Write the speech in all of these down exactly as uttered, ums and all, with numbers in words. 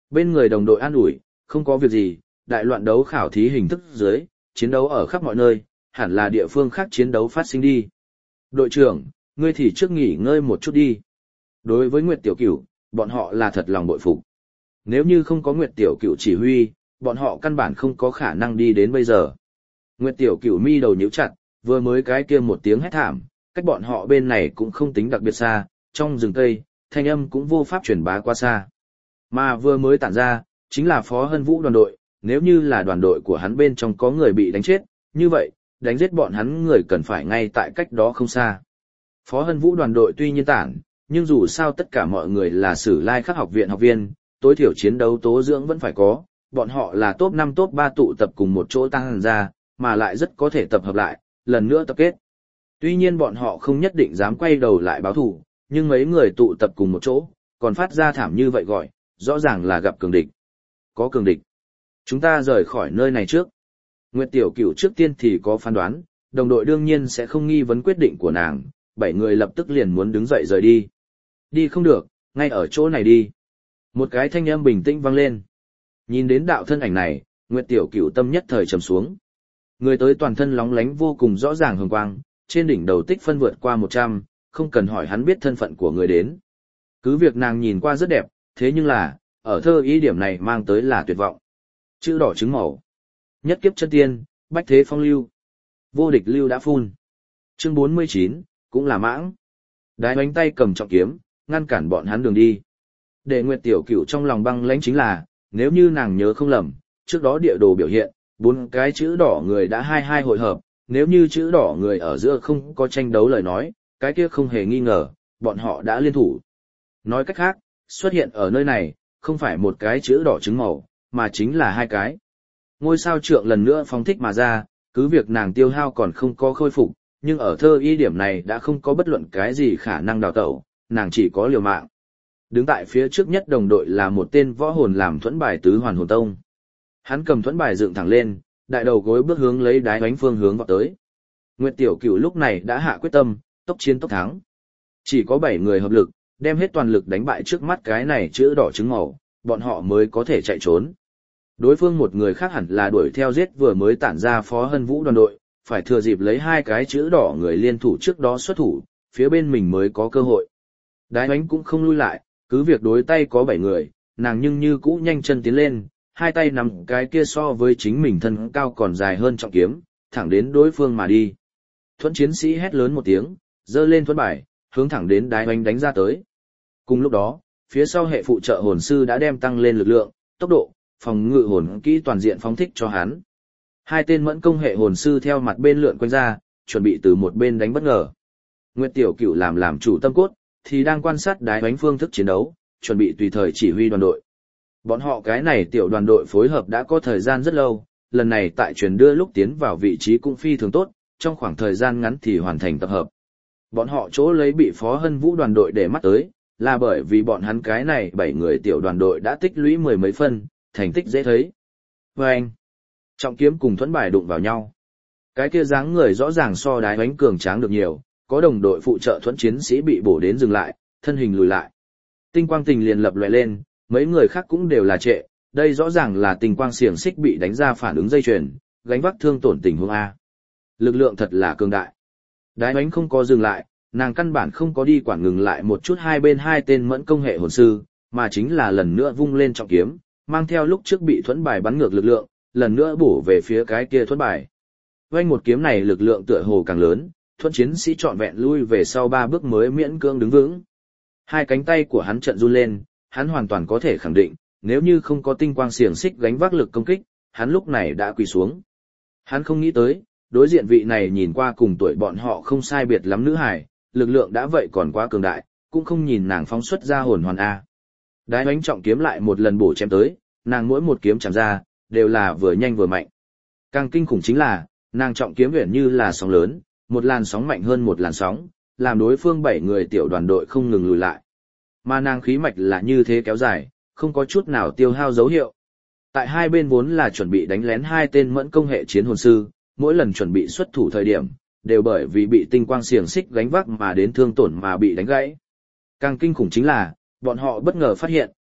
Bên người đồng đội an ủi, không có việc gì, đại loạn đấu khảo thí hình thức dưới, chiến đấu ở khắp mọi nơi, hẳn là địa phương khác chiến đấu phát sinh đi. Đội trưởng, ngươi thì trước nghỉ ngơi một chút đi. Đối với Nguyệt Tiểu Cửu, bọn họ là thật lòng bội phục. Nếu như không có Nguyệt Tiểu Cửu chỉ huy, bọn họ căn bản không có khả năng đi đến bây giờ. Nguyệt Tiểu Cửu mi đầu nhíu chặt, vừa mới cái kia một tiếng hét thảm, cách bọn họ bên này cũng không tính đặc biệt xa, trong rừng cây, thanh âm cũng vô pháp truyền bá qua xa. Mà vừa mới tản ra, chính là Phó Hân Vũ đoàn đội, nếu như là đoàn đội của hắn bên trong có người bị đánh chết, như vậy, đánh giết bọn hắn người cần phải ngay tại cách đó không xa. Phó Hân Vũ đoàn đội tuy nhiên tản, nhưng dù sao tất cả mọi người là Sử Lai Khắc học viện học viên, tối thiểu chiến đấu tố dưỡng vẫn phải có, bọn họ là top năm top ba tụ tập cùng một chỗ tăng ra, mà lại rất có thể tập hợp lại, lần nữa tập kết. Tuy nhiên bọn họ không nhất định dám quay đầu lại báo thù, nhưng mấy người tụ tập cùng một chỗ, còn phát ra thảm như vậy gọi, rõ ràng là gặp cường địch. Có cường địch. Chúng ta rời khỏi nơi này trước. Nguyệt Tiểu Cửu trước tiên thì có phán đoán, đồng đội đương nhiên sẽ không nghi vấn quyết định của nàng, bảy người lập tức liền muốn đứng dậy rời đi. Đi không được, ngay ở chỗ này đi. Một cái thanh âm bình tĩnh vang lên. Nhìn đến đạo thân ảnh này, Nguyệt Tiểu Cửu tâm nhất thời trầm xuống. Người tới toàn thân lóng lánh vô cùng rõ ràng hường quang, trên đỉnh đầu tích phân vượt qua một trăm, không cần hỏi hắn biết thân phận của người đến. Cứ việc nàng nhìn qua rất đẹp, thế nhưng là, ở thơ ý điểm này mang tới là tuyệt vọng. Chữ đỏ trứng màu. Nhất kiếp chân tiên, bách thế phong lưu. Vô địch lưu đã phun. Chương bốn mươi chín, cũng là mãng. Đái bánh tay cầm trọng kiếm, ngăn cản bọn hắn đường đi. Để Nguyệt Tiểu Cửu trong lòng băng lãnh chính là, nếu như nàng nhớ không lầm, trước đó địa đồ biểu hiện, bốn cái chữ đỏ người đã hai hai hội hợp, nếu như chữ đỏ người ở giữa không có tranh đấu lời nói, cái kia không hề nghi ngờ, bọn họ đã liên thủ. Nói cách khác, xuất hiện ở nơi này, không phải một cái chữ đỏ trứng màu, mà chính là hai cái. Ngôi sao trượng lần nữa phóng thích mà ra, cứ việc nàng tiêu hao còn không có khôi phục, nhưng ở thơ y điểm này đã không có bất luận cái gì khả năng đào tẩu, nàng chỉ có liều mạng. Đứng tại phía trước nhất đồng đội là một tên võ hồn làm thuẫn bài tứ hoàn hồn tông. Hắn cầm thuẫn bài dựng thẳng lên, đại đầu gối bước hướng lấy đái bánh phương hướng vào tới. Nguyệt Tiểu Cửu lúc này đã hạ quyết tâm, tốc chiến tốc thắng. Chỉ có bảy người hợp lực, đem hết toàn lực đánh bại trước mắt cái này chữ đỏ trứng màu, bọn họ mới có thể chạy trốn. Đối phương một người khác hẳn là đuổi theo giết vừa mới tản ra Phó Hân Vũ đoàn đội, phải thừa dịp lấy hai cái chữ đỏ người liên thủ trước đó xuất thủ, phía bên mình mới có cơ hội. Đái bánh cũng không lui lại, cứ việc đối tay có bảy người, nàng nhưng như cũ nhanh chân tiến lên, hai tay nắm cái kia so với chính mình thân cao còn dài hơn trọng kiếm, thẳng đến đối phương mà đi. Thuẫn chiến sĩ hét lớn một tiếng, giơ lên thuẫn bài, hướng thẳng đến đái bánh đánh ra tới. Cùng lúc đó, phía sau hệ phụ trợ hồn sư đã đem tăng lên lực lượng, tốc độ, phòng ngự hồn kỹ toàn diện phóng thích cho hắn. Hai tên mẫn công hệ hồn sư theo mặt bên lượn quanh ra, chuẩn bị từ một bên đánh bất ngờ. Nguyệt Tiểu Cửu làm làm chủ tâm cốt, thì đang quan sát đái bánh phương thức chiến đấu, chuẩn bị tùy thời chỉ huy đoàn đội. Bọn họ cái này tiểu đoàn đội phối hợp đã có thời gian rất lâu, lần này tại truyền đưa lúc tiến vào vị trí cũng phi thường tốt, trong khoảng thời gian ngắn thì hoàn thành tập hợp. Bọn họ chỗ lấy bị Phó Hân Vũ đoàn đội để mắt tới, là bởi vì bọn hắn cái này bảy người tiểu đoàn đội đã tích lũy mười mấy phân, thành tích dễ thấy. Và anh, trọng kiếm cùng thuẫn bài đụng vào nhau. Cái kia dáng người rõ ràng so đái bánh cường tráng được nhiều, có đồng đội phụ trợ thuẫn chiến sĩ bị bổ đến dừng lại, thân hình lùi lại. Tinh quang tình liền lập lòe lên, mấy người khác cũng đều là trệ, đây rõ ràng là tinh quang xiềng xích bị đánh ra phản ứng dây chuyền, gánh vác thương tổn tình huống A. Lực lượng thật là cường đại. Đái bánh không có dừng lại, nàng căn bản không có đi quản ngừng lại một chút hai bên hai tên mẫn công hệ hồn sư, mà chính là lần nữa vung lên trọng kiếm, mang theo lúc trước bị thuẫn bài bắn ngược lực lượng, lần nữa bổ về phía cái kia thuẫn bài. Vành một kiếm này lực lượng tựa hồ càng lớn, thuẫn chiến sĩ trọn vẹn lui về sau ba bước mới miễn cưỡng đứng vững. Hai cánh tay của hắn trận run lên, hắn hoàn toàn có thể khẳng định, nếu như không có tinh quang xiềng xích gánh vác lực công kích, hắn lúc này đã quỳ xuống. Hắn không nghĩ tới, đối diện vị này nhìn qua cùng tuổi bọn họ không sai biệt lắm nữ hài, lực lượng đã vậy còn quá cường đại, cũng không nhìn nàng phóng xuất ra hồn hoàn A. Đái bánh trọng kiếm lại một lần bổ chém tới, nàng mỗi một kiếm chạm ra, đều là vừa nhanh vừa mạnh. Càng kinh khủng chính là, nàng trọng kiếm uyển như là sóng lớn, một làn sóng mạnh hơn một làn sóng, làm đối phương bảy người tiểu đoàn đội không ngừng lùi lại. Mà nàng khí mạch là như thế kéo dài, không có chút nào tiêu hao dấu hiệu. Tại hai bên vốn là chuẩn bị đánh lén hai tên mẫn công hệ chiến hồn sư, mỗi lần chuẩn bị xuất thủ thời điểm, đều bởi vì bị tinh quang xiềng xích gánh vác mà đến thương tổn mà bị đánh gãy. Càng kinh khủng chính là, bọn họ bất ngờ phát hiện,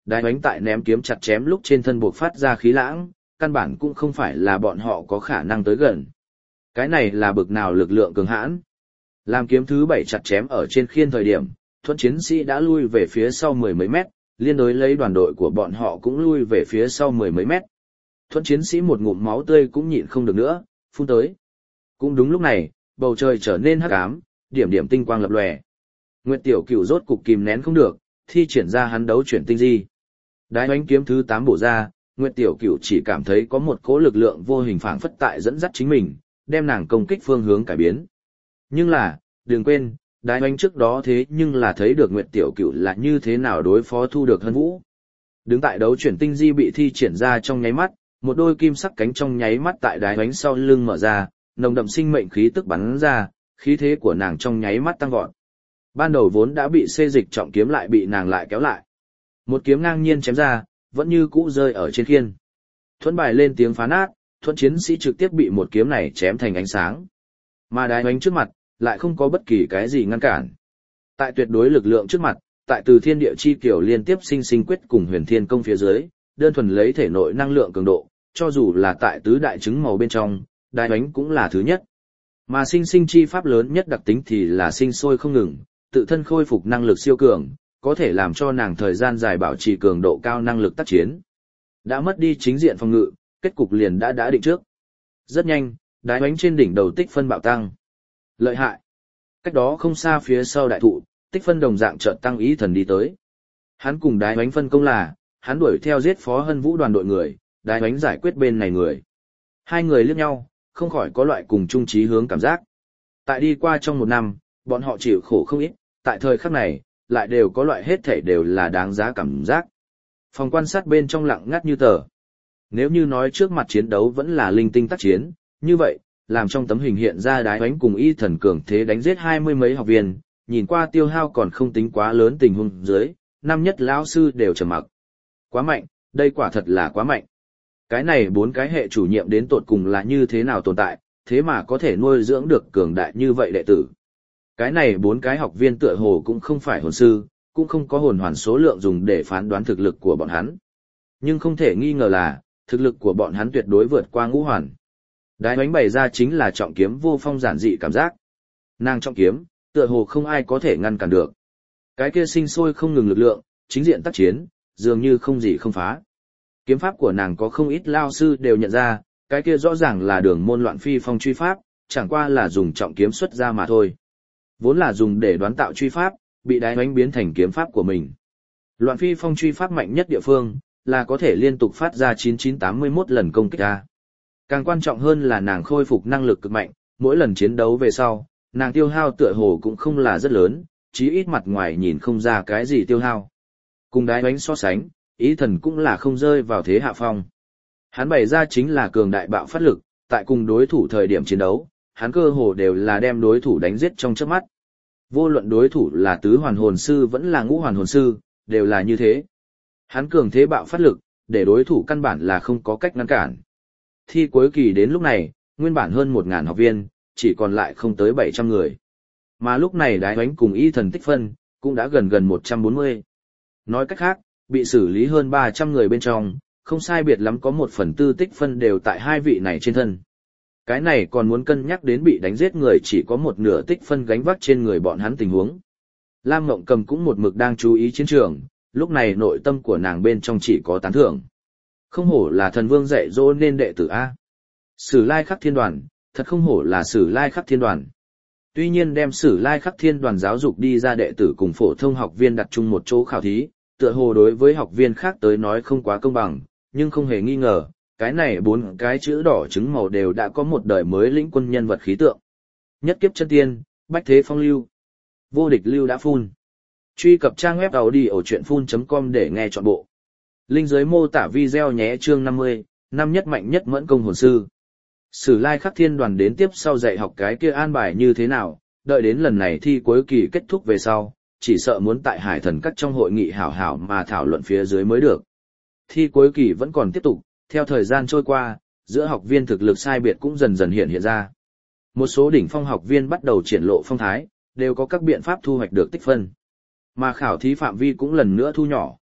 Đái Hoánh tại ném kiếm chặt chém lúc trên thân buộc phát ra khí lãng, căn bản cũng không phải là bọn họ có khả năng tới gần. Cái này là bực nào lực lượng cường hãn. Làm kiếm thứ bảy chặt chém ở trên khiên thời điểm, Thuẫn chiến sĩ đã lui về phía sau mười mấy mét, liên đối lấy đoàn đội của bọn họ cũng lui về phía sau mười mấy mét. Thuẫn chiến sĩ một ngụm máu tươi cũng nhịn không được nữa, phun tới. Cũng đúng lúc này, bầu trời trở nên hắc ám, điểm điểm tinh quang lập lòe. Nguyệt Tiểu Cửu rốt cục kìm nén không được, thi triển ra hắn đấu chuyển tinh di. Đái Hoánh kiếm thứ tám bổ ra, Nguyệt Tiểu Cửu chỉ cảm thấy có một cỗ lực lượng vô hình phảng phất tại dẫn dắt chính mình, đem nàng công kích phương hướng cải biến. Nhưng là, đừng quên, Đái Hoánh trước đó thế nhưng là thấy được Nguyệt Tiểu Cửu là như thế nào đối phó thu được Hân Vũ. Đứng tại đấu chuyển tinh di bị thi triển ra trong nháy mắt, một đôi kim sắc cánh trong nháy mắt tại Đái Hoánh sau lưng mở ra, nồng đậm sinh mệnh khí tức bắn ra, khí thế của nàng trong nháy mắt tăng vọt. Ban đầu vốn đã bị xê dịch trọng kiếm lại bị nàng lại kéo lại. Một kiếm ngang nhiên chém ra, vẫn như cũ rơi ở trên khiên. Thuẫn bài lên tiếng phá nát, Thuẫn chiến sĩ trực tiếp bị một kiếm này chém thành ánh sáng. Mà Đái Hoánh trước mặt, lại không có bất kỳ cái gì ngăn cản. Tại tuyệt đối lực lượng trước mặt, tại từ thiên địa chi kiểu liên tiếp sinh sinh quyết cùng huyền thiên công phía dưới, đơn thuần lấy thể nội năng lượng cường độ, cho dù là tại tứ đại trứng màu bên trong, Đái Hoánh cũng là thứ nhất. Mà sinh sinh chi pháp lớn nhất đặc tính thì là sinh sôi không ngừng, tự thân khôi phục năng lực siêu cường, có thể làm cho nàng thời gian dài bảo trì cường độ cao năng lực tác chiến. Đã mất đi chính diện phòng ngự, kết cục liền đã đã định trước. Rất nhanh, Đái Hoánh trên đỉnh đầu tích phân bạo tăng. Lợi hại. Cách đó không xa phía sau đại thụ, tích phân đồng dạng chợt tăng ý thần đi tới. Hắn cùng Đái Hoánh phân công là, hắn đuổi theo giết Phó Hân Vũ đoàn đội người, Đái Hoánh giải quyết bên này người. Hai người liếc nhau, không khỏi có loại cùng chung chí hướng cảm giác. Tại đi qua trong một năm, bọn họ chịu khổ không ít, tại thời khắc này, lại đều có loại hết thể đều là đáng giá cảm giác. Phòng quan sát bên trong lặng ngắt như tờ. Nếu như nói trước mặt chiến đấu vẫn là linh tinh tác chiến, như vậy, làm trong tấm hình hiện ra Đái Hoánh cùng y thần cường thế đánh giết hai mươi mấy học viên, nhìn qua tiêu hao còn không tính quá lớn tình huống dưới, năm nhất lão sư đều trầm mặc. Quá mạnh, đây quả thật là quá mạnh. Cái này bốn cái hệ chủ nhiệm đến tột cùng là như thế nào tồn tại, thế mà có thể nuôi dưỡng được cường đại như vậy đệ tử. Cái này bốn cái học viên tựa hồ cũng không phải hồn sư, cũng không có hồn hoàn số lượng dùng để phán đoán thực lực của bọn hắn. Nhưng không thể nghi ngờ là, thực lực của bọn hắn tuyệt đối vượt qua ngũ hoàn. Đái Hoánh bày ra chính là trọng kiếm vô phong giản dị cảm giác. Nàng trọng kiếm, tựa hồ không ai có thể ngăn cản được. Cái kia sinh sôi không ngừng lực lượng, chính diện tác chiến, dường như không gì không phá. Kiếm pháp của nàng có không ít lao sư đều nhận ra, cái kia rõ ràng là đường môn loạn phi phong truy pháp, chẳng qua là dùng trọng kiếm xuất ra mà thôi. Vốn là dùng để đoán tạo truy pháp, bị Đái Hoánh biến thành kiếm pháp của mình. Loạn phi phong truy pháp mạnh nhất địa phương, là có thể liên tục phát ra chín chín tám mươi mốt lần công kích ra. Càng quan trọng hơn là nàng khôi phục năng lực cực mạnh, mỗi lần chiến đấu về sau, nàng tiêu hao tựa hồ cũng không là rất lớn, chí ít mặt ngoài nhìn không ra cái gì tiêu hao. Cùng Đái Hoánh so sánh, ý thần cũng là không rơi vào thế hạ phong. Hắn bày ra chính là cường đại bạo phát lực, tại cùng đối thủ thời điểm chiến đấu, hắn cơ hồ đều là đem đối thủ đánh giết trong chớp mắt. Vô luận đối thủ là tứ hoàn hồn sư vẫn là ngũ hoàn hồn sư, đều là như thế. Hắn cường thế bạo phát lực, để đối thủ căn bản là không có cách ngăn cản. Thi cuối kỳ đến lúc này, nguyên bản hơn một nghìn học viên, chỉ còn lại không tới bảy trăm người. Mà lúc này Đái Hoánh cùng y thần tích phân, cũng đã gần gần một trăm bốn mươi. Nói cách khác, bị xử lý hơn ba trăm người bên trong, không sai biệt lắm có một phần tư tích phân đều tại hai vị này trên thân. Cái này còn muốn cân nhắc đến bị đánh giết người chỉ có một nửa tích phân gánh vác trên người bọn hắn tình huống. Lam Ngộng Cầm cũng một mực đang chú ý chiến trường, lúc này nội tâm của nàng bên trong chỉ có tán thưởng. Không hổ là thần vương dạy dỗ nên đệ tử A. Sử Lai Khắc Thiên Đoàn, thật không hổ là Sử Lai Khắc Thiên Đoàn. Tuy nhiên đem Sử Lai Khắc Thiên Đoàn giáo dục đi ra đệ tử cùng phổ thông học viên đặt chung một chỗ khảo thí, tựa hồ đối với học viên khác tới nói không quá công bằng, nhưng không hề nghi ngờ, cái này bốn cái chữ đỏ trứng màu đều đã có một đời mới lĩnh quân nhân vật khí tượng. Nhất kiếp chân tiên, bách thế phong lưu. Vô địch lưu đã phun. Truy cập trang web audiochuyenphun chấm com để nghe trọn bộ. Link dưới mô tả video nhé. Chương năm mươi, năm nhất mạnh nhất mẫn công hồn sư. Sử Lai Khắc Thiên Đoàn đến tiếp sau dạy học cái kia an bài như thế nào, đợi đến lần này thi cuối kỳ kết thúc về sau, chỉ sợ muốn tại Hải Thần Các trong hội nghị hảo hảo mà thảo luận phía dưới mới được. Thi cuối kỳ vẫn còn tiếp tục, theo thời gian trôi qua, giữa học viên thực lực sai biệt cũng dần dần hiện hiện ra. Một số đỉnh phong học viên bắt đầu triển lộ phong thái, đều có các biện pháp thu hoạch được tích phân. Mà khảo thí phạm vi cũng lần nữa thu nhỏ.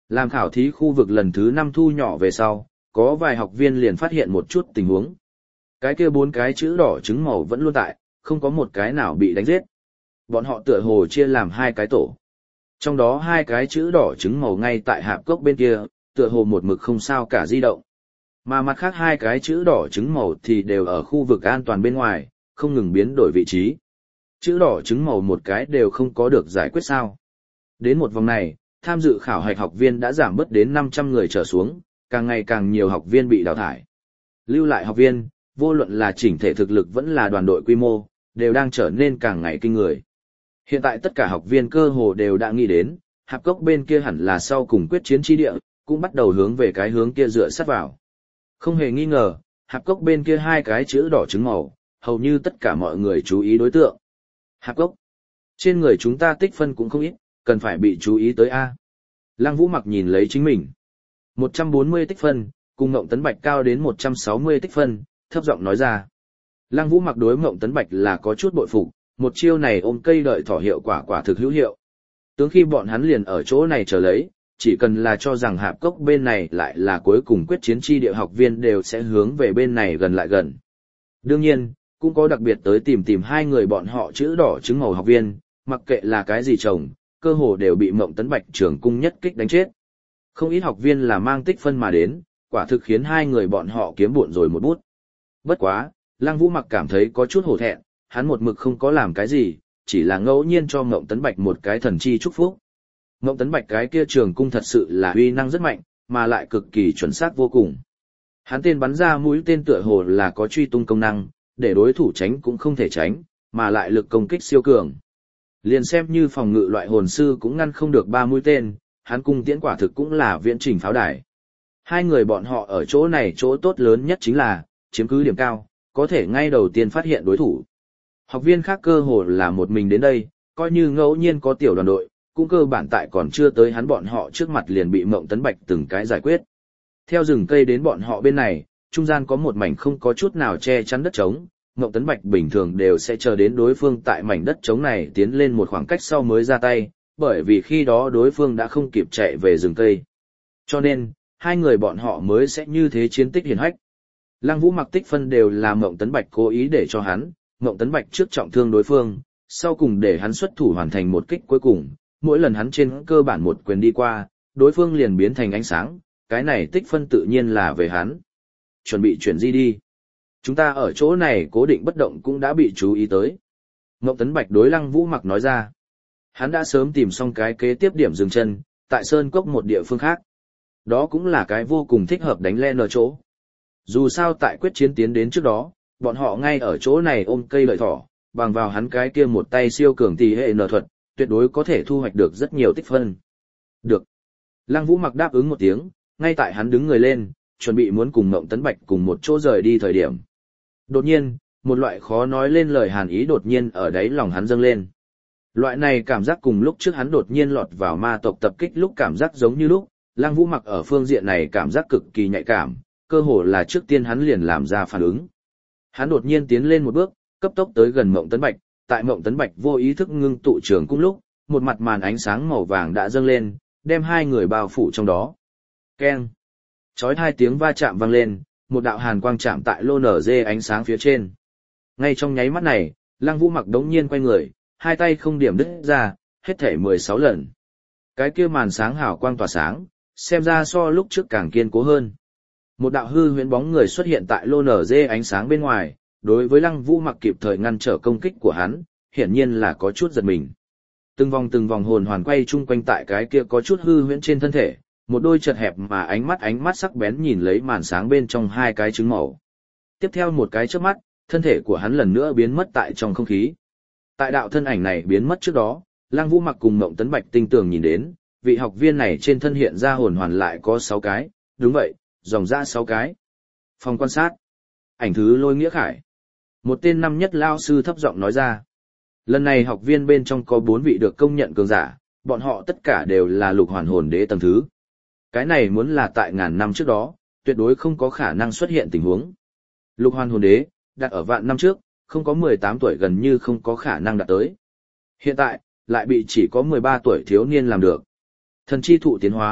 Làm khảo thí khu vực lần thứ năm thu nhỏ về sau, có vài học viên liền phát hiện một chút tình huống. Cái kia bốn cái chữ đỏ trứng màu vẫn luôn tại, không có một cái nào bị đánh giết. Bọn họ tựa hồ chia làm hai cái tổ. Trong đó hai cái chữ đỏ trứng màu ngay tại hạp cốc bên kia, tựa hồ một mực không sao cả di động. Mà mặt khác hai cái chữ đỏ trứng màu thì đều ở khu vực an toàn bên ngoài, không ngừng biến đổi vị trí. Chữ đỏ trứng màu một cái đều không có được giải quyết sao. Đến một vòng này, tham dự khảo hạch học viên đã giảm bớt đến năm trăm người trở xuống, càng ngày càng nhiều học viên bị đào thải. Lưu lại học viên, vô luận là chỉnh thể thực lực vẫn là đoàn đội quy mô, đều đang trở nên càng ngày kinh người. Hiện tại tất cả học viên cơ hồ đều đã nghĩ đến, hạp cốc bên kia hẳn là sau cùng quyết chiến chi địa, cũng bắt đầu hướng về cái hướng kia dựa sát vào. Không hề nghi ngờ, hạp cốc bên kia hai cái chữ đỏ trứng màu, hầu như tất cả mọi người chú ý đối tượng. Hạp cốc. Trên người chúng ta tích phân cũng không ít, cần phải bị chú ý tới A. Lăng Vũ Mặc nhìn lấy chính mình. một trăm bốn mươi tích phân, cùng Ngộng Tấn Bạch cao đến một trăm sáu mươi tích phân, thấp giọng nói ra. Lăng Vũ Mặc đối Ngộng Tấn Bạch là có chút bội phục, một chiêu này ôm cây đợi thỏ hiệu quả quả thực hữu hiệu. Tướng khi bọn hắn liền ở chỗ này chờ lấy, chỉ cần là cho rằng hạp cốc bên này lại là cuối cùng quyết chiến chi địa, học viên đều sẽ hướng về bên này gần lại gần. Đương nhiên, cũng có đặc biệt tới tìm tìm hai người bọn họ chữ đỏ trứng màu học viên, mặc kệ là cái gì chồng, cơ hồ đều bị Mộng Tấn Bạch trưởng cung nhất kích đánh chết. Không ít học viên là mang tích phân mà đến, quả thực khiến hai người bọn họ kiếm bộn rồi một bút. Bất quá, Lăng Vũ Mặc cảm thấy có chút hổ thẹn, hắn một mực không có làm cái gì, chỉ là ngẫu nhiên cho Mộng Tấn Bạch một cái thần chi chúc phúc. Mộng Tấn Bạch cái kia trường cung thật sự là uy năng rất mạnh, mà lại cực kỳ chuẩn xác vô cùng. Hắn tên bắn ra mũi tên tựa hồ là có truy tung công năng, để đối thủ tránh cũng không thể tránh, mà lại lực công kích siêu cường. Liền xem như phòng ngự loại hồn sư cũng ngăn không được ba mũi tên, hắn cung tiễn quả thực cũng là viễn trình pháo đài. Hai người bọn họ ở chỗ này chỗ tốt lớn nhất chính là, chiếm cứ điểm cao, có thể ngay đầu tiên phát hiện đối thủ. Học viên khác cơ hồ là một mình đến đây, coi như ngẫu nhiên có tiểu đoàn đội, cũng cơ bản tại còn chưa tới hắn bọn họ trước mặt liền bị Mộng Tấn Bạch từng cái giải quyết. Theo rừng cây đến bọn họ bên này, trung gian có một mảnh không có chút nào che chắn đất trống, Mộng Tấn Bạch bình thường đều sẽ chờ đến đối phương tại mảnh đất trống này tiến lên một khoảng cách sau mới ra tay, bởi vì khi đó đối phương đã không kịp chạy về rừng cây. Cho nên, hai người bọn họ mới sẽ như thế chiến tích hiển hách. Lăng Vũ Mặc tích phân đều là Mộng Tấn Bạch cố ý để cho hắn, Mộng Tấn Bạch trước trọng thương đối phương, sau cùng để hắn xuất thủ hoàn thành một kích cuối cùng, mỗi lần hắn trên cơ bản một quyền đi qua, đối phương liền biến thành ánh sáng, cái này tích phân tự nhiên là về hắn. Chuẩn bị chuyển di đi. Chúng ta ở chỗ này cố định bất động cũng đã bị chú ý tới. Mộng Tấn Bạch đối Lăng Vũ Mặc nói ra. Hắn đã sớm tìm xong cái kế tiếp điểm dừng chân, tại Sơn Cốc một địa phương khác. Đó cũng là cái vô cùng thích hợp đánh len ở chỗ. Dù sao tại quyết chiến tiến đến trước đó, bọn họ ngay ở chỗ này ôm cây lợi thỏ, bằng vào hắn cái kia một tay siêu cường tỷ hệ nở thuật, tuyệt đối có thể thu hoạch được rất nhiều tích phân. Được. Lăng Vũ Mặc đáp ứng một tiếng, ngay tại hắn đứng người lên, chuẩn bị muốn cùng Mộng Tấn Bạch cùng một chỗ rời đi thời điểm. Đột nhiên, một loại khó nói lên lời hàn ý đột nhiên ở đáy lòng hắn dâng lên. Loại này cảm giác cùng lúc trước hắn đột nhiên lọt vào ma tộc tập kích lúc cảm giác giống như lúc, Lăng Vũ Mặc ở phương diện này cảm giác cực kỳ nhạy cảm, cơ hồ là trước tiên hắn liền làm ra phản ứng. Hắn đột nhiên tiến lên một bước, cấp tốc tới gần Mộng Tấn Bạch, tại Mộng Tấn Bạch vô ý thức ngưng tụ trường cung lúc, một mặt màn ánh sáng màu vàng đã dâng lên, đem hai người bao phủ trong đó. Keng. Chói hai tiếng va chạm vang lên, một đạo hàn quang chạm tại lô nở dê ánh sáng phía trên. Ngay trong nháy mắt này, Lăng Vũ Mặc đống nhiên quay người, hai tay không điểm đứt ra, hết thể mười sáu lần. Cái kia màn sáng hào quang tỏa sáng, xem ra so lúc trước càng kiên cố hơn. Một đạo hư huyễn bóng người xuất hiện tại lô nở dê ánh sáng bên ngoài, đối với Lăng Vũ Mặc kịp thời ngăn trở công kích của hắn, hiển nhiên là có chút giật mình. Từng vòng từng vòng hồn hoàn quay chung quanh tại cái kia có chút hư huyễn trên thân thể, một đôi chật hẹp mà ánh mắt ánh mắt sắc bén nhìn lấy màn sáng bên trong hai cái trứng màu. Tiếp theo một cái chớp mắt, thân thể của hắn lần nữa biến mất tại trong không khí. Tại đạo thân ảnh này biến mất trước đó, Lăng Vũ Mặc cùng Mộng Tấn Bạch tinh tường nhìn đến, vị học viên này trên thân hiện ra hồn hoàn lại có sáu cái, đúng vậy, dòng ra sáu cái. Phòng quan sát. Ảnh thứ Lôi Nghĩa Khải. Một tên năm nhất lao sư thấp giọng nói ra. Lần này học viên bên trong có bốn vị được công nhận cường giả, bọn họ tất cả đều là lục hoàn hồn đế tầng thứ. Cái này muốn là tại ngàn năm trước đó, tuyệt đối không có khả năng xuất hiện tình huống. Lục hoàn hồn đế, đặt ở vạn năm trước, không có mười tám tuổi gần như không có khả năng đạt tới. Hiện tại, lại bị chỉ có mười ba tuổi thiếu niên làm được. Thần chi thụ tiến hóa,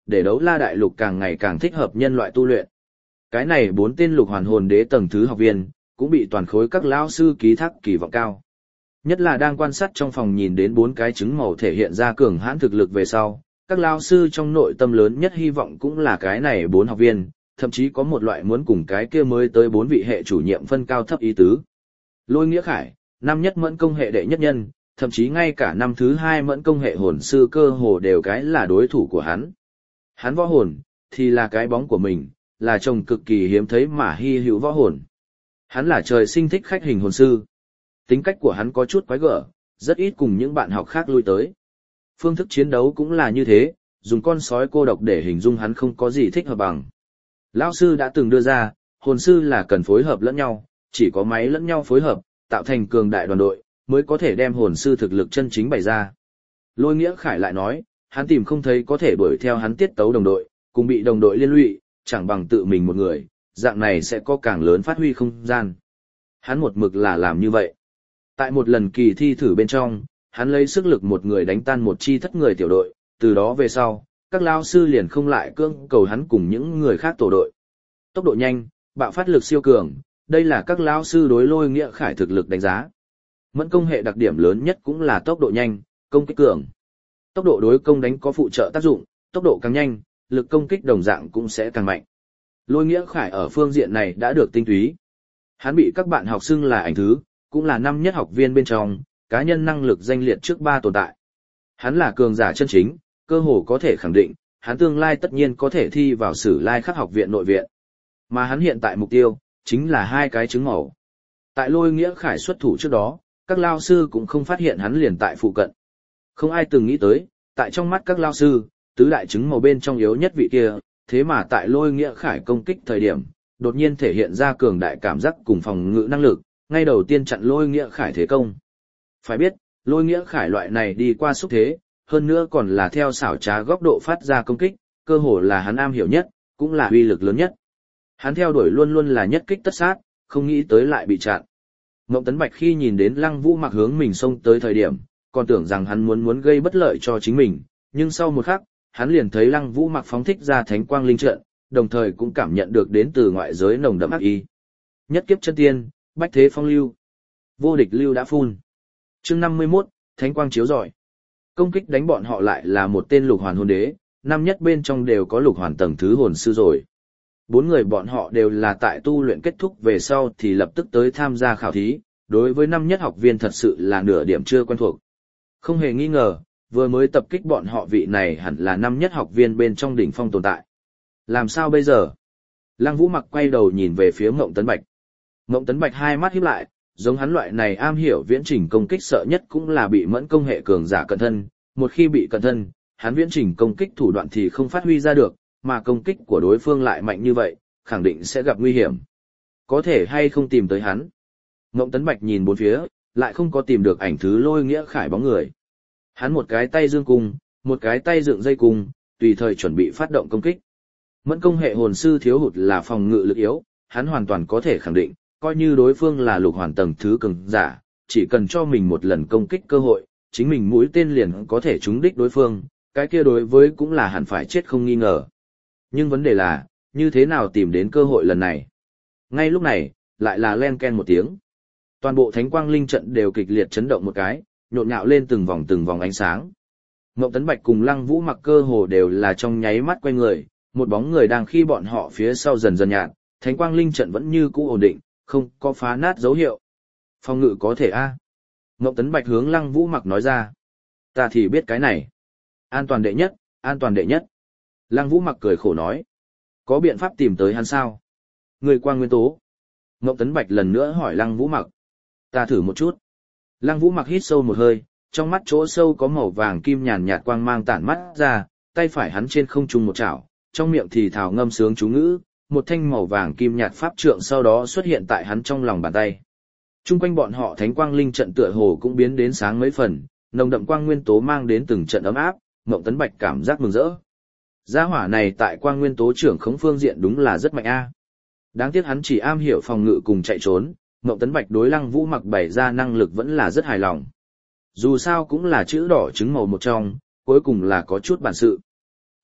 để đấu la đại lục càng ngày càng thích hợp nhân loại tu luyện. Cái này bốn tên lục hoàn hồn đế tầng thứ học viên, cũng bị toàn khối các lão sư ký thác kỳ vọng cao. Nhất là đang quan sát trong phòng nhìn đến bốn cái trứng màu thể hiện ra cường hãn thực lực về sau, các lão sư trong nội tâm lớn nhất hy vọng cũng là cái này bốn học viên, thậm chí có một loại muốn cùng cái kia mới tới bốn vị hệ chủ nhiệm phân cao thấp ý tứ. Lôi Nghĩa Khải, năm nhất mẫn công hệ đệ nhất nhân, thậm chí ngay cả năm thứ hai mẫn công hệ hồn sư cơ hồ đều cái là đối thủ của hắn. Hắn võ hồn, thì là cái bóng của mình, là chồng cực kỳ hiếm thấy mà hy hữu võ hồn. Hắn là trời sinh thích khách hình hồn sư. Tính cách của hắn có chút quái gở, rất ít cùng những bạn học khác lui tới. Phương thức chiến đấu cũng là như thế, dùng con sói cô độc để hình dung hắn không có gì thích hợp bằng. Lão sư đã từng đưa ra, hồn sư là cần phối hợp lẫn nhau, chỉ có máy lẫn nhau phối hợp, tạo thành cường đại đoàn đội, mới có thể đem hồn sư thực lực chân chính bày ra. Lôi Nghĩa Khải lại nói, hắn tìm không thấy có thể đuổi theo hắn tiết tấu đồng đội, cùng bị đồng đội liên lụy, chẳng bằng tự mình một người, dạng này sẽ có càng lớn phát huy không gian. Hắn một mực là làm như vậy. Tại một lần kỳ thi thử bên trong, hắn lấy sức lực một người đánh tan một chi thất người tiểu đội, từ đó về sau, các lao sư liền không lại cưỡng cầu hắn cùng những người khác tổ đội. Tốc độ nhanh, bạo phát lực siêu cường, đây là các lao sư đối Lôi Nghĩa Khải thực lực đánh giá. Mẫn công hệ đặc điểm lớn nhất cũng là tốc độ nhanh, công kích cường. Tốc độ đối công đánh có phụ trợ tác dụng, tốc độ càng nhanh, lực công kích đồng dạng cũng sẽ càng mạnh. Lôi Nghĩa Khải ở phương diện này đã được tinh túy. Hắn bị các bạn học xưng là ảnh thứ, cũng là năm nhất học viên bên trong, cá nhân năng lực danh liệt trước ba tồn tại. Hắn là cường giả chân chính, cơ hồ có thể khẳng định, hắn tương lai tất nhiên có thể thi vào Sử Lai Khắc học viện nội viện. Mà hắn hiện tại mục tiêu, chính là hai cái trứng màu. Tại Lôi Nghĩa Khải xuất thủ trước đó, các lao sư cũng không phát hiện hắn liền tại phụ cận. Không ai từng nghĩ tới, tại trong mắt các lao sư, tứ đại trứng màu bên trong yếu nhất vị kia, thế mà tại Lôi Nghĩa Khải công kích thời điểm, đột nhiên thể hiện ra cường đại cảm giác cùng phòng ngự năng lực, ngay đầu tiên chặn Lôi Nghĩa Khải thế công. Phải biết, Lôi Nghĩa Khải loại này đi qua xúc thế, hơn nữa còn là theo xảo trá góc độ phát ra công kích, cơ hồ là hắn am hiểu nhất, cũng là uy lực lớn nhất. Hắn theo đuổi luôn luôn là nhất kích tất sát, không nghĩ tới lại bị chặn. Ngộng Tấn Bạch khi nhìn đến Lăng Vũ Mặc hướng mình xông tới thời điểm, còn tưởng rằng hắn muốn muốn gây bất lợi cho chính mình, nhưng sau một khắc, hắn liền thấy Lăng Vũ Mặc phóng thích ra thánh quang linh trận, đồng thời cũng cảm nhận được đến từ ngoại giới nồng đậm ác ý. Nhất kiếp chân tiên, bách thế phong lưu, vô địch lưu đã phun. Chương năm mươi mốt, thánh quang chiếu rọi. Công kích đánh bọn họ lại là một tên lục hoàn hồn đế, năm nhất bên trong đều có lục hoàn tầng thứ hồn sư rồi. Bốn người bọn họ đều là tại tu luyện kết thúc về sau thì lập tức tới tham gia khảo thí, đối với năm nhất học viên thật sự là nửa điểm chưa quen thuộc. Không hề nghi ngờ, vừa mới tập kích bọn họ vị này hẳn là năm nhất học viên bên trong đỉnh phong tồn tại. Làm sao bây giờ? Lăng Vũ Mặc quay đầu nhìn về phía Ngộng Tấn Bạch. Ngộng Tấn Bạch hai mắt híp lại, giống hắn loại này am hiểu viễn trình công kích sợ nhất cũng là bị mẫn công hệ cường giả cận thân, một khi bị cận thân, hắn viễn trình công kích thủ đoạn thì không phát huy ra được, mà công kích của đối phương lại mạnh như vậy, khẳng định sẽ gặp nguy hiểm. Có thể hay không tìm tới hắn? Ngộng Tấn Bạch nhìn bốn phía, lại không có tìm được ảnh thứ Lôi Nghĩa Khải bóng người. Hắn một cái tay dương cung, một cái tay dựng dây cung, tùy thời chuẩn bị phát động công kích. Mẫn công hệ hồn sư thiếu hụt là phòng ngự lực yếu, hắn hoàn toàn có thể khẳng định, coi như đối phương là lục hoàn tầng thứ cường giả, chỉ cần cho mình một lần công kích cơ hội, chính mình mũi tên liền có thể trúng đích đối phương, cái kia đối với cũng là hẳn phải chết không nghi ngờ. Nhưng vấn đề là, như thế nào tìm đến cơ hội lần này? Ngay lúc này, lại là len ken một tiếng. Toàn bộ thánh quang linh trận đều kịch liệt chấn động một cái, nhộn nhạo lên từng vòng từng vòng ánh sáng. Ngộng Tấn Bạch cùng Lăng Vũ Mặc cơ hồ đều là trong nháy mắt quay người, một bóng người đang khi bọn họ phía sau dần dần nhạt, thánh quang linh trận vẫn như cũ ổn định, không có phá nát dấu hiệu. Phòng ngự có thể a. À. Ngộng Tấn Bạch hướng Lăng Vũ Mặc nói ra. Ta thì biết cái này. An toàn đệ nhất, an toàn đệ nhất. Lăng Vũ Mặc cười khổ nói. Có biện pháp tìm tới hắn sao? Người quang nguyên tố. Ngộng Tấn Bạch lần nữa hỏi Lăng Vũ Mặc. Ta thử một chút. Lăng Vũ Mặc hít sâu một hơi, trong mắt chỗ sâu có màu vàng kim nhàn nhạt quang mang tản mắt ra, tay phải hắn trên không trung một chảo, trong miệng thì thào ngâm sướng chú ngữ, một thanh màu vàng kim nhạt pháp trượng sau đó xuất hiện tại hắn trong lòng bàn tay. Trung quanh bọn họ thánh quang linh trận tựa hồ cũng biến đến sáng mấy phần, nồng đậm quang nguyên tố mang đến từng trận ấm áp, Ngộng Tấn Bạch cảm giác mừng rỡ. Gia hỏa này tại quang nguyên tố trưởng khống phương diện đúng là rất mạnh a. Đáng tiếc hắn chỉ am hiểu phòng ngự cùng chạy trốn, Ngộng Tấn Bạch đối Lăng Vũ Mặc bày ra năng lực vẫn là rất hài lòng. Dù sao cũng là chữ đỏ trứng màu một trong, cuối cùng là có chút bản sự.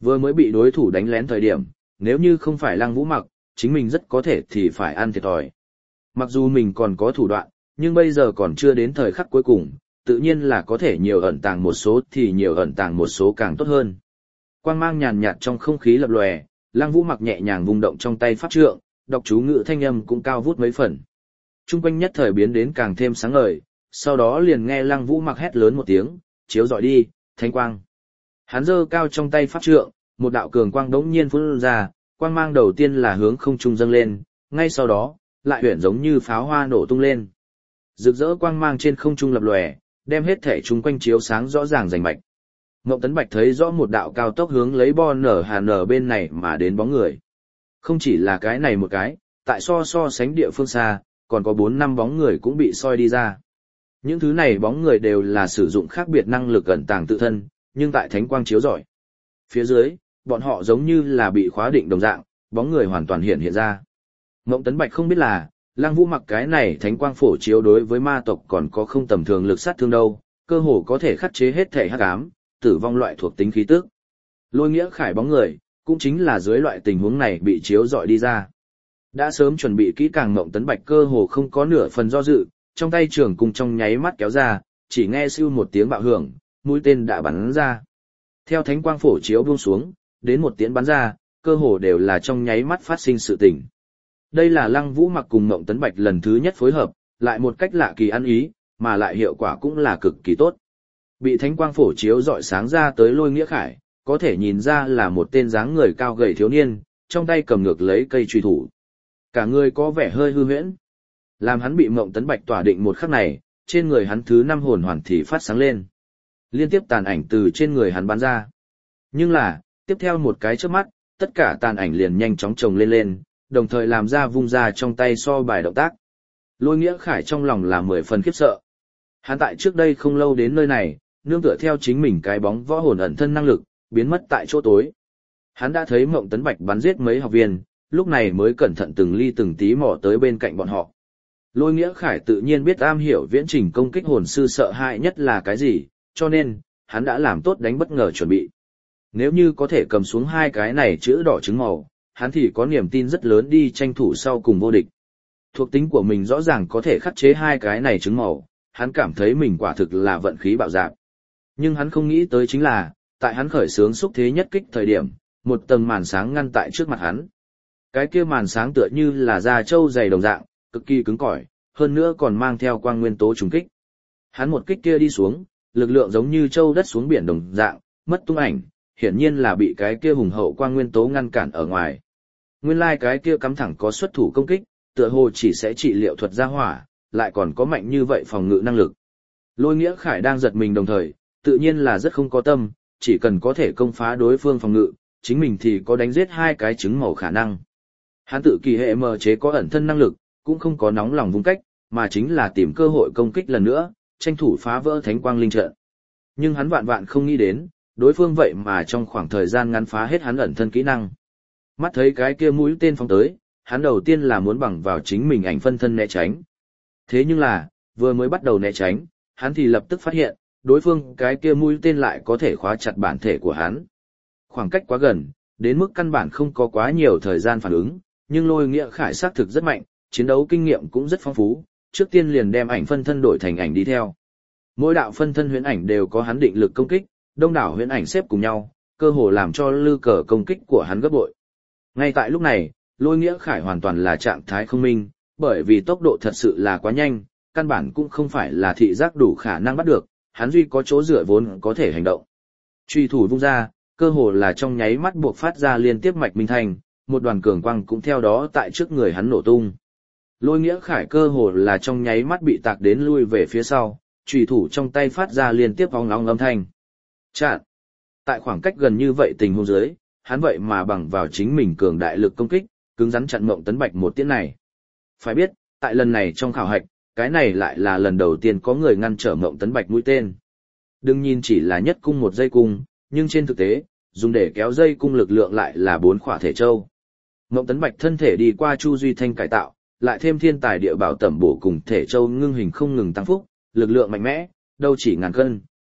Vừa mới bị đối thủ đánh lén thời điểm, nếu như không phải Lăng Vũ Mặc, chính mình rất có thể thì phải ăn thiệt thòi. Mặc dù mình còn có thủ đoạn, nhưng bây giờ còn chưa đến thời khắc cuối cùng, tự nhiên là có thể nhiều ẩn tàng một số thì nhiều ẩn tàng một số càng tốt hơn. Quang mang nhàn nhạt trong không khí lập lòe, Lăng Vũ Mặc nhẹ nhàng vung động trong tay pháp trượng, đọc chú ngữ thanh âm cũng cao vút mấy phần. Trung quanh nhất thời biến đến càng thêm sáng ngời, sau đó liền nghe Lăng Vũ Mặc hét lớn một tiếng, chiếu rọi đi, thánh quang. Hắn giơ cao trong tay pháp trượng, một đạo cường quang đống nhiên phun ra, quang mang đầu tiên là hướng không trung dâng lên, ngay sau đó, lại huyển giống như pháo hoa nổ tung lên. Rực rỡ quang mang trên không trung lập lòe, đem hết thể chúng quanh chiếu sáng rõ ràng rành mạch. Ngộng Tấn Bạch thấy rõ một đạo cao tốc hướng lấy bo nở hà nở bên này mà đến bóng người. Không chỉ là cái này một cái, tại so so sánh địa phương xa, còn có bốn năm bóng người cũng bị soi đi ra. Những thứ này bóng người đều là sử dụng khác biệt năng lực ẩn tàng tự thân, nhưng tại thánh quang chiếu rọi. Phía dưới, bọn họ giống như là bị khóa định đồng dạng, bóng người hoàn toàn hiện hiện ra. Ngộng Tấn Bạch không biết là, Lăng Vũ Mặc cái này thánh quang phổ chiếu đối với ma tộc còn có không tầm thường lực sát thương đâu, cơ hồ có thể khắc chế hết thể hắc ám, tử vong loại thuộc tính khí tức. Lôi Nghĩa Khải bóng người, cũng chính là dưới loại tình huống này bị chiếu rọi đi ra. Đã sớm chuẩn bị kỹ càng Ngộng Tấn Bạch cơ hồ không có nửa phần do dự, trong tay trường cung trong nháy mắt kéo ra, chỉ nghe siêu một tiếng bạo hưởng, mũi tên đã bắn ra. Theo thánh quang phổ chiếu buông xuống, đến một tiếng bắn ra, cơ hồ đều là trong nháy mắt phát sinh sự tình. Đây là Lăng Vũ Mặc cùng Ngộng Tấn Bạch lần thứ nhất phối hợp, lại một cách lạ kỳ ăn ý, mà lại hiệu quả cũng là cực kỳ tốt. Bị thánh quang phổ chiếu rọi sáng ra tới Lôi Nghĩa Khải, có thể nhìn ra là một tên dáng người cao gầy thiếu niên, trong tay cầm ngược lấy cây truy thủ. Cả người có vẻ hơi hư huyễn. Làm hắn bị Ngộng Tấn Bạch tỏa định một khắc này, trên người hắn thứ năm hồn hoàn thì phát sáng lên. Liên tiếp tàn ảnh từ trên người hắn bắn ra. Nhưng là, tiếp theo một cái chớp mắt, tất cả tàn ảnh liền nhanh chóng chồng lên lên, đồng thời làm ra vung ra trong tay so bài động tác. Lôi Nghĩa Khải trong lòng là mười phần khiếp sợ. Hắn tại trước đây không lâu đến nơi này, nương tựa theo chính mình cái bóng võ hồn ẩn thân năng lực, biến mất tại chỗ tối. Hắn đã thấy Ngộng Tấn Bạch bắn giết mấy học viên, lúc này mới cẩn thận từng ly từng tí mò tới bên cạnh bọn họ. Lôi Nghĩa Khải tự nhiên biết am hiểu viễn trình công kích hồn sư sợ hãi nhất là cái gì, cho nên, hắn đã làm tốt đánh bất ngờ chuẩn bị. Nếu như có thể cầm xuống hai cái này chữ đỏ trứng màu, hắn thì có niềm tin rất lớn đi tranh thủ sau cùng vô địch. Thuộc tính của mình rõ ràng có thể khắc chế hai cái này trứng màu, hắn cảm thấy mình quả thực là vận khí bạo dạn. Nhưng hắn không nghĩ tới chính là, tại hắn khởi xướng xúc thế nhất kích thời điểm, một tầng màn sáng ngăn tại trước mặt hắn. Cái kia màn sáng tựa như là da trâu dày đồng dạng, cực kỳ cứng cỏi, hơn nữa còn mang theo quang nguyên tố trùng kích. Hắn một kích kia đi xuống, lực lượng giống như trâu đất xuống biển đồng dạng, mất tung ảnh, hiển nhiên là bị cái kia hùng hậu quang nguyên tố ngăn cản ở ngoài. Nguyên lai like cái kia cắm thẳng có xuất thủ công kích, tựa hồ chỉ sẽ trị liệu thuật ra hỏa, lại còn có mạnh như vậy phòng ngự năng lực. Lôi Nghĩa Khải đang giật mình đồng thời, tự nhiên là rất không có tâm, chỉ cần có thể công phá đối phương phòng ngự, chính mình thì có đánh giết hai cái trứng màu khả năng. Hắn tự kỳ hệ mờ chế có ẩn thân năng lực, cũng không có nóng lòng vung cách, mà chính là tìm cơ hội công kích lần nữa, tranh thủ phá vỡ thánh quang linh trận. Nhưng hắn vạn vạn không nghĩ đến, đối phương vậy mà trong khoảng thời gian ngắn phá hết hắn ẩn thân kỹ năng. Mắt thấy cái kia mũi tên phóng tới, hắn đầu tiên là muốn bằng vào chính mình ảnh phân thân né tránh. Thế nhưng là, vừa mới bắt đầu né tránh, hắn thì lập tức phát hiện, đối phương cái kia mũi tên lại có thể khóa chặt bản thể của hắn. Khoảng cách quá gần, đến mức căn bản không có quá nhiều thời gian phản ứng, nhưng Lôi Nghĩa Khải xác thực rất mạnh, chiến đấu kinh nghiệm cũng rất phong phú, trước tiên liền đem ảnh phân thân đổi thành ảnh đi theo. Mỗi đạo phân thân huyễn ảnh đều có hắn định lực công kích, đông đảo huyễn ảnh xếp cùng nhau, cơ hồ làm cho lư cờ công kích của hắn gấp bội. Ngay tại lúc này, Lôi Nghĩa Khải hoàn toàn là trạng thái không minh, bởi vì tốc độ thật sự là quá nhanh, căn bản cũng không phải là thị giác đủ khả năng bắt được, hắn duy có chỗ dựa vốn có thể hành động. Truy thủ vung ra, cơ hồ là trong nháy mắt buộc phát ra liên tiếp mạch minh thanh, một đoàn cường quang cũng theo đó tại trước người hắn nổ tung. Lôi Nghĩa Khải cơ hồ là trong nháy mắt bị tạc đến lui về phía sau, truy thủ trong tay phát ra liên tiếp ong ong âm thanh. Chạn! Tại khoảng cách gần như vậy tình huống dưới, hắn vậy mà bằng vào chính mình cường đại lực công kích, cứng rắn chặn Ngộng Tấn Bạch một tiễn này. Phải biết, tại lần này trong khảo hạch, cái này lại là lần đầu tiên có người ngăn trở Ngộng Tấn Bạch mũi tên. Đừng nhìn chỉ là nhất cung một dây cung, nhưng trên thực tế, dùng để kéo dây cung lực lượng lại là bốn khỏa thể châu. Ngộng Tấn Bạch thân thể đi qua Chu Duy Thanh cải tạo, lại thêm thiên tài địa bảo tẩm bổ cùng thể châu ngưng hình không ngừng tăng phúc, lực lượng mạnh mẽ, đâu chỉ ngàn cân.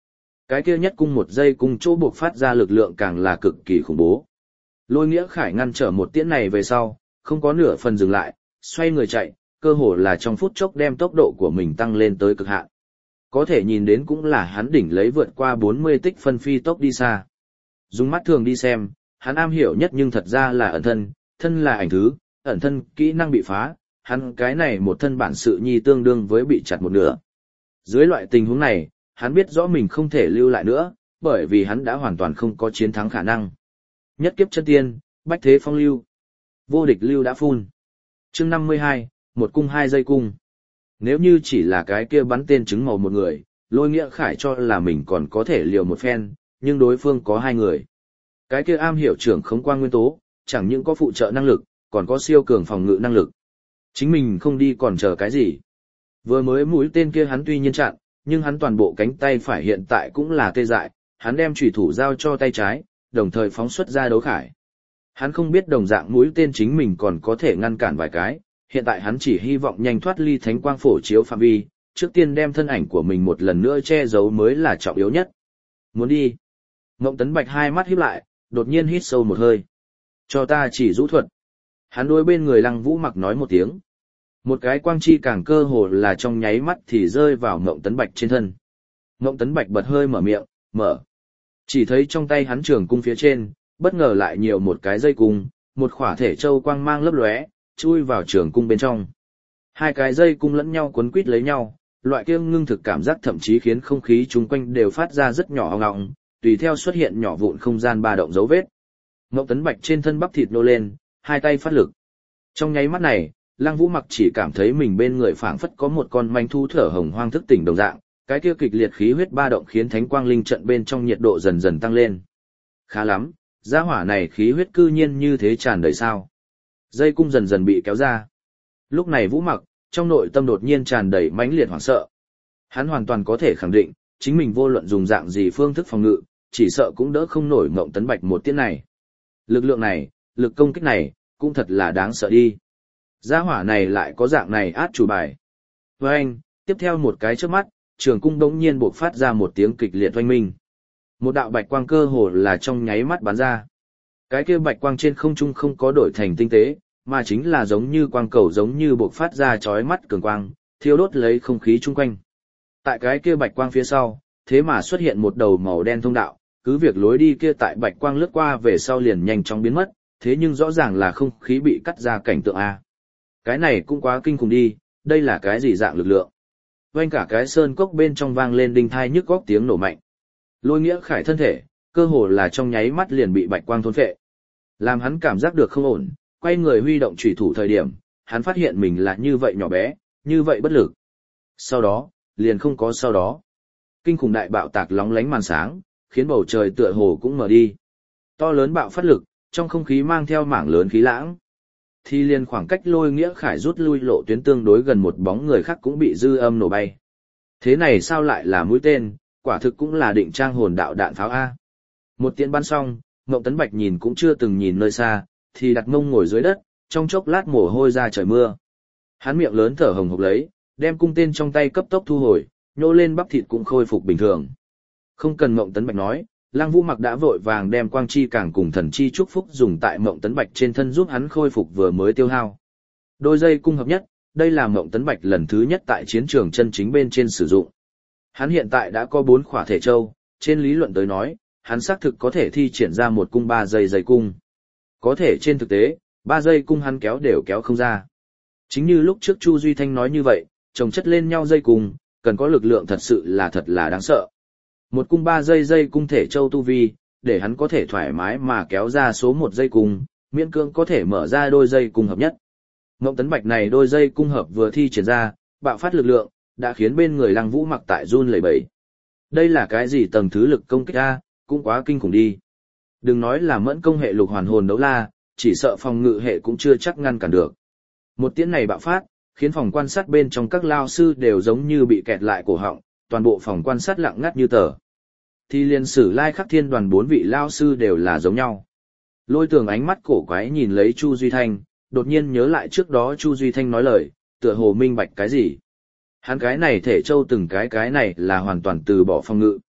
Cái kia nhất cung một dây cung chỗ buộc phát ra lực lượng càng là cực kỳ khủng bố. Lôi Nghĩa Khải ngăn trở một tiễn này về sau, không có nửa phần dừng lại, xoay người chạy, cơ hồ là trong phút chốc đem tốc độ của mình tăng lên tới cực hạn. Có thể nhìn đến cũng là hắn đỉnh lấy vượt qua bốn mươi tích phân phi tốc đi xa. Dùng mắt thường đi xem, hắn am hiểu nhất nhưng thật ra là ẩn thân, thân là ảnh thứ, ẩn thân kỹ năng bị phá, hắn cái này một thân bản sự nhi tương đương với bị chặt một nửa. Dưới loại tình huống này, hắn biết rõ mình không thể lưu lại nữa, bởi vì hắn đã hoàn toàn không có chiến thắng khả năng. Nhất kiếp chân tiên, bách thế phong lưu. Vô địch lưu đã phun. Chương năm mươi hai, một cung hai dây cung. Nếu như chỉ là cái kia bắn tên trứng màu một người, Lôi Nghĩa Khải cho là mình còn có thể liều một phen, nhưng đối phương có hai người. Cái kia am hiểu trưởng khống quang nguyên tố, chẳng những có phụ trợ năng lực, còn có siêu cường phòng ngự năng lực. Chính mình không đi còn chờ cái gì. Vừa mới mũi tên kia hắn tuy nhiên chặn, nhưng hắn toàn bộ cánh tay phải hiện tại cũng là tê dại, hắn đem chủy thủ giao cho tay trái, đồng thời phóng xuất ra đấu khải. Hắn không biết đồng dạng mũi tên chính mình còn có thể ngăn cản vài cái, hiện tại hắn chỉ hy vọng nhanh thoát ly thánh quang phổ chiếu phạm vi, trước tiên đem thân ảnh của mình một lần nữa che giấu mới là trọng yếu nhất. Muốn đi. Ngộng Tấn Bạch hai mắt híp lại, đột nhiên hít sâu một hơi. Cho ta chỉ rũ thuật. Hắn đối bên người Lăng Vũ Mặc nói một tiếng. Một cái quang chi càng cơ hồ là trong nháy mắt thì rơi vào Ngộng Tấn Bạch trên thân. Ngộng Tấn Bạch bật hơi mở miệng, mở. Chỉ thấy trong tay hắn trường cung phía trên, bất ngờ lại nhiều một cái dây cung, một khỏa thể châu quang mang lấp lóe, chui vào trường cung bên trong. Hai cái dây cung lẫn nhau quấn quít lấy nhau, loại kia ngưng thực cảm giác thậm chí khiến không khí chung quanh đều phát ra rất nhỏ ong ong, tùy theo xuất hiện nhỏ vụn không gian ba động dấu vết. Ngộng Tấn Bạch trên thân bắp thịt nô lên, hai tay phát lực. Trong nháy mắt này, Lăng Vũ Mặc chỉ cảm thấy mình bên người phảng phất có một con manh thu thở hồng hoang thức tỉnh đồng dạng, cái kia kịch liệt khí huyết ba động khiến thánh quang linh trận bên trong nhiệt độ dần dần tăng lên. Khá lắm, gia hỏa này khí huyết cư nhiên như thế tràn đầy sao? Dây cung dần dần bị kéo ra. Lúc này Vũ Mặc, trong nội tâm đột nhiên tràn đầy mãnh liệt hoảng sợ. Hắn hoàn toàn có thể khẳng định, chính mình vô luận dùng dạng gì phương thức phòng ngự, chỉ sợ cũng đỡ không nổi Ngộng Tấn Bạch một tiễn này. Lực lượng này, lực công kích này, cũng thật là đáng sợ đi. Gia hỏa này lại có dạng này át chủ bài. Với anh, tiếp theo một cái trước mắt, trường cung đống nhiên bộc phát ra một tiếng kịch liệt oanh minh. Một đạo bạch quang cơ hồ là trong nháy mắt bắn ra. Cái kia bạch quang trên không trung không có đổi thành tinh tế, mà chính là giống như quang cầu giống như bộc phát ra chói mắt cường quang, thiêu đốt lấy không khí chung quanh. Tại cái kia bạch quang phía sau, thế mà xuất hiện một đầu màu đen thông đạo, cứ việc lối đi kia tại bạch quang lướt qua về sau liền nhanh chóng biến mất, thế nhưng rõ ràng là không khí bị cắt ra cảnh tượng A. Cái này cũng quá kinh khủng đi, đây là cái gì dạng lực lượng? Vành cả cái sơn cốc bên trong vang lên đinh thai nhức góc tiếng nổ mạnh. Lôi Nghĩa Khải thân thể, cơ hồ là trong nháy mắt liền bị bạch quang thôn phệ. Làm hắn cảm giác được không ổn, quay người huy động chủy thủ thời điểm, hắn phát hiện mình là như vậy nhỏ bé, như vậy bất lực. Sau đó, liền không có sau đó. Kinh khủng đại bạo tạc lóng lánh màn sáng, khiến bầu trời tựa hồ cũng mở đi. To lớn bạo phát lực, trong không khí mang theo mảng lớn khí lãng. Thì liền khoảng cách Lôi Nghĩa Khải rút lui lộ tuyến tương đối gần một bóng người khác cũng bị dư âm nổ bay. Thế này sao lại là mũi tên, quả thực cũng là định trang hồn đạo đạn pháo A. Một tiễn bắn xong, Ngộng Tấn Bạch nhìn cũng chưa từng nhìn nơi xa, thì đặt mông ngồi dưới đất, trong chốc lát mồ hôi ra trời mưa. Hắn miệng lớn thở hồng hộc lấy, đem cung tên trong tay cấp tốc thu hồi, nhô lên bắp thịt cũng khôi phục bình thường. Không cần Ngộng Tấn Bạch nói, Lăng Vũ Mặc đã vội vàng đem quang chi càng cùng thần chi chúc phúc dùng tại Ngộng Tấn Bạch trên thân giúp hắn khôi phục vừa mới tiêu hao. Đôi dây cung hợp nhất, đây là Ngộng Tấn Bạch lần thứ nhất tại chiến trường chân chính bên trên sử dụng. Hắn hiện tại đã có bốn khỏa thể châu, trên lý luận tới nói, hắn xác thực có thể thi triển ra một cung ba dây dây cung. Có thể trên thực tế, ba dây cung hắn kéo đều kéo không ra. Chính như lúc trước Chu Duy Thanh nói như vậy, chồng chất lên nhau dây cung, cần có lực lượng thật sự là thật là đáng sợ. Một cung ba dây dây cung thể châu tu vi, để hắn có thể thoải mái mà kéo ra số một dây cung, miễn cưỡng có thể mở ra đôi dây cung hợp nhất. Ngộng Tấn Bạch này đôi dây cung hợp vừa thi triển ra, bạo phát lực lượng, đã khiến bên người Lăng Vũ Mặc tại run lẩy bẩy. Đây là cái gì tầng thứ lực công kích a, cũng quá kinh khủng đi. Đừng nói là mẫn công hệ lục hoàn hồn đấu la, chỉ sợ phòng ngự hệ cũng chưa chắc ngăn cản được. Một tiễn này bạo phát, khiến phòng quan sát bên trong các lao sư đều giống như bị kẹt lại cổ họng, toàn bộ phòng quan sát lặng ngắt như tờ. Thì liên sử lai khắc thiên đoàn bốn vị lao sư đều là giống nhau. Lôi Tường ánh mắt cổ quái nhìn lấy Chu Duy Thanh, đột nhiên nhớ lại trước đó Chu Duy Thanh nói lời, tựa hồ minh bạch cái gì. Hắn cái này thể châu từng cái cái này là hoàn toàn từ bỏ phòng ngự.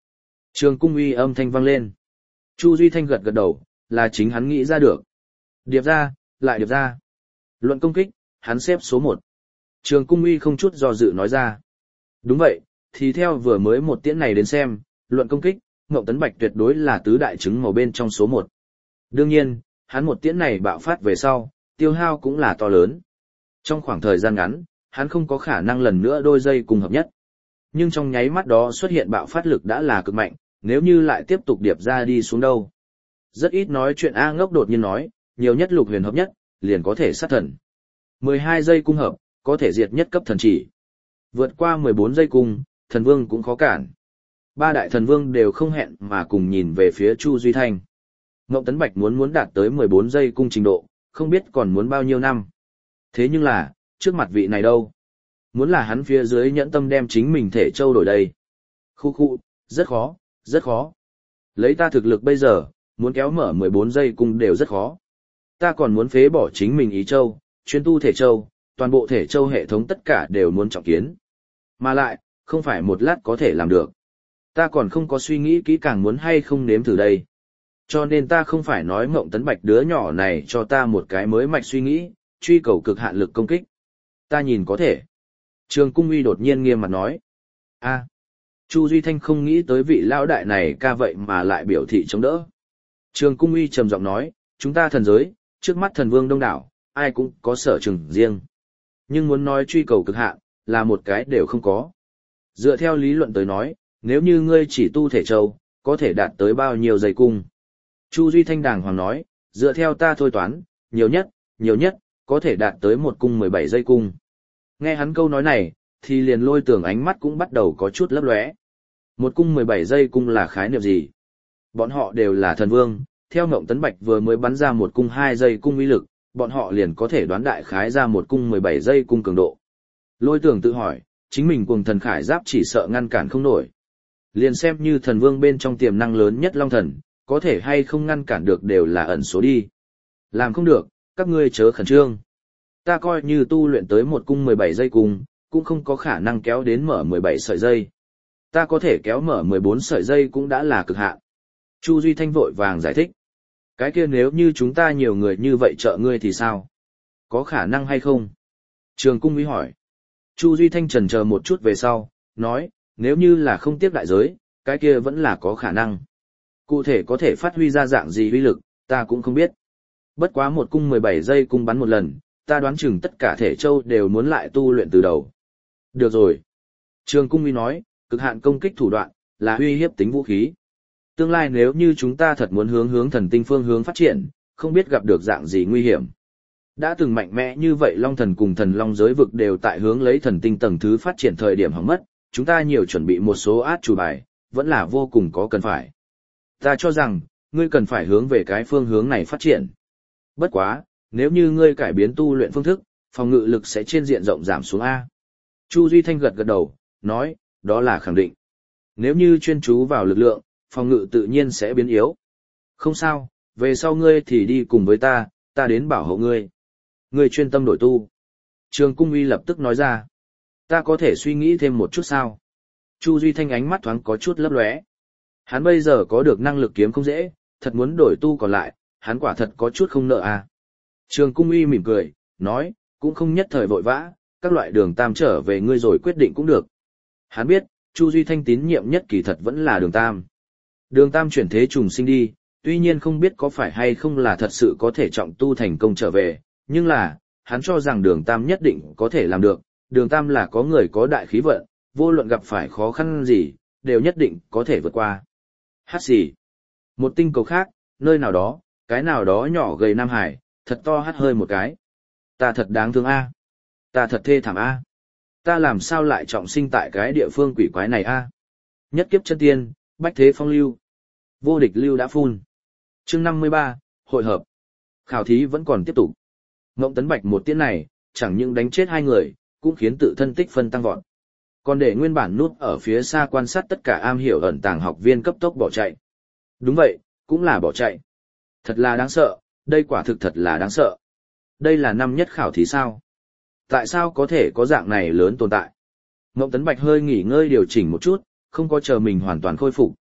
Trường Cung Uy âm thanh vang lên. Chu Duy Thanh gật gật đầu, là chính hắn nghĩ ra được. Điệp ra, lại điệp ra. Luận công kích, hắn xếp số một. Trường Cung Uy không chút do dự nói ra. Đúng vậy, thì theo vừa mới một tiễn này đến xem, luận công kích, Ngộng Tấn Bạch tuyệt đối là tứ đại trứng màu bên trong số một. Đương nhiên, hắn một tiễn này bạo phát về sau, tiêu hao cũng là to lớn. Trong khoảng thời gian ngắn, hắn không có khả năng lần nữa đôi dây cùng hợp nhất. Nhưng trong nháy mắt đó xuất hiện bạo phát lực đã là cực mạnh, nếu như lại tiếp tục điệp ra đi xuống đâu. Rất ít nói chuyện A Ngốc đột nhiên nói, nhiều nhất lục huyền hợp nhất, liền có thể sát thần. mười hai giây cung hợp, có thể diệt nhất cấp thần chỉ. Vượt qua mười bốn giây cung, thần vương cũng khó cản. Ba đại thần vương đều không hẹn mà cùng nhìn về phía Chu Duy Thanh. Ngộng Tấn Bạch muốn muốn đạt tới mười bốn giây cung trình độ, không biết còn muốn bao nhiêu năm. Thế nhưng là, trước mặt vị này đâu? Muốn là hắn phía dưới nhẫn tâm đem chính mình thể châu đổi đây. Khu khu, rất khó, rất khó. Lấy ta thực lực bây giờ, muốn kéo mở mười bốn giây cung đều rất khó. Ta còn muốn phế bỏ chính mình ý châu, chuyên tu thể châu, toàn bộ thể châu hệ thống tất cả đều muốn trọng kiến. Mà lại, không phải một lát có thể làm được. Ta còn không có suy nghĩ kỹ càng muốn hay không nếm thử đây. Cho nên ta không phải nói Ngộng Tấn Bạch đứa nhỏ này cho ta một cái mới mạch suy nghĩ, truy cầu cực hạn lực công kích. Ta nhìn có thể. Trường Cung Uy đột nhiên nghiêm mặt nói. a Chu Duy Thanh không nghĩ tới vị lão đại này ca vậy mà lại biểu thị chống đỡ. Trường Cung Uy trầm giọng nói, chúng ta thần giới, trước mắt thần vương đông đảo, ai cũng có sở trường riêng. Nhưng muốn nói truy cầu cực hạn, là một cái đều không có. Dựa theo lý luận tới nói, nếu như ngươi chỉ tu thể châu, có thể đạt tới bao nhiêu giây cung. Chu Duy Thanh đàng hoàng nói, dựa theo ta thôi toán, nhiều nhất, nhiều nhất, có thể đạt tới một cung mười bảy giây cung. Nghe hắn câu nói này, thì liền Lôi Tưởng ánh mắt cũng bắt đầu có chút lấp lóe. Một cung mười bảy giây cung là khái niệm gì? Bọn họ đều là thần vương, theo Ngộng Tấn Bạch vừa mới bắn ra một cung hai giây cung uy lực, bọn họ liền có thể đoán đại khái ra một cung mười bảy giây cung cường độ. Lôi Tưởng tự hỏi, chính mình cùng thần khải giáp chỉ sợ ngăn cản không nổi. Liền xem như thần vương bên trong tiềm năng lớn nhất Long Thần, có thể hay không ngăn cản được đều là ẩn số đi. Làm không được, các ngươi chớ khẩn trương. Ta coi như tu luyện tới một cung mười bảy giây cung, cũng không có khả năng kéo đến mở mười bảy sợi dây. Ta có thể kéo mở mười bốn sợi dây cũng đã là cực hạn. Chu Duy Thanh vội vàng giải thích. Cái kia nếu như chúng ta nhiều người như vậy trợ ngươi thì sao? Có khả năng hay không? Trường Cung Uy hỏi. Chu Duy Thanh chần chờ một chút về sau, nói, nếu như là không tiếp đại giới, cái kia vẫn là có khả năng. Cụ thể có thể phát huy ra dạng gì uy lực, ta cũng không biết. Bất quá một cung mười bảy giây cung bắn một lần, ta đoán chừng tất cả thể châu đều muốn lại tu luyện từ đầu. Được rồi. Trường Cung Uy nói, cực hạn công kích thủ đoạn, là uy hiếp tính vũ khí. Tương lai nếu như chúng ta thật muốn hướng hướng thần tinh phương hướng phát triển, không biết gặp được dạng gì nguy hiểm. Đã từng mạnh mẽ như vậy Long Thần cùng Thần Long giới vực đều tại hướng lấy thần tinh tầng thứ phát triển thời điểm hỏng mất, chúng ta nhiều chuẩn bị một số át chủ bài, vẫn là vô cùng có cần phải. Ta cho rằng, ngươi cần phải hướng về cái phương hướng này phát triển. Bất quá, nếu như ngươi cải biến tu luyện phương thức, phòng ngự lực sẽ trên diện rộng giảm xuống A. Chu Duy Thanh gật gật đầu, nói, đó là khẳng định. Nếu như chuyên chú vào lực lượng, phòng ngự tự nhiên sẽ biến yếu. Không sao, về sau ngươi thì đi cùng với ta, ta đến bảo hộ ngươi. Ngươi chuyên tâm đổi tu. Trường Cung Uy lập tức nói ra. Ta có thể suy nghĩ thêm một chút sao? Chu Duy Thanh ánh mắt thoáng có chút lấp lóe. Hắn bây giờ có được năng lực kiếm không dễ, thật muốn đổi tu còn lại, hắn quả thật có chút không nợ à. Trường Cung Uy mỉm cười, nói, cũng không nhất thời vội vã, các loại đường tam trở về ngươi rồi quyết định cũng được. Hắn biết, Chu Duy Thanh tín nhiệm nhất kỳ thật vẫn là đường tam. Đường tam chuyển thế trùng sinh đi, tuy nhiên không biết có phải hay không là thật sự có thể trọng tu thành công trở về, nhưng là, hắn cho rằng đường tam nhất định có thể làm được, đường tam là có người có đại khí vận, vô luận gặp phải khó khăn gì, đều nhất định có thể vượt qua. Hát xì. Một tinh cầu khác, nơi nào đó, cái nào đó nhỏ gầy Nam Hải, thật to hắt hơi một cái. Ta thật đáng thương a, ta thật thê thảm a, ta làm sao lại trọng sinh tại cái địa phương quỷ quái này a? Nhất kiếp chân tiên, bách thế phong lưu, vô địch lưu đã phun. Chương năm mươi ba, hội hợp. Khảo thí vẫn còn tiếp tục. Ngộng Tấn Bạch một tiếng này, chẳng những đánh chết hai người, cũng khiến tự thân tích phân tăng vọt. Còn để nguyên bản nút ở phía xa quan sát tất cả am hiểu ẩn tàng học viên cấp tốc bỏ chạy. Đúng vậy, cũng là bỏ chạy. Thật là đáng sợ, đây quả thực thật là đáng sợ. Đây là năm nhất khảo thí sao? Tại sao có thể có dạng này lớn tồn tại? Ngộng Tấn Bạch hơi nghỉ ngơi điều chỉnh một chút, không có chờ mình hoàn toàn khôi phục,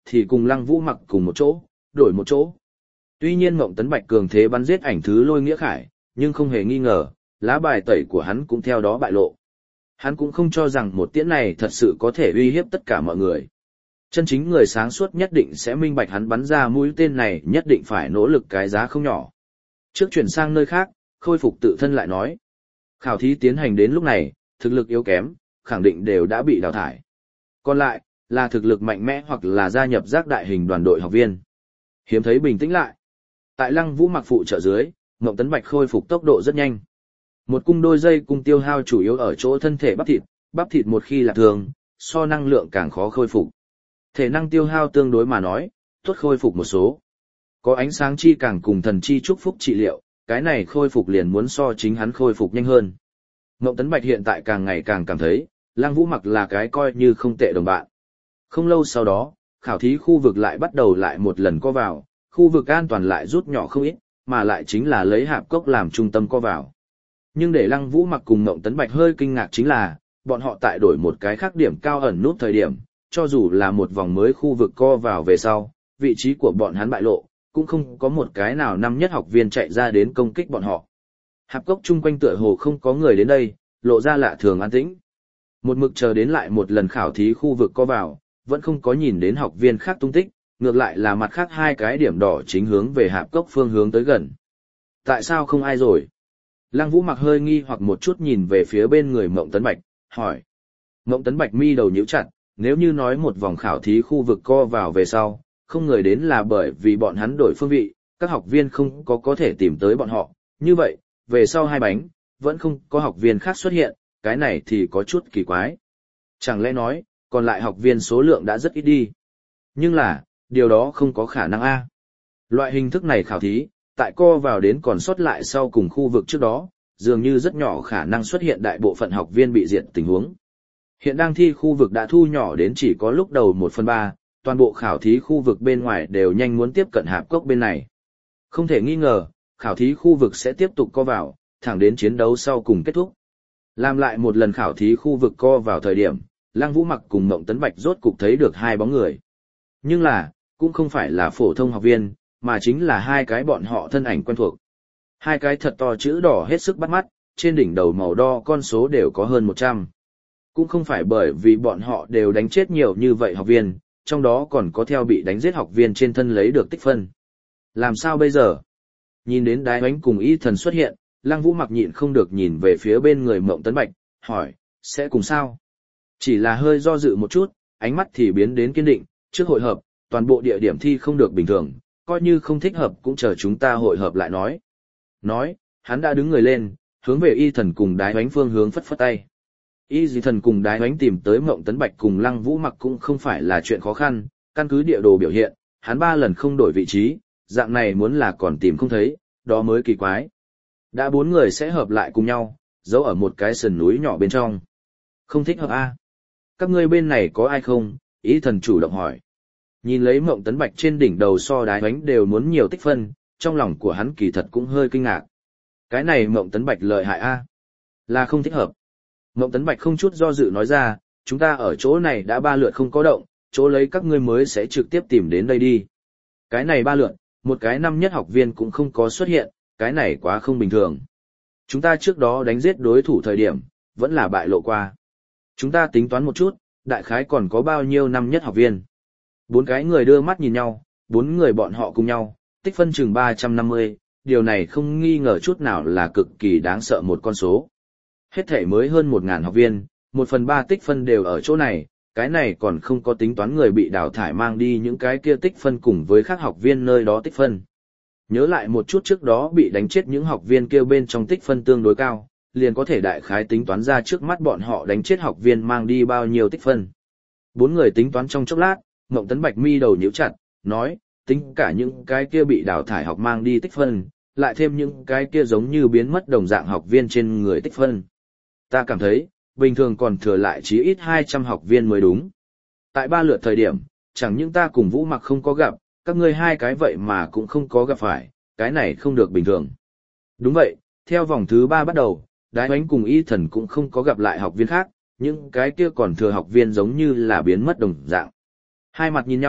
thì cùng Lăng Vũ Mặc cùng một chỗ, đổi một chỗ. Tuy nhiên Ngộng Tấn Bạch cường thế bắn giết ảnh thứ Lôi Nghĩa Khải, nhưng không hề nghi ngờ, lá bài tẩy của hắn cũng theo đó bại lộ. Hắn cũng không cho rằng một tiễn này thật sự có thể uy hiếp tất cả mọi người. Chân chính người sáng suốt nhất định sẽ minh bạch hắn bắn ra mũi tên này nhất định phải nỗ lực cái giá không nhỏ. Trước chuyển sang nơi khác, khôi phục tự thân lại nói. Khảo thí tiến hành đến lúc này, thực lực yếu kém, khẳng định đều đã bị đào thải. Còn lại, là thực lực mạnh mẽ hoặc là gia nhập giác đại hình đoàn đội học viên. Hiếm thấy bình tĩnh lại. Tại Lăng Vũ Mặc phụ trợ dưới, Ngộng Tấn Bạch khôi phục tốc độ rất nhanh. Một cung đôi dây cung tiêu hao chủ yếu ở chỗ thân thể bắp thịt, bắp thịt một khi là thường, so năng lượng càng khó khôi phục. Thể năng tiêu hao tương đối mà nói, tốt khôi phục một số. Có ánh sáng chi càng cùng thần chi chúc phúc trị liệu, cái này khôi phục liền muốn so chính hắn khôi phục nhanh hơn. Ngộng Tấn Bạch hiện tại càng ngày càng cảm thấy, Lăng Vũ Mặc là cái coi như không tệ đồng bạn. Không lâu sau đó, khảo thí khu vực lại bắt đầu lại một lần co vào, khu vực an toàn lại rút nhỏ không ít, mà lại chính là lấy hạp cốc làm trung tâm co vào. Nhưng để Lăng Vũ Mặc cùng Ngộng Tấn Bạch hơi kinh ngạc chính là, bọn họ tại đổi một cái khác điểm cao ẩn nút thời điểm, cho dù là một vòng mới khu vực co vào về sau, vị trí của bọn hắn bại lộ, cũng không có một cái nào năm nhất học viên chạy ra đến công kích bọn họ. Hạp cốc chung quanh tựa hồ không có người đến đây, lộ ra lạ thường an tĩnh. Một mực chờ đến lại một lần khảo thí khu vực co vào, vẫn không có nhìn đến học viên khác tung tích, ngược lại là mặt khác hai cái điểm đỏ chính hướng về hạp cốc phương hướng tới gần. Tại sao không ai rồi? Lăng Vũ Mặc hơi nghi hoặc một chút nhìn về phía bên người Ngộng Tấn Bạch, hỏi. Ngộng Tấn Bạch mi đầu nhíu chặt, nếu như nói một vòng khảo thí khu vực co vào về sau, không người đến là bởi vì bọn hắn đổi phương vị, các học viên không có có thể tìm tới bọn họ, như vậy, về sau hai bánh, vẫn không có học viên khác xuất hiện, cái này thì có chút kỳ quái. Chẳng lẽ nói, còn lại học viên số lượng đã rất ít đi. Nhưng là, điều đó không có khả năng a. Loại hình thức này khảo thí, tại co vào đến còn sót lại sau cùng khu vực trước đó, dường như rất nhỏ khả năng xuất hiện đại bộ phận học viên bị diệt tình huống. Hiện đang thi khu vực đã thu nhỏ đến chỉ có lúc đầu một phần ba, toàn bộ khảo thí khu vực bên ngoài đều nhanh muốn tiếp cận hạp cốc bên này. Không thể nghi ngờ, khảo thí khu vực sẽ tiếp tục co vào, thẳng đến chiến đấu sau cùng kết thúc. Làm lại một lần khảo thí khu vực co vào thời điểm, Lăng Vũ Mặc cùng Ngộng Tấn Bạch rốt cục thấy được hai bóng người. Nhưng là, cũng không phải là phổ thông học viên, mà chính là hai cái bọn họ thân ảnh quen thuộc. Hai cái thật to chữ đỏ hết sức bắt mắt, trên đỉnh đầu màu đo con số đều có hơn một trăm. Cũng không phải bởi vì bọn họ đều đánh chết nhiều như vậy học viên, trong đó còn có theo bị đánh giết học viên trên thân lấy được tích phân. Làm sao bây giờ? Nhìn đến Đái Oánh cùng Y Thần xuất hiện, Lăng Vũ Mặc nhịn không được nhìn về phía bên người Ngộng Tấn Bạch, hỏi, sẽ cùng sao? Chỉ là hơi do dự một chút, ánh mắt thì biến đến kiên định, trước hội hợp, toàn bộ địa điểm thi không được bình thường, coi như không thích hợp cũng chờ chúng ta hội hợp lại nói. Nói, hắn đã đứng người lên, hướng về Y Thần cùng Đái Oánh phương hướng phất phất tay. Y Dì Thần cùng Đái Oánh tìm tới Ngộng Tấn Bạch cùng Lăng Vũ Mặc cũng không phải là chuyện khó khăn, căn cứ địa đồ biểu hiện, hắn ba lần không đổi vị trí, dạng này muốn là còn tìm không thấy, đó mới kỳ quái. Đã bốn người sẽ hợp lại cùng nhau, giấu ở một cái sườn núi nhỏ bên trong. Không thích hợp a? À? Các ngươi bên này có ai không? Y Thần chủ động hỏi. Nhìn lấy Ngộng Tấn Bạch trên đỉnh đầu so Đái Oánh đều muốn nhiều tích phân, trong lòng của hắn kỳ thật cũng hơi kinh ngạc. Cái này Ngộng Tấn Bạch lợi hại a? À? Là không thích hợp. Ngộng Tấn Bạch không chút do dự nói ra, chúng ta ở chỗ này đã ba lượt không có động, chỗ lấy các ngươi mới sẽ trực tiếp tìm đến đây đi. Cái này ba lượt, một cái năm nhất học viên cũng không có xuất hiện, cái này quá không bình thường. Chúng ta trước đó đánh giết đối thủ thời điểm, vẫn là bại lộ qua. Chúng ta tính toán một chút, đại khái còn có bao nhiêu năm nhất học viên. Bốn cái người đưa mắt nhìn nhau, bốn người bọn họ cùng nhau, tích phân chừng ba trăm năm mươi, điều này không nghi ngờ chút nào là cực kỳ đáng sợ một con số. Hết thể mới hơn một nghìn học viên, một phần ba tích phân đều ở chỗ này, cái này còn không có tính toán người bị đào thải mang đi những cái kia tích phân cùng với các học viên nơi đó tích phân. Nhớ lại một chút trước đó bị đánh chết những học viên kia bên trong tích phân tương đối cao, liền có thể đại khái tính toán ra trước mắt bọn họ đánh chết học viên mang đi bao nhiêu tích phân. Bốn người tính toán trong chốc lát, Ngộng Tấn Bạch mi đầu nhíu chặt, nói, tính cả những cái kia bị đào thải học mang đi tích phân, lại thêm những cái kia giống như biến mất đồng dạng học viên trên người tích phân. Ta cảm thấy, bình thường còn thừa lại chí ít hai trăm học viên mới đúng. Tại ba lượt thời điểm, chẳng những ta cùng Vũ Mặc không có gặp, các ngươi hai cái vậy mà cũng không có gặp phải, cái này không được bình thường. Đúng vậy, theo vòng thứ ba bắt đầu, Đái Oánh cùng Y Thần cũng không có gặp lại học viên khác, những cái kia còn thừa học viên giống như là biến mất đồng dạng. Hai mặt nhìn nhau,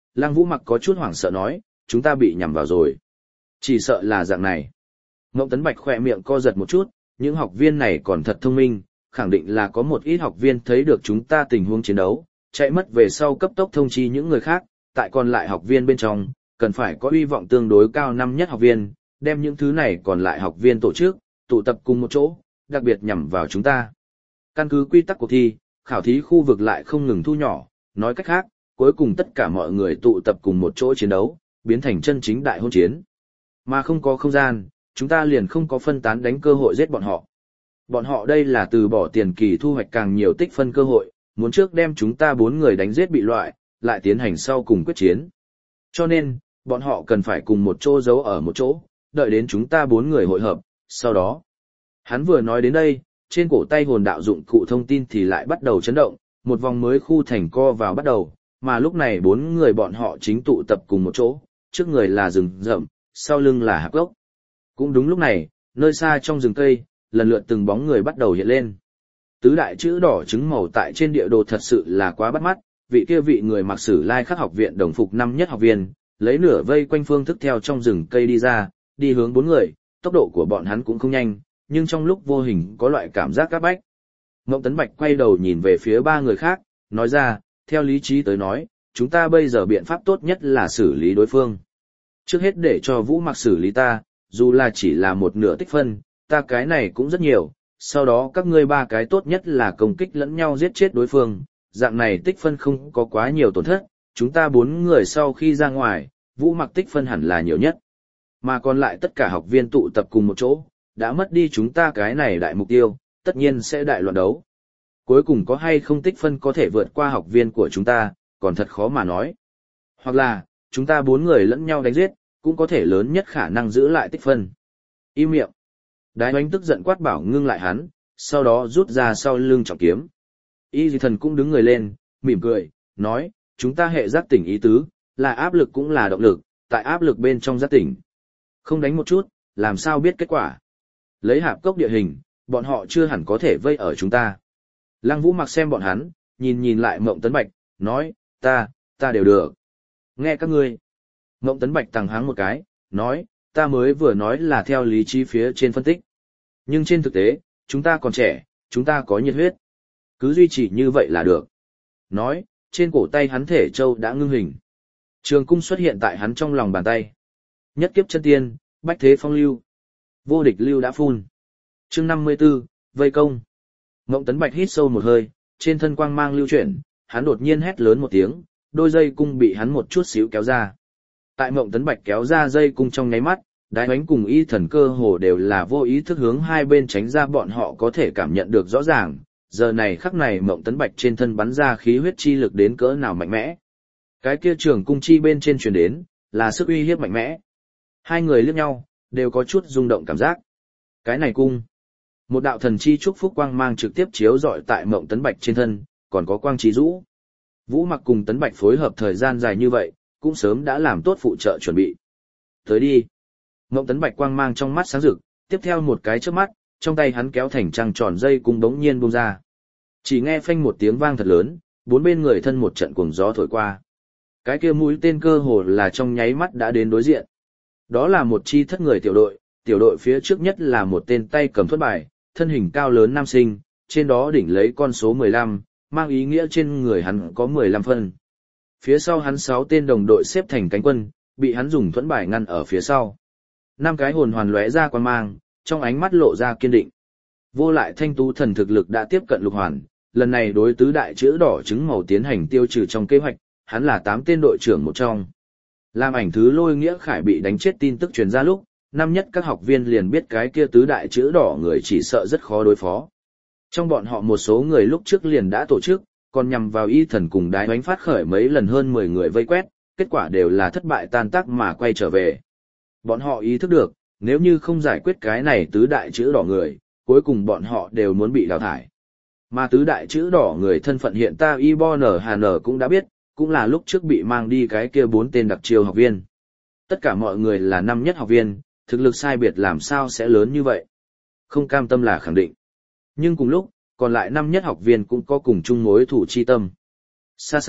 Lăng Vũ Mặc có chút hoảng sợ nói, chúng ta bị nhầm vào rồi. Chỉ sợ là dạng này. Ngộng Tấn Bạch khỏe miệng co giật một chút, những học viên này còn thật thông minh, khẳng định là có một ít học viên thấy được chúng ta tình huống chiến đấu, chạy mất về sau cấp tốc thông chi những người khác, tại còn lại học viên bên trong, cần phải có uy vọng tương đối cao năm nhất học viên, đem những thứ này còn lại học viên tổ chức, tụ tập cùng một chỗ, đặc biệt nhằm vào chúng ta. Căn cứ quy tắc cuộc thi, khảo thí khu vực lại không ngừng thu nhỏ, nói cách khác, cuối cùng tất cả mọi người tụ tập cùng một chỗ chiến đấu, biến thành chân chính đại hôn chiến. Mà không có không gian, chúng ta liền không có phân tán đánh cơ hội giết bọn họ. Bọn họ đây là từ bỏ tiền kỳ thu hoạch càng nhiều tích phân cơ hội, muốn trước đem chúng ta bốn người đánh giết bị loại, lại tiến hành sau cùng quyết chiến. Cho nên, bọn họ cần phải cùng một chỗ giấu ở một chỗ, đợi đến chúng ta bốn người hội hợp, sau đó. Hắn vừa nói đến đây, trên cổ tay hồn đạo dụng cụ thông tin thì lại bắt đầu chấn động, một vòng mới khu thành co vào bắt đầu, mà lúc này bốn người bọn họ chính tụ tập cùng một chỗ, trước người là rừng rậm, sau lưng là hạp gốc. Cũng đúng lúc này, nơi xa trong rừng cây, lần lượt từng bóng người bắt đầu hiện lên. Tứ đại chữ đỏ trứng màu tại trên địa đồ thật sự là quá bắt mắt, vị kia vị người mặc sử lai khắc học viện đồng phục năm nhất học viên, lấy nửa vây quanh phương thức theo trong rừng cây đi ra, đi hướng bốn người, tốc độ của bọn hắn cũng không nhanh, nhưng trong lúc vô hình có loại cảm giác áp bách. Ngộng Tấn Bạch quay đầu nhìn về phía ba người khác, nói ra, theo lý trí tới nói, chúng ta bây giờ biện pháp tốt nhất là xử lý đối phương. Trước hết để cho Vũ Mặc xử lý ta, dù là chỉ là một nửa tích phân, ta cái này cũng rất nhiều, sau đó các ngươi ba cái tốt nhất là công kích lẫn nhau giết chết đối phương, dạng này tích phân không có quá nhiều tổn thất, chúng ta bốn người sau khi ra ngoài, Vũ Mặc tích phân hẳn là nhiều nhất. Mà còn lại tất cả học viên tụ tập cùng một chỗ, đã mất đi chúng ta cái này đại mục tiêu, tất nhiên sẽ đại loạn đấu. Cuối cùng có hay không tích phân có thể vượt qua học viên của chúng ta, còn thật khó mà nói. Hoặc là, chúng ta bốn người lẫn nhau đánh giết, cũng có thể lớn nhất khả năng giữ lại tích phân. Im miệng. Đái Oánh tức giận quát bảo ngưng lại hắn, sau đó rút ra sau lưng trọng kiếm. Y Dì Thần cũng đứng người lên, mỉm cười, nói, chúng ta hệ giác tỉnh ý tứ, là áp lực cũng là động lực, tại áp lực bên trong giác tỉnh. Không đánh một chút, làm sao biết kết quả. Lấy hạp cốc địa hình, bọn họ chưa hẳn có thể vây ở chúng ta. Lăng Vũ Mặc xem bọn hắn, nhìn nhìn lại Ngộng Tấn Bạch, nói, ta, ta đều được. Nghe các ngươi. Ngộng Tấn Bạch tằng háng một cái, nói, ta mới vừa nói là theo lý trí phía trên phân tích. Nhưng trên thực tế, chúng ta còn trẻ, chúng ta có nhiệt huyết. Cứ duy trì như vậy là được. Nói, trên cổ tay hắn thể châu đã ngưng hình. Trường cung xuất hiện tại hắn trong lòng bàn tay. Nhất kiếp chân tiên, bách thế phong lưu. Vô địch lưu đã phun. Chương năm mươi 54, vây công. Ngộng Tấn Bạch hít sâu một hơi, trên thân quang mang lưu chuyển, hắn đột nhiên hét lớn một tiếng, đôi dây cung bị hắn một chút xíu kéo ra. Tại Ngộng Tấn Bạch kéo ra dây cung trong nháy mắt, Đái Oánh cùng Y Thần cơ hồ đều là vô ý thức hướng hai bên tránh ra, bọn họ có thể cảm nhận được rõ ràng, giờ này khắc này Ngộng Tấn Bạch trên thân bắn ra khí huyết chi lực đến cỡ nào mạnh mẽ. Cái kia trường cung chi bên trên truyền đến, là sức uy hiếp mạnh mẽ. Hai người liếc nhau, đều có chút rung động cảm giác. Cái này cung, một đạo thần chi chúc phúc quang mang trực tiếp chiếu rọi tại Ngộng Tấn Bạch trên thân, còn có quang trí rũ. Vũ Mặc cùng Tấn Bạch phối hợp thời gian dài như vậy, cũng sớm đã làm tốt phụ trợ chuẩn bị. Tới đi. Ngộng Tấn Bạch quang mang trong mắt sáng rực, tiếp theo một cái chớp mắt, trong tay hắn kéo thành trăng tròn dây cung bỗng nhiên buông ra. Chỉ nghe phanh một tiếng vang thật lớn, bốn bên người thân một trận cuồng gió thổi qua. Cái kia mũi tên cơ hồ là trong nháy mắt đã đến đối diện. Đó là một chi thất người tiểu đội, tiểu đội phía trước nhất là một tên tay cầm thuẫn bài, thân hình cao lớn nam sinh, trên đó đỉnh lấy con số mười lăm, mang ý nghĩa trên người hắn có mười lăm phân. Phía sau hắn sáu tên đồng đội xếp thành cánh quân, bị hắn dùng thuẫn bài ngăn ở phía sau. Năm cái hồn hoàn lóe ra quan mang, trong ánh mắt lộ ra kiên định. Vô Lại Thanh Tú thần thực lực đã tiếp cận lục hoàn, lần này đối tứ đại chữ đỏ trứng màu tiến hành tiêu trừ trong kế hoạch, hắn là tám tên đội trưởng một trong. Làm ảnh thứ Lôi Nghĩa Khải bị đánh chết tin tức truyền ra lúc, năm nhất các học viên liền biết cái kia tứ đại chữ đỏ người chỉ sợ rất khó đối phó. Trong bọn họ một số người lúc trước liền đã tổ chức, còn nhằm vào Y Thần cùng Đái Oánh phát khởi mấy lần hơn mười người vây quét, kết quả đều là thất bại tan tác mà quay trở về. Bọn họ ý thức được, nếu như không giải quyết cái này tứ đại chữ đỏ người, cuối cùng bọn họ đều muốn bị đào thải. Mà tứ đại chữ đỏ người thân phận hiện ta Ibn Hàn cũng đã biết, cũng là lúc trước bị mang đi cái kia bốn tên đặc chiêu học viên. Tất cả mọi người là năm nhất học viên, thực lực sai biệt làm sao sẽ lớn như vậy? Không cam tâm là khẳng định. Nhưng cùng lúc, còn lại năm nhất học viên cũng có cùng chung mối thủ chi tâm. Xa xa,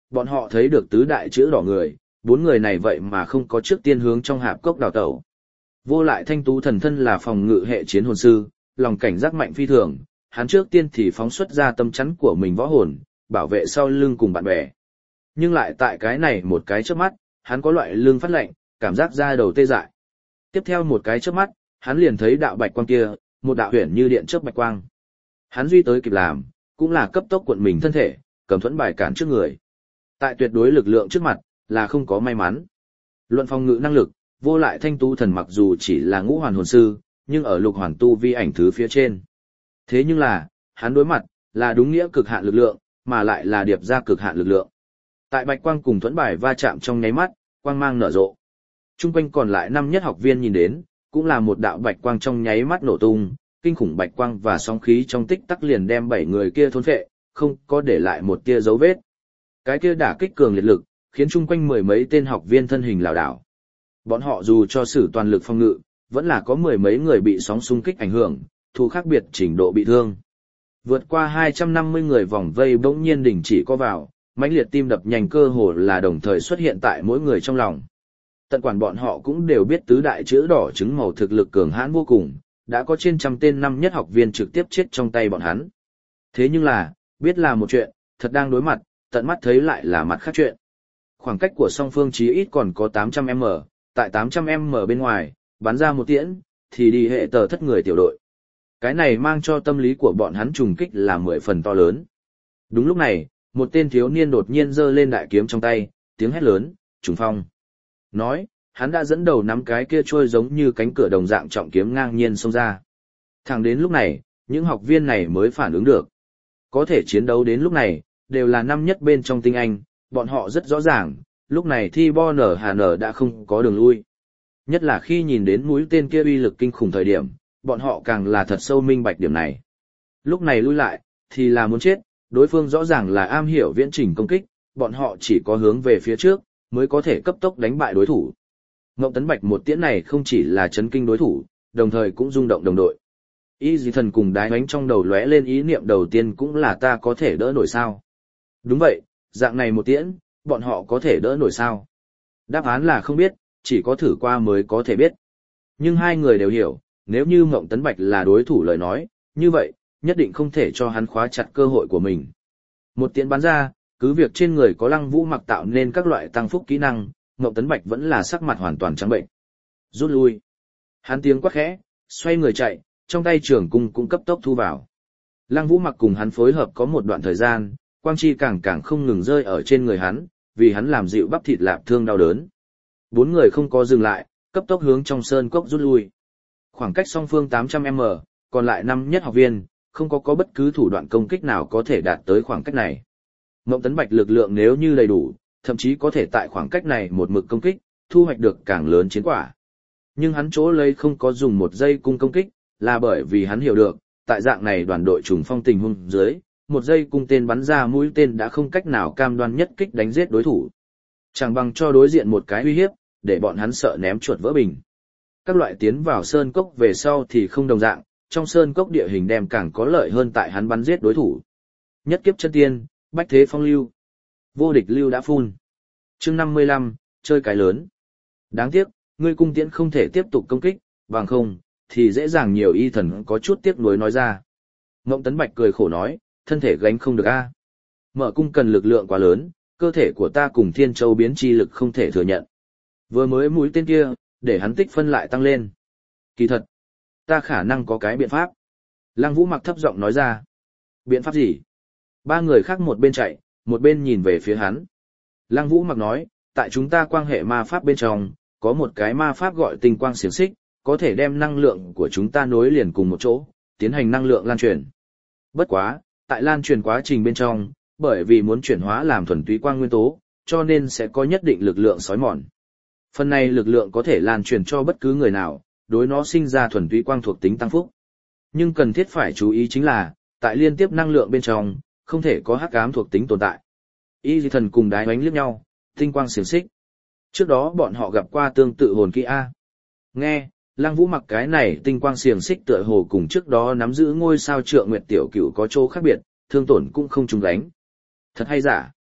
bọn họ thấy được tứ đại chữ đỏ người, bốn người này vậy mà không có trước tiên hướng trong hạp cốc đào tẩu. Vô Lại Thanh Tú thần thân là phòng ngự hệ chiến hồn sư, lòng cảnh giác mạnh phi thường, hắn trước tiên thì phóng xuất ra tâm chắn của mình võ hồn, bảo vệ sau lưng cùng bạn bè. Nhưng lại tại cái này một cái chớp mắt, hắn có loại lưng phát lạnh, cảm giác da đầu tê dại. Tiếp theo một cái chớp mắt, hắn liền thấy đạo bạch quang kia, một đạo huyền như điện chớp bạch quang. Hắn duy tới kịp làm, cũng là cấp tốc cuộn mình thân thể, cầm thuẫn bài cản trước người. Tại tuyệt đối lực lượng trước mặt, là không có may mắn. Luận phòng ngự năng lực, Vô Lại Thanh Tú thần mặc dù chỉ là ngũ hoàn hồn sư, nhưng ở lục hoàn tu vi ảnh thứ phía trên. Thế nhưng là, hắn đối mặt, là đúng nghĩa cực hạn lực lượng, mà lại là điệp ra cực hạn lực lượng. Tại bạch quang cùng thuẫn bài va chạm trong nháy mắt, quang mang nở rộ. Trung quanh còn lại năm nhất học viên nhìn đến, cũng là một đạo bạch quang trong nháy mắt nổ tung, kinh khủng bạch quang và sóng khí trong tích tắc liền đem bảy người kia thôn phệ, không có để lại một tia dấu vết. Cái kia đả kích cường liệt lực, khiến chung quanh mười mấy tên học viên thân hình lảo đảo. Bọn họ dù cho sử toàn lực phòng ngự, vẫn là có mười mấy người bị sóng xung kích ảnh hưởng, thu khác biệt trình độ bị thương. Vượt qua hai trăm năm mươi người vòng vây bỗng nhiên đình chỉ co vào, mãnh liệt tim đập nhanh cơ hồ là đồng thời xuất hiện tại mỗi người trong lòng. Tận quản bọn họ cũng đều biết tứ đại chữ đỏ trứng màu thực lực cường hãn vô cùng, đã có trên trăm tên năm nhất học viên trực tiếp chết trong tay bọn hắn. Thế nhưng là, biết là một chuyện, thật đang đối mặt, tận mắt thấy lại là mặt khác chuyện. Khoảng cách của song phương chí ít còn có tám trăm mét, tại tám trăm mét bên ngoài, bắn ra một tiễn, thì đi hệ tờ thất người tiểu đội. Cái này mang cho tâm lý của bọn hắn trùng kích là mười phần to lớn. Đúng lúc này, một tên thiếu niên đột nhiên giơ lên đại kiếm trong tay, tiếng hét lớn, trùng phong. Nói, hắn đã dẫn đầu nắm cái kia trôi giống như cánh cửa đồng dạng trọng kiếm ngang nhiên xông ra. Thẳng đến lúc này, những học viên này mới phản ứng được. Có thể chiến đấu đến lúc này, đều là năm nhất bên trong tinh anh, bọn họ rất rõ ràng, lúc này thi bo nở hà nở đã không có đường lui. Nhất là khi nhìn đến mũi tên kia uy lực kinh khủng thời điểm, bọn họ càng là thật sâu minh bạch điểm này. Lúc này lui lại, thì là muốn chết, đối phương rõ ràng là am hiểu viễn trình công kích, bọn họ chỉ có hướng về phía trước, mới có thể cấp tốc đánh bại đối thủ. Ngộng Tấn Bạch một tiễn này không chỉ là chấn kinh đối thủ, đồng thời cũng rung động đồng đội. Y Dì Thần cùng Đái Hoánh trong đầu lóe lên ý niệm đầu tiên cũng là ta có thể đỡ nổi sao. Đúng vậy, dạng này một tiễn, bọn họ có thể đỡ nổi sao. Đáp án là không biết, chỉ có thử qua mới có thể biết. Nhưng hai người đều hiểu, nếu như Ngộng Tấn Bạch là đối thủ lời nói, như vậy, nhất định không thể cho hắn khóa chặt cơ hội của mình. Một tiễn bắn ra, cứ việc trên người có Lăng Vũ Mặc tạo nên các loại tăng phúc kỹ năng, Ngộng Tấn Bạch vẫn là sắc mặt hoàn toàn trắng bệnh. Rút lui. Hắn tiếng quát khẽ, xoay người chạy, trong tay trường cung cũng cấp tốc thu vào. Lăng Vũ Mặc cùng hắn phối hợp có một đoạn thời gian, quang chi càng càng không ngừng rơi ở trên người hắn, vì hắn làm dịu bắp thịt lạp thương đau đớn. Bốn người không có dừng lại, cấp tốc hướng trong sơn cốc rút lui. Khoảng cách song phương tám trăm mét, còn lại năm nhất học viên, không có có bất cứ thủ đoạn công kích nào có thể đạt tới khoảng cách này. Ngộng Tấn Bạch lực lượng nếu như đầy đủ, thậm chí có thể tại khoảng cách này một mực công kích, thu hoạch được càng lớn chiến quả. Nhưng hắn chỗ lấy không có dùng một giây cung công kích, là bởi vì hắn hiểu được, tại dạng này đoàn đội trùng phong tình huống dưới, một giây cung tên bắn ra mũi tên đã không cách nào cam đoan nhất kích đánh giết đối thủ. Chẳng bằng cho đối diện một cái uy hiếp, để bọn hắn sợ ném chuột vỡ bình. Các loại tiến vào sơn cốc về sau thì không đồng dạng, trong sơn cốc địa hình đem càng có lợi hơn tại hắn bắn giết đối thủ. Nhất kiếp chân tiên, bách thế phong lưu. Vô địch lưu đã phun. Chương năm mươi lăm, chơi cái lớn. Đáng tiếc, ngươi cung tiễn không thể tiếp tục công kích, bằng không, thì dễ dàng nhiều y thần có chút tiếc nuối nói ra. Ngộng Tấn Bạch cười khổ nói, thân thể gánh không được a. Mở cung cần lực lượng quá lớn, cơ thể của ta cùng Thiên Châu biến chi lực không thể thừa nhận. Vừa mới mũi tên kia, để hắn tích phân lại tăng lên. Kỳ thật, ta khả năng có cái biện pháp. Lăng Vũ Mặc thấp giọng nói ra. Biện pháp gì? Ba người khác một bên chạy, một bên nhìn về phía hắn. Lăng Vũ Mặc nói, tại chúng ta quan hệ ma pháp bên trong, có một cái ma pháp gọi tinh quang xiềng xích, có thể đem năng lượng của chúng ta nối liền cùng một chỗ, tiến hành năng lượng lan truyền. Bất quá, tại lan truyền quá trình bên trong, bởi vì muốn chuyển hóa làm thuần túy quang nguyên tố, cho nên sẽ có nhất định lực lượng xói mòn. Phần này lực lượng có thể lan truyền cho bất cứ người nào, đối nó sinh ra thuần túy quang thuộc tính tăng phúc. Nhưng cần thiết phải chú ý chính là, tại liên tiếp năng lượng bên trong, không thể có hắc ám thuộc tính tồn tại. Y Di Thần cùng Đái Hoánh liếc nhau, tinh quang xiềng xích. Trước đó bọn họ gặp qua tương tự hồn kỹ A. Nghe, Lăng Vũ Mặc cái này tinh quang xiềng xích tựa hồ cùng trước đó nắm giữ ngôi sao Trượng Nguyệt tiểu cửu có chỗ khác biệt, thương tổn cũng không trùng đánh. Thật hay giả?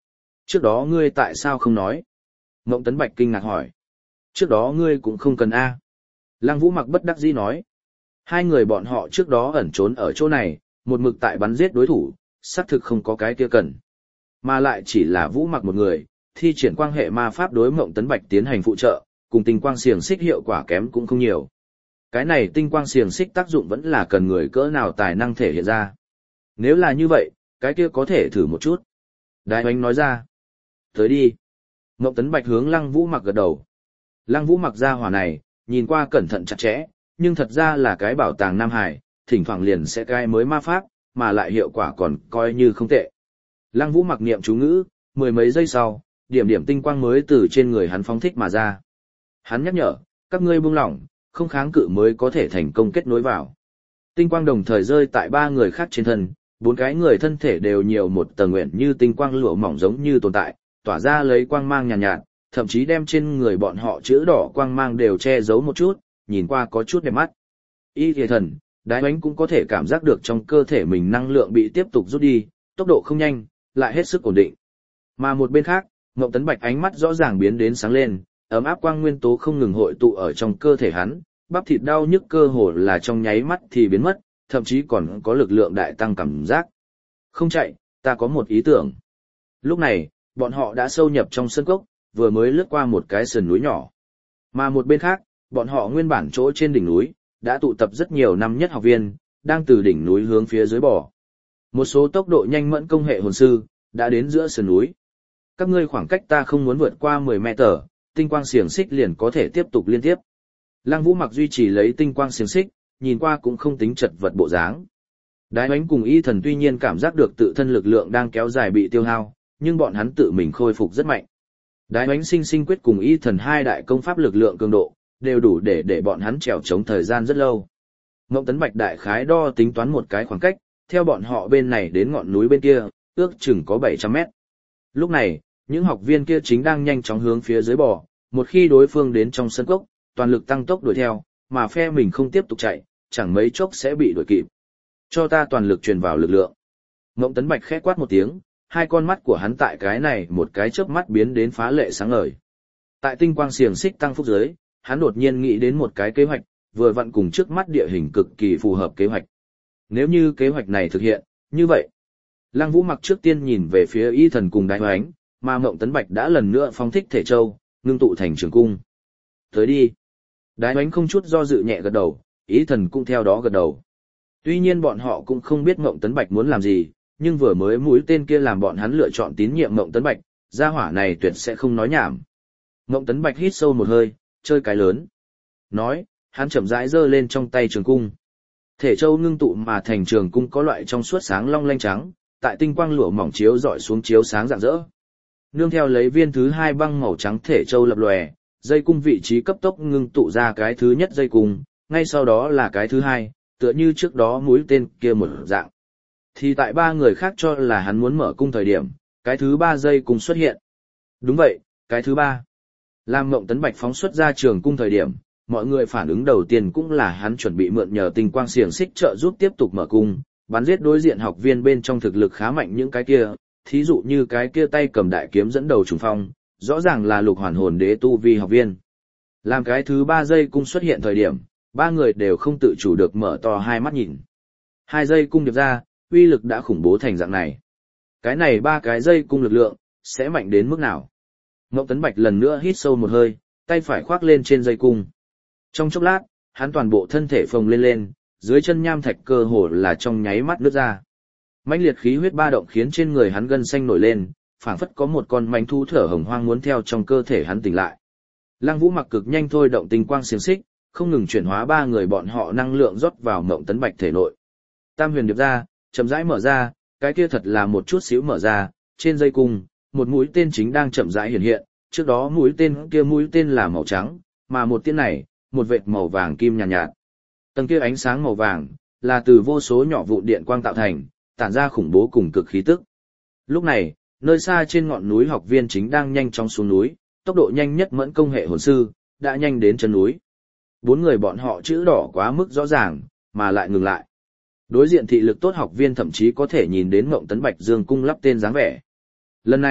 Trước đó ngươi tại sao không nói? Ngộng Tấn Bạch kinh ngạc hỏi. Trước đó ngươi cũng không cần A. Lăng Vũ Mặc bất đắc dĩ nói. Hai người bọn họ trước đó ẩn trốn ở chỗ này, một mực tại bắn giết đối thủ, xác thực không có cái kia cần. Mà lại chỉ là Vũ Mặc một người, thi triển quan hệ ma pháp đối Ngộng Tấn Bạch tiến hành phụ trợ, cùng tinh quang xiềng xích hiệu quả kém cũng không nhiều. Cái này tinh quang xiềng xích tác dụng vẫn là cần người cỡ nào tài năng thể hiện ra. Nếu là như vậy, cái kia có thể thử một chút. Đái Hoánh nói ra. Tới đi. Ngộng Tấn Bạch hướng Lăng Vũ Mặc gật đầu. Lăng Vũ Mặc ra hỏa này, nhìn qua cẩn thận chặt chẽ, nhưng thật ra là cái bảo tàng Nam Hải, thỉnh thoảng liền sẽ cái mới ma pháp, mà lại hiệu quả còn coi như không tệ. Lăng Vũ Mặc niệm chú ngữ, mười mấy giây sau, điểm điểm tinh quang mới từ trên người hắn phóng thích mà ra. Hắn nhắc nhở, các ngươi buông lỏng, không kháng cự mới có thể thành công kết nối vào. Tinh quang đồng thời rơi tại ba người khác trên thân, bốn cái người thân thể đều nhiều một tầng nguyện như tinh quang lụa mỏng giống như tồn tại, tỏa ra lấy quang mang nhàn nhạt, nhạt, thậm chí đem trên người bọn họ chữ đỏ quang mang đều che giấu một chút, nhìn qua có chút đẹp mắt. Y Thề Thần, Đái Hoánh cũng có thể cảm giác được trong cơ thể mình năng lượng bị tiếp tục rút đi, tốc độ không nhanh, lại hết sức ổn định. Mà một bên khác, Ngộng Tấn Bạch ánh mắt rõ ràng biến đến sáng lên, ấm áp quang nguyên tố không ngừng hội tụ ở trong cơ thể hắn, bắp thịt đau nhức cơ hồ là trong nháy mắt thì biến mất, thậm chí còn có lực lượng đại tăng cảm giác. Không chạy, ta có một ý tưởng. Lúc này, bọn họ đã sâu nhập trong sân cốc, vừa mới lướt qua một cái sườn núi nhỏ. Mà một bên khác, bọn họ nguyên bản chỗ trên đỉnh núi, đã tụ tập rất nhiều năm nhất học viên, đang từ đỉnh núi hướng phía dưới bò. Một số tốc độ nhanh mẫn công hệ hồn sư, đã đến giữa sườn núi. Các ngươi khoảng cách ta không muốn vượt qua mười mét, tinh quang xiềng xích liền có thể tiếp tục liên tiếp. Lăng Vũ Mặc duy trì lấy tinh quang xiềng xích, nhìn qua cũng không tính chật vật bộ dáng. Đái Hoánh cùng Y Thần tuy nhiên cảm giác được tự thân lực lượng đang kéo dài bị tiêu hao, nhưng bọn hắn tự mình khôi phục rất mạnh. Đái Hoánh sinh sinh quyết cùng Y Thần hai đại công pháp lực lượng cường độ, đều đủ để để bọn hắn trèo chống thời gian rất lâu. Ngộng Tấn Bạch đại khái đo tính toán một cái khoảng cách, theo bọn họ bên này đến ngọn núi bên kia, ước chừng có bảy trăm mét. Lúc này, những học viên kia chính đang nhanh chóng hướng phía dưới bò, một khi đối phương đến trong sân cốc, toàn lực tăng tốc đuổi theo, mà phe mình không tiếp tục chạy, chẳng mấy chốc sẽ bị đuổi kịp. Cho ta toàn lực truyền vào lực lượng. Ngộng Tấn Bạch khẽ quát một tiếng, hai con mắt của hắn tại cái này một cái chớp mắt biến đến phá lệ sáng ngời. Tại tinh quang xiềng xích tăng phúc dưới, hắn đột nhiên nghĩ đến một cái kế hoạch, vừa vặn cùng trước mắt địa hình cực kỳ phù hợp kế hoạch. Nếu như kế hoạch này thực hiện, như vậy, Lăng Vũ Mặc trước tiên nhìn về phía Y Thần cùng Đái Hoánh, mà Ngộng Tấn Bạch đã lần nữa phóng thích thể châu, ngưng tụ thành trường cung. Tới đi. Đái Hoánh không chút do dự nhẹ gật đầu, Y Thần cũng theo đó gật đầu. Tuy nhiên bọn họ cũng không biết Ngộng Tấn Bạch muốn làm gì, nhưng vừa mới mũi tên kia làm bọn hắn lựa chọn tín nhiệm Ngộng Tấn Bạch, gia hỏa này tuyệt sẽ không nói nhảm. Ngộng Tấn Bạch hít sâu một hơi, chơi cái lớn. Nói, hắn chậm rãi giơ lên trong tay trường cung. Thể châu ngưng tụ mà thành trường cung có loại trong suốt sáng long lanh trắng, tại tinh quang lụa mỏng chiếu dọi xuống chiếu sáng rạng rỡ. Nương theo lấy viên thứ hai băng màu trắng thể châu lập lòe, dây cung vị trí cấp tốc ngưng tụ ra cái thứ nhất dây cung, ngay sau đó là cái thứ hai, tựa như trước đó mũi tên kia một dạng. Thì tại ba người khác cho là hắn muốn mở cung thời điểm, cái thứ ba dây cung xuất hiện. Đúng vậy, cái thứ ba. Làm Ngộng Tấn Bạch phóng xuất ra trường cung thời điểm, mọi người phản ứng đầu tiên cũng là hắn chuẩn bị mượn nhờ tinh quang xiềng xích trợ giúp tiếp tục mở cung, bắn giết đối diện học viên bên trong thực lực khá mạnh những cái kia, thí dụ như cái kia tay cầm đại kiếm dẫn đầu trùng phong, rõ ràng là lục hoàn hồn đế tu vi học viên. Làm cái thứ ba dây cung xuất hiện thời điểm, ba người đều không tự chủ được mở to hai mắt nhìn. Hai dây cung điệp ra, uy lực đã khủng bố thành dạng này. Cái này ba cái dây cung lực lượng, sẽ mạnh đến mức nào? Ngộng Tấn Bạch lần nữa hít sâu một hơi, tay phải khoác lên trên dây cung. Trong chốc lát, hắn toàn bộ thân thể phồng lên lên, dưới chân nham thạch cơ hồ là trong nháy mắt nứt ra. Mãnh liệt khí huyết ba động khiến trên người hắn gân xanh nổi lên, phảng phất có một con manh thú thở hồng hoang muốn theo trong cơ thể hắn tỉnh lại. Lăng Vũ Mặc cực nhanh thôi động tinh quang xiềng xích, không ngừng chuyển hóa ba người bọn họ năng lượng rót vào Ngộng Tấn Bạch thể nội. Tam huyền điệp ra, chậm rãi mở ra, cái kia thật là một chút xíu mở ra, trên dây cung, một mũi tên chính đang chậm rãi hiện hiện, trước đó mũi tên kia mũi tên là màu trắng, mà một tên này, một vệt màu vàng kim nhàn nhạt, nhạt. Tầng kia ánh sáng màu vàng là từ vô số nhỏ vụn điện quang tạo thành, tản ra khủng bố cùng cực khí tức. Lúc này, nơi xa trên ngọn núi học viên chính đang nhanh chóng xuống núi, tốc độ nhanh nhất mẫn công hệ hồn sư, đã nhanh đến chân núi. Bốn người bọn họ chữ đỏ quá mức rõ ràng, mà lại ngừng lại. Đối diện thị lực tốt học viên thậm chí có thể nhìn đến Ngộng Tấn Bạch dương cung lắp tên dáng vẻ. Lần này,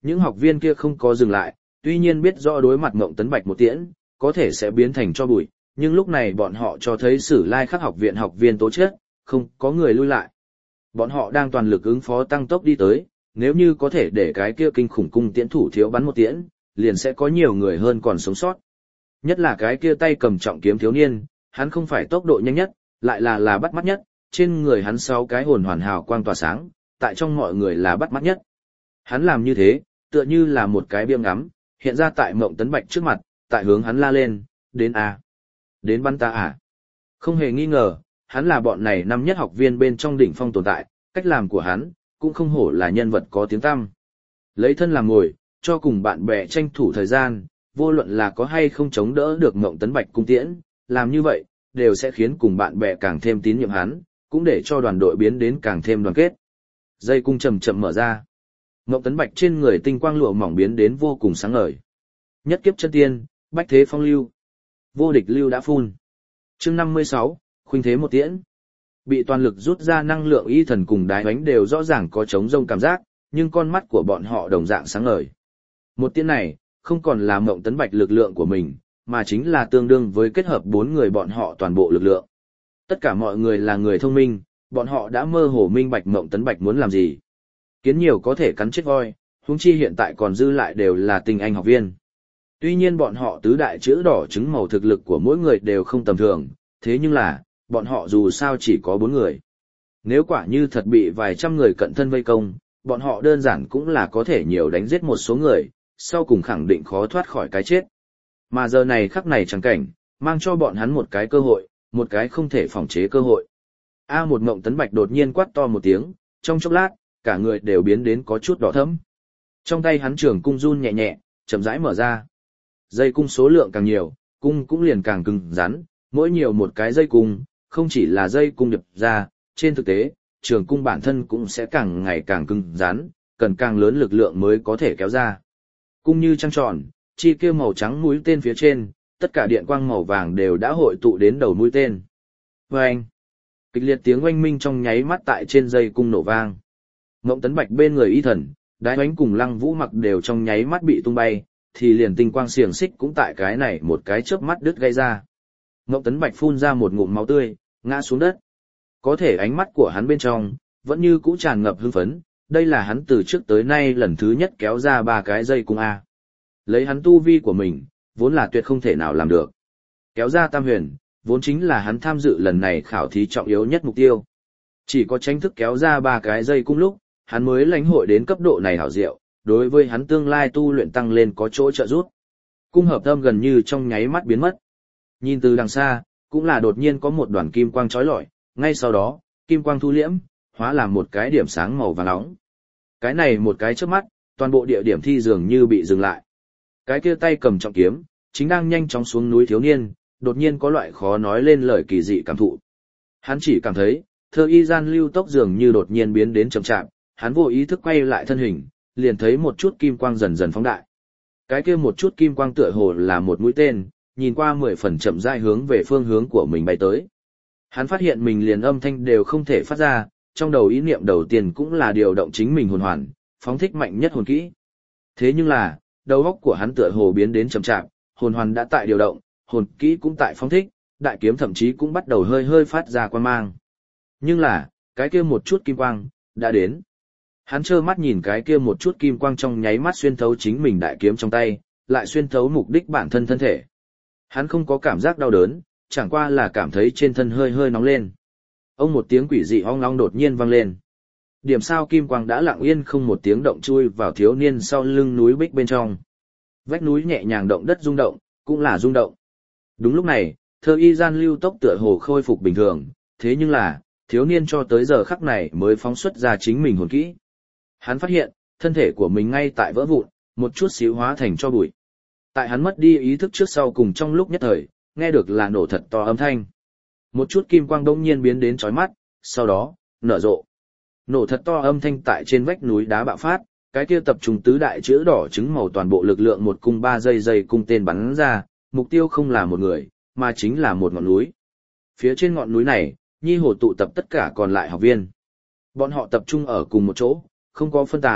Những học viên kia không có dừng lại, tuy nhiên biết rõ đối mặt Ngộng Tấn Bạch một tiễn, có thể sẽ biến thành cho bụi, nhưng lúc này bọn họ cho thấy Sử Lai Khắc học viện học viên tố chất, không có người lui lại. Bọn họ đang toàn lực ứng phó tăng tốc đi tới, nếu như có thể để cái kia kinh khủng cung tiễn thủ thiếu bắn một tiễn, liền sẽ có nhiều người hơn còn sống sót. Nhất là cái kia tay cầm trọng kiếm thiếu niên, hắn không phải tốc độ nhanh nhất, lại là là bắt mắt nhất, trên người hắn sáu cái hồn hoàn hào quang tỏa sáng, tại trong mọi người là bắt mắt nhất. Hắn làm như thế, tựa như là một cái biêm ngắm, hiện ra tại Ngộng Tấn Bạch trước mặt, tại hướng hắn la lên, đến à? Đến bắn ta à? Không hề nghi ngờ, hắn là bọn này năm nhất học viên bên trong đỉnh phong tồn tại, cách làm của hắn, cũng không hổ là nhân vật có tiếng tăm. Lấy thân làm ngồi, cho cùng bạn bè tranh thủ thời gian, vô luận là có hay không chống đỡ được Ngộng Tấn Bạch cung tiễn, làm như vậy, đều sẽ khiến cùng bạn bè càng thêm tín nhiệm hắn, cũng để cho đoàn đội biến đến càng thêm đoàn kết. Dây cung chậm chậm mở ra. Ngộng Tấn Bạch trên người tinh quang lụa mỏng biến đến vô cùng sáng ngời. Nhất kiếp chân tiên, bách thế phong lưu. Vô địch lưu đã phun. Chương năm mươi sáu, khuynh thế một tiễn. Bị toàn lực rút ra năng lượng y thần cùng đái bánh đều rõ ràng có trống rông cảm giác, nhưng con mắt của bọn họ đồng dạng sáng ngời. Một tiễn này, không còn là Ngộng Tấn Bạch lực lượng của mình, mà chính là tương đương với kết hợp bốn người bọn họ toàn bộ lực lượng. Tất cả mọi người là người thông minh, bọn họ đã mơ hồ minh bạch Ngộng Tấn Bạch muốn làm gì. Kiến nhiều có thể cắn chết voi, huống chi hiện tại còn dư lại đều là tinh anh học viên. Tuy nhiên bọn họ tứ đại chữ đỏ chứng màu thực lực của mỗi người đều không tầm thường, thế nhưng là, bọn họ dù sao chỉ có bốn người. Nếu quả như thật bị vài trăm người cận thân vây công, bọn họ đơn giản cũng là có thể nhiều đánh giết một số người, sau cùng khẳng định khó thoát khỏi cái chết. Mà giờ này khắc này chẳng cảnh, mang cho bọn hắn một cái cơ hội, một cái không thể phòng chế cơ hội. A một Ngộng Tấn Bạch đột nhiên quát to một tiếng, trong chốc lát, cả người đều biến đến có chút đỏ thẫm. Trong tay hắn trường cung run nhẹ nhẹ, chậm rãi mở ra. Dây cung số lượng càng nhiều, cung cũng liền càng cứng rắn, mỗi nhiều một cái dây cung, không chỉ là dây cung điệp ra, trên thực tế, trường cung bản thân cũng sẽ càng ngày càng cứng rắn, cần càng lớn lực lượng mới có thể kéo ra. Cung như trăng tròn, chi kia màu trắng mũi tên phía trên, tất cả điện quang màu vàng đều đã hội tụ đến đầu mũi tên. Vâng! Kịch liệt tiếng oanh minh trong nháy mắt tại trên dây cung nổ vang. Ngộng Tấn Bạch bên người y thần, đái oánh cùng Lăng Vũ Mặc đều trong nháy mắt bị tung bay, thì liền tinh quang xiềng xích cũng tại cái này một cái chớp mắt đứt gây ra. Ngộng Tấn Bạch phun ra một ngụm máu tươi, ngã xuống đất. Có thể ánh mắt của hắn bên trong, vẫn như cũ tràn ngập hưng phấn, đây là hắn từ trước tới nay lần thứ nhất kéo ra ba cái dây cung A. Lấy hắn tu vi của mình, vốn là tuyệt không thể nào làm được. Kéo ra tam huyền, vốn chính là hắn tham dự lần này khảo thí trọng yếu nhất mục tiêu. Chỉ có tranh thức kéo ra ba cái dây cung lúc, hắn mới lãnh hội đến cấp độ này hảo diệu, đối với hắn tương lai tu luyện tăng lên có chỗ trợ giúp. Cung hợp âm gần như trong nháy mắt biến mất. Nhìn từ đằng xa, cũng là đột nhiên có một đoàn kim quang chói lọi, ngay sau đó, kim quang thu liễm, hóa làm một cái điểm sáng màu vàng nóng. Cái này một cái chớp mắt, toàn bộ địa điểm thi dường như bị dừng lại. Cái kia tay cầm trọng kiếm, chính đang nhanh chóng xuống núi thiếu niên, đột nhiên có loại khó nói lên lời kỳ dị cảm thụ. Hắn chỉ cảm thấy, thơ y gian lưu tốc dường như đột nhiên biến đến chậm chạp, hắn vô ý thức quay lại thân hình, liền thấy một chút kim quang dần dần phóng đại. Cái kia một chút kim quang tựa hồ là một mũi tên, nhìn qua mười phần chậm rãi hướng về phương hướng của mình bay tới. Hắn phát hiện mình liền âm thanh đều không thể phát ra, trong đầu ý niệm đầu tiên cũng là điều động chính mình hồn hoàn, phóng thích mạnh nhất hồn kỹ. Thế nhưng là, đầu óc của hắn tựa hồ biến đến chậm chạp, hồn hoàn đã tại điều động, hồn kỹ cũng tại phóng thích, đại kiếm thậm chí cũng bắt đầu hơi hơi phát ra quang mang. Nhưng là, cái kia một chút kim quang đã đến. Hắn trơ mắt nhìn cái kia một chút kim quang trong nháy mắt xuyên thấu chính mình đại kiếm trong tay, lại xuyên thấu mục đích bản thân thân thể. Hắn không có cảm giác đau đớn, chẳng qua là cảm thấy trên thân hơi hơi nóng lên. Ông một tiếng quỷ dị ong long đột nhiên vang lên. Điểm sao kim quang đã lặng yên không một tiếng động chui vào thiếu niên sau lưng núi bích bên trong. Vách núi nhẹ nhàng động đất rung động, cũng là rung động. Đúng lúc này, thơ y gian lưu tốc tựa hồ khôi phục bình thường, thế nhưng là, thiếu niên cho tới giờ khắc này mới phóng xuất ra chính mình hồn kỹ. Hắn phát hiện, thân thể của mình ngay tại vỡ vụn, một chút xíu hóa thành cho bụi. Tại hắn mất đi ý thức trước sau cùng trong lúc nhất thời, nghe được là nổ thật to âm thanh. Một chút kim quang đông nhiên biến đến chói mắt, sau đó, nở rộ. Nổ thật to âm thanh tại trên vách núi đá bạo phát, cái kia tập trung tứ đại chữ đỏ trứng màu toàn bộ lực lượng một cung ba giây giây cung tên bắn ra, mục tiêu không là một người, mà chính là một ngọn núi. Phía trên ngọn núi này, nhi hồ tụ tập tất cả còn lại học viên. Bọn họ tập trung ở cùng một chỗ, không có phân tán,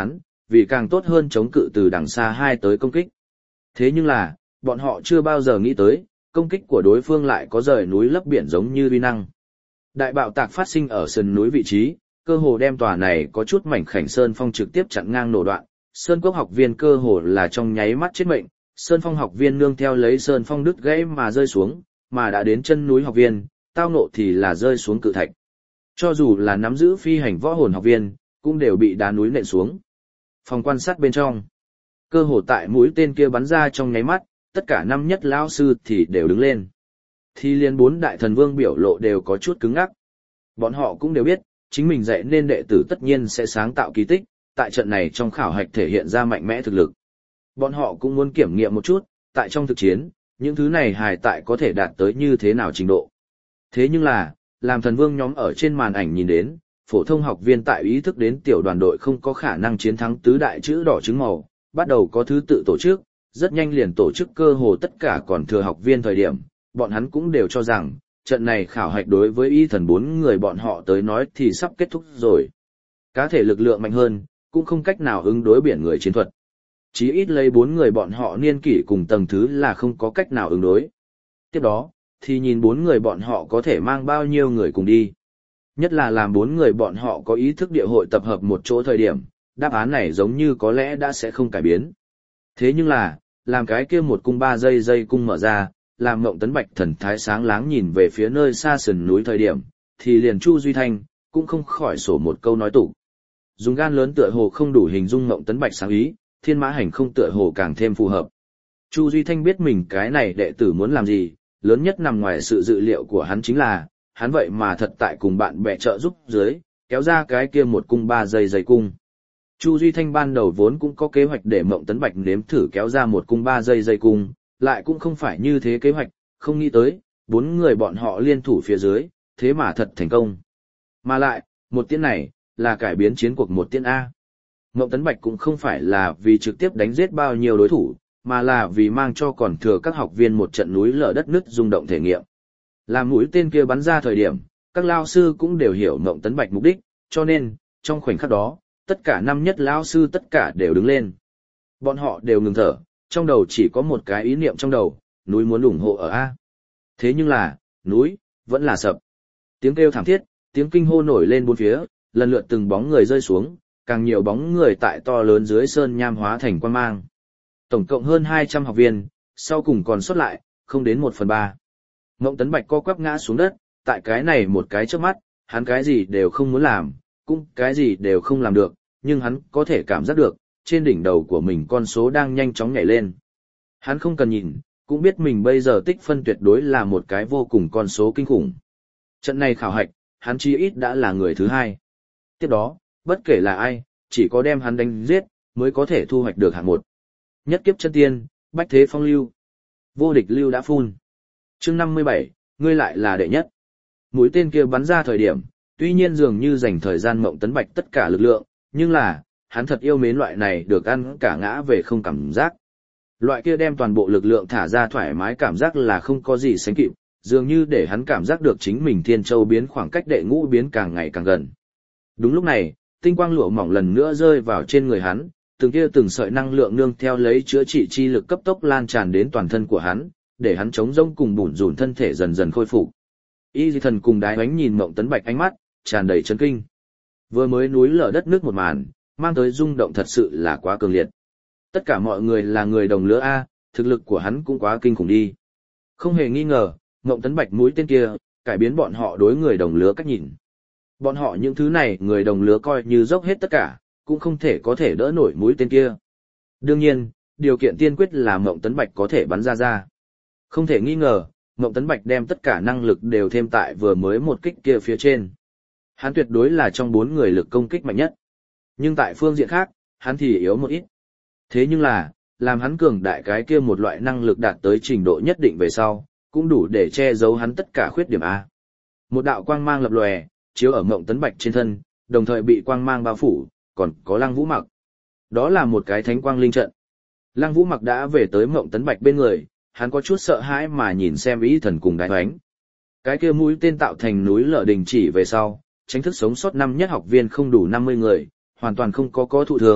vì càng tốt hơn chống cự từ đằng xa hai tới công kích. Thế nhưng là, bọn họ chưa bao giờ nghĩ tới, công kích của đối phương lại có rời núi lấp biển giống như uy năng. Đại bạo tạc phát sinh ở sườn núi vị trí, cơ hồ đem tòa này có chút mảnh khảnh sơn phong trực tiếp chặn ngang nổ đoạn, sơn cốc học viên cơ hồ là trong nháy mắt chết mệnh, sơn phong học viên nương theo lấy sơn phong đứt gãy mà rơi xuống, mà đã đến chân núi học viên, tao nộ thì là rơi xuống cự thạch. Cho dù là nắm giữ phi hành võ hồn học viên, cũng đều bị đá núi nện xuống. Phòng quan sát bên trong, cơ hồ tại mũi tên kia bắn ra trong nháy mắt, tất cả năm nhất lão sư thì đều đứng lên. Thì liên bốn đại thần vương biểu lộ đều có chút cứng ngắc. Bọn họ cũng đều biết, chính mình dạy nên đệ tử tất nhiên sẽ sáng tạo kỳ tích, tại trận này trong khảo hạch thể hiện ra mạnh mẽ thực lực. Bọn họ cũng muốn kiểm nghiệm một chút, tại trong thực chiến, những thứ này hài tại có thể đạt tới như thế nào trình độ. Thế nhưng là, làm thần vương nhóm ở trên màn ảnh nhìn đến, phổ thông học viên tại ý thức đến tiểu đoàn đội không có khả năng chiến thắng tứ đại chữ đỏ trứng màu, bắt đầu có thứ tự tổ chức, rất nhanh liền tổ chức cơ hồ tất cả còn thừa học viên thời điểm, bọn hắn cũng đều cho rằng, trận này khảo hạch đối với y thần bốn người bọn họ tới nói thì sắp kết thúc rồi. Cá thể lực lượng mạnh hơn, cũng không cách nào ứng đối biển người chiến thuật. Chí ít lấy bốn người bọn họ niên kỷ cùng tầng thứ là không có cách nào ứng đối. Tiếp đó, thì nhìn bốn người bọn họ có thể mang bao nhiêu người cùng đi. Nhất là làm bốn người bọn họ có ý thức địa hội tập hợp một chỗ thời điểm, đáp án này giống như có lẽ đã sẽ không cải biến. Thế nhưng là, làm cái kia một cung ba dây dây cung mở ra, làm Ngộng Tấn Bạch thần thái sáng láng nhìn về phía nơi xa sườn núi thời điểm, thì liền Chu Duy Thanh, cũng không khỏi sổ một câu nói tủ. Dùng gan lớn tựa hồ không đủ hình dung Ngộng Tấn Bạch sáng ý, thiên mã hành không tựa hồ càng thêm phù hợp. Chu Duy Thanh biết mình cái này đệ tử muốn làm gì, lớn nhất nằm ngoài sự dự liệu của hắn chính là, hắn vậy mà thật tại cùng bạn bè trợ giúp dưới, kéo ra cái kia một cung ba dây dây cung. Chu Duy Thanh ban đầu vốn cũng có kế hoạch để Ngộng Tấn Bạch nếm thử kéo ra một cung ba dây dây cung, lại cũng không phải như thế kế hoạch, không nghĩ tới, bốn người bọn họ liên thủ phía dưới, thế mà thật thành công. Mà lại, một tiễn này, là cải biến chiến cuộc một tiễn A. Ngộng Tấn Bạch cũng không phải là vì trực tiếp đánh giết bao nhiêu đối thủ, mà là vì mang cho còn thừa các học viên một trận núi lở đất nứt rung động thể nghiệm. Làm mũi tên kia bắn ra thời điểm, các lao sư cũng đều hiểu Ngộng Tấn Bạch mục đích, cho nên, trong khoảnh khắc đó, tất cả năm nhất lao sư tất cả đều đứng lên. Bọn họ đều ngừng thở, trong đầu chỉ có một cái ý niệm trong đầu, núi muốn ủng hộ ở A. Thế nhưng là, núi, vẫn là sập. Tiếng kêu thảm thiết, tiếng kinh hô nổi lên bốn phía, lần lượt từng bóng người rơi xuống, càng nhiều bóng người tại to lớn dưới sơn nham hóa thành quang mang. Tổng cộng hơn hai trăm học viên, sau cùng còn sót lại, không đến một phần ba. Ngộng Tấn Bạch co quắp ngã xuống đất, tại cái này một cái chớp mắt, hắn cái gì đều không muốn làm, cũng cái gì đều không làm được, nhưng hắn có thể cảm giác được, trên đỉnh đầu của mình con số đang nhanh chóng nhảy lên. Hắn không cần nhìn, cũng biết mình bây giờ tích phân tuyệt đối là một cái vô cùng con số kinh khủng. Trận này khảo hạch, hắn chí ít đã là người thứ hai. Tiếp đó, bất kể là ai, chỉ có đem hắn đánh giết, mới có thể thu hoạch được hạng một. Nhất kiếp chân tiên, bách thế phong lưu. Vô địch lưu đã phun. Chương năm mươi bảy, ngươi lại là đệ nhất. Mũi tên kia bắn ra thời điểm, tuy nhiên dường như dành thời gian Ngộng Tấn Bạch tất cả lực lượng, nhưng là, hắn thật yêu mến loại này được ăn cả ngã về không cảm giác. Loại kia đem toàn bộ lực lượng thả ra thoải mái cảm giác là không có gì sánh kịp, dường như để hắn cảm giác được chính mình thiên châu biến khoảng cách đệ ngũ biến càng ngày càng gần. Đúng lúc này, tinh quang lụa mỏng lần nữa rơi vào trên người hắn, từng kia từng sợi năng lượng nương theo lấy chữa trị chi lực cấp tốc lan tràn đến toàn thân của hắn, để hắn chống rông cùng bủn rủn thân thể dần dần khôi phục. Y Di Thần cùng Đái Oánh nhìn Ngộng Tấn Bạch ánh mắt tràn đầy chấn kinh. Vừa mới núi lở đất nước một màn, mang tới rung động thật sự là quá cường liệt. Tất cả mọi người là người đồng lứa A, thực lực của hắn cũng quá kinh khủng đi. Không hề nghi ngờ, Ngộng Tấn Bạch mũi tên kia, cải biến bọn họ đối người đồng lứa cách nhìn. Bọn họ những thứ này người đồng lứa coi như dốc hết tất cả, cũng không thể có thể đỡ nổi mũi tên kia. Đương nhiên, điều kiện tiên quyết là Ngộng Tấn Bạch có thể bắn ra ra. Không thể nghi ngờ, Ngộng Tấn Bạch đem tất cả năng lực đều thêm tại vừa mới một kích kia phía trên. Hắn tuyệt đối là trong bốn người lực công kích mạnh nhất. Nhưng tại phương diện khác, hắn thì yếu một ít. Thế nhưng là, làm hắn cường đại cái kia một loại năng lực đạt tới trình độ nhất định về sau, cũng đủ để che giấu hắn tất cả khuyết điểm A. Một đạo quang mang lập lòe, chiếu ở Ngộng Tấn Bạch trên thân, đồng thời bị quang mang bao phủ, còn có Lăng Vũ Mặc. Đó là một cái thánh quang linh trận. Lăng Vũ Mặc đã về tới Ngộng Tấn Bạch bên người, hắn có chút sợ hãi mà nhìn xem Y Thần cùng Đái Oánh. Cái kia mũi tên tạo thành núi lở đình chỉ về sau, chính thức sống sót năm nhất học viên không đủ năm mươi người, hoàn toàn không có có thụ thường,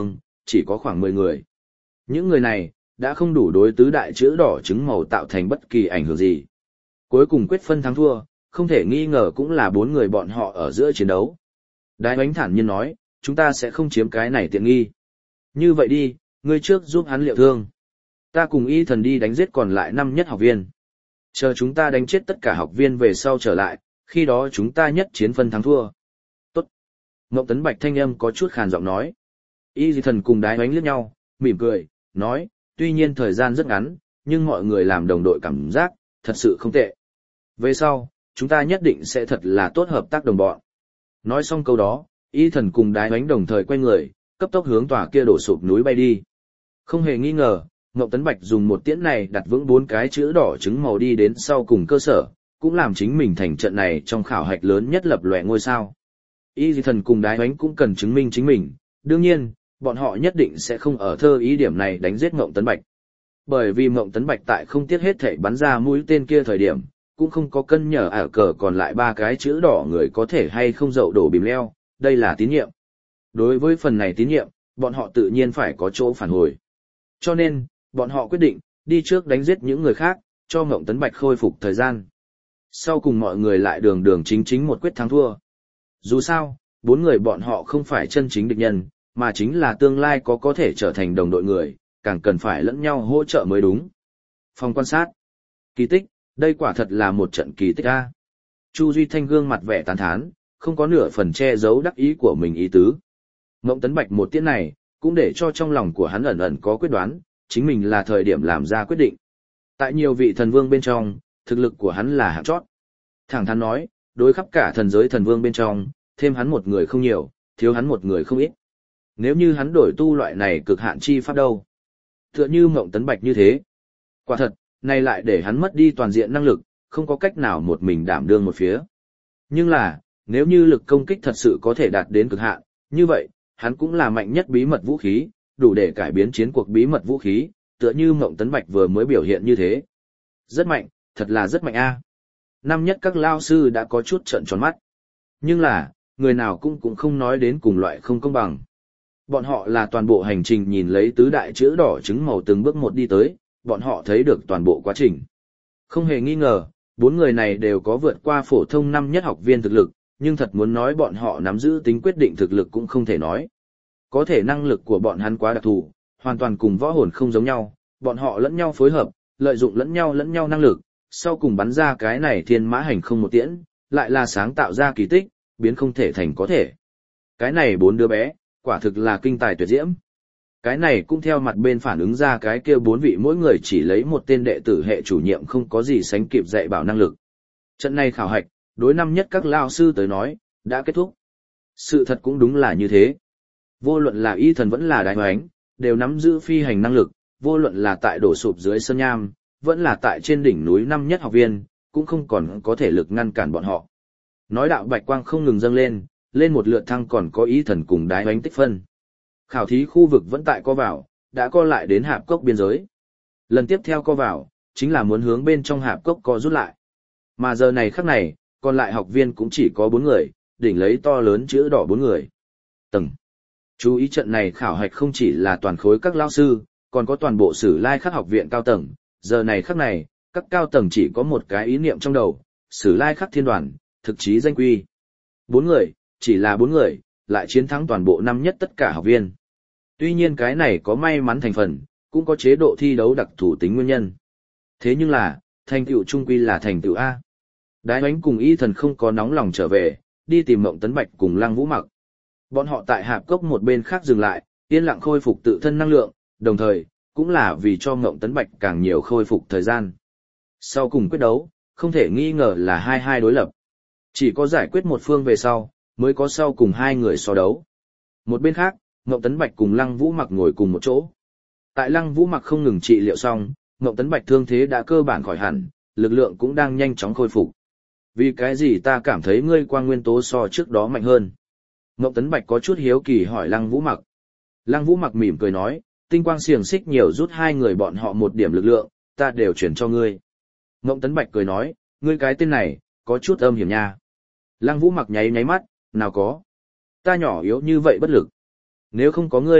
chỉ có khoảng mười người. Những người này, đã không đủ đối tứ đại chữ đỏ trứng màu tạo thành bất kỳ ảnh hưởng gì. Cuối cùng quyết phân thắng thua, không thể nghi ngờ cũng là bốn người bọn họ ở giữa chiến đấu. Đái Hoánh thản nhiên nói, chúng ta sẽ không chiếm cái này tiện nghi. Như vậy đi, ngươi trước giúp hắn liệu thương. Ta cùng y thần đi đánh giết còn lại năm nhất học viên. Chờ chúng ta đánh chết tất cả học viên về sau trở lại, khi đó chúng ta nhất chiến phân thắng thua. Tốt. Ngộng Tấn Bạch thanh âm có chút khàn giọng nói. Y thần cùng Đái Hoánh liếc nhau, mỉm cười, nói, tuy nhiên thời gian rất ngắn, nhưng mọi người làm đồng đội cảm giác, thật sự không tệ. Về sau, chúng ta nhất định sẽ thật là tốt hợp tác đồng bọn. Nói xong câu đó, y thần cùng Đái Hoánh đồng thời quay người, cấp tốc hướng tòa kia đổ sụp núi bay đi. Không hề nghi ngờ, Ngộng Tấn Bạch dùng một tiễn này đặt vững bốn cái chữ đỏ trứng màu đi đến sau cùng cơ sở, cũng làm chính mình thành trận này trong khảo hạch lớn nhất lập lòe ngôi sao. Y thần cùng Đái Hoánh cũng cần chứng minh chính mình, đương nhiên, bọn họ nhất định sẽ không ở thơ ý điểm này đánh giết Ngộng Tấn Bạch. Bởi vì Ngộng Tấn Bạch tại không tiếc hết thể bắn ra mũi tên kia thời điểm, cũng không có cân nhở ả cờ còn lại ba cái chữ đỏ người có thể hay không dậu đổ bìm leo, đây là tín nhiệm. Đối với phần này tín nhiệm, bọn họ tự nhiên phải có chỗ phản hồi. Cho nên, bọn họ quyết định, đi trước đánh giết những người khác, cho Ngộng Tấn Bạch khôi phục thời gian. Sau cùng mọi người lại đường đường chính chính một quyết thắng thua. Dù sao, bốn người bọn họ không phải chân chính địch nhân, mà chính là tương lai có có thể trở thành đồng đội người, càng cần phải lẫn nhau hỗ trợ mới đúng. Phòng quan sát. Kỳ tích, đây quả thật là một trận kỳ tích a. Chu Duy Thanh gương mặt vẻ tán thán, không có nửa phần che giấu đắc ý của mình ý tứ. Ngộng Tấn Bạch một tiễn này, cũng để cho trong lòng của hắn ẩn ẩn có quyết đoán, chính mình là thời điểm làm ra quyết định. Tại nhiều vị thần vương bên trong, thực lực của hắn là hạng chót. Thẳng thắn nói, đối khắp cả thần giới thần vương bên trong, thêm hắn một người không nhiều, thiếu hắn một người không ít. Nếu như hắn đổi tu loại này cực hạn chi pháp đâu? Tựa như Ngộng Tấn Bạch như thế. Quả thật, này lại để hắn mất đi toàn diện năng lực, không có cách nào một mình đảm đương một phía. Nhưng là, nếu như lực công kích thật sự có thể đạt đến cực hạn, như vậy, hắn cũng là mạnh nhất bí mật vũ khí, đủ để cải biến chiến cuộc bí mật vũ khí, tựa như Ngộng Tấn Bạch vừa mới biểu hiện như thế. Rất mạnh, thật là rất mạnh a. Năm nhất các lao sư đã có chút trợn tròn mắt. Nhưng là, người nào cũng cũng không nói đến cùng loại không công bằng. Bọn họ là toàn bộ hành trình nhìn lấy tứ đại chữ đỏ trứng màu từng bước một đi tới, bọn họ thấy được toàn bộ quá trình. Không hề nghi ngờ, bốn người này đều có vượt qua phổ thông năm nhất học viên thực lực, nhưng thật muốn nói bọn họ nắm giữ tính quyết định thực lực cũng không thể nói. Có thể năng lực của bọn hắn quá đặc thù, hoàn toàn cùng võ hồn không giống nhau, bọn họ lẫn nhau phối hợp, lợi dụng lẫn nhau lẫn nhau năng lực, sau cùng bắn ra cái này thiên mã hành không một tiễn, lại là sáng tạo ra kỳ tích, biến không thể thành có thể. Cái này bốn đứa bé, quả thực là kinh tài tuyệt diễm. Cái này cũng theo mặt bên phản ứng ra cái kia bốn vị mỗi người chỉ lấy một tên đệ tử hệ chủ nhiệm không có gì sánh kịp dạy bảo năng lực. Trận này khảo hạch, đối năm nhất các lao sư tới nói, đã kết thúc. Sự thật cũng đúng là như thế. Vô luận là y thần vẫn là Đái Hoánh, đều nắm giữ phi hành năng lực, vô luận là tại đổ sụp dưới sơn nham, vẫn là tại trên đỉnh núi năm nhất học viên, cũng không còn có thể lực ngăn cản bọn họ. Nói đạo bạch quang không ngừng dâng lên, lên một lượt thăng còn có y thần cùng Đái Hoánh tích phân. Khảo thí khu vực vẫn tại co vào, đã co lại đến hạp cốc biên giới. Lần tiếp theo co vào, chính là muốn hướng bên trong hạp cốc co rút lại. Mà giờ này khắc này, còn lại học viên cũng chỉ có bốn người, đỉnh lấy to lớn chữ đỏ bốn người. Tầng. Chú ý trận này khảo hạch không chỉ là toàn khối các lao sư, còn có toàn bộ Sử Lai Khắc học viện cao tầng. Giờ này khắc này, các cao tầng chỉ có một cái ý niệm trong đầu, Sử Lai Khắc thiên đoàn, thực chí danh quy. Bốn người, chỉ là bốn người, lại chiến thắng toàn bộ năm nhất tất cả học viên. Tuy nhiên cái này có may mắn thành phần, cũng có chế độ thi đấu đặc thù tính nguyên nhân. Thế nhưng là, thành tựu trung quy là thành tựu A. Đái Hoánh cùng y thần không có nóng lòng trở về, đi tìm Ngộng Tấn Bạch cùng Lăng Vũ Mặc. Bọn họ tại hạp cốc một bên khác dừng lại, yên lặng khôi phục tự thân năng lượng, đồng thời, cũng là vì cho Ngộng Tấn Bạch càng nhiều khôi phục thời gian. Sau cùng quyết đấu, không thể nghi ngờ là hai hai đối lập. Chỉ có giải quyết một phương về sau, mới có sau cùng hai người so đấu. Một bên khác, Ngộng Tấn Bạch cùng Lăng Vũ Mặc ngồi cùng một chỗ. Tại Lăng Vũ Mặc không ngừng trị liệu xong, Ngộng Tấn Bạch thương thế đã cơ bản khỏi hẳn, lực lượng cũng đang nhanh chóng khôi phục. Vì cái gì ta cảm thấy ngươi quang nguyên tố so trước đó mạnh hơn? Ngộng Tấn Bạch có chút hiếu kỳ hỏi Lăng Vũ Mặc. Lăng Vũ Mặc mỉm cười nói, tinh quang xiềng xích nhiều rút hai người bọn họ một điểm lực lượng, ta đều chuyển cho ngươi. Ngộng Tấn Bạch cười nói, ngươi cái tên này, có chút âm hiểm nha. Lăng Vũ Mặc nháy nháy mắt, nào có. Ta nhỏ yếu như vậy bất lực. Nếu không có ngươi,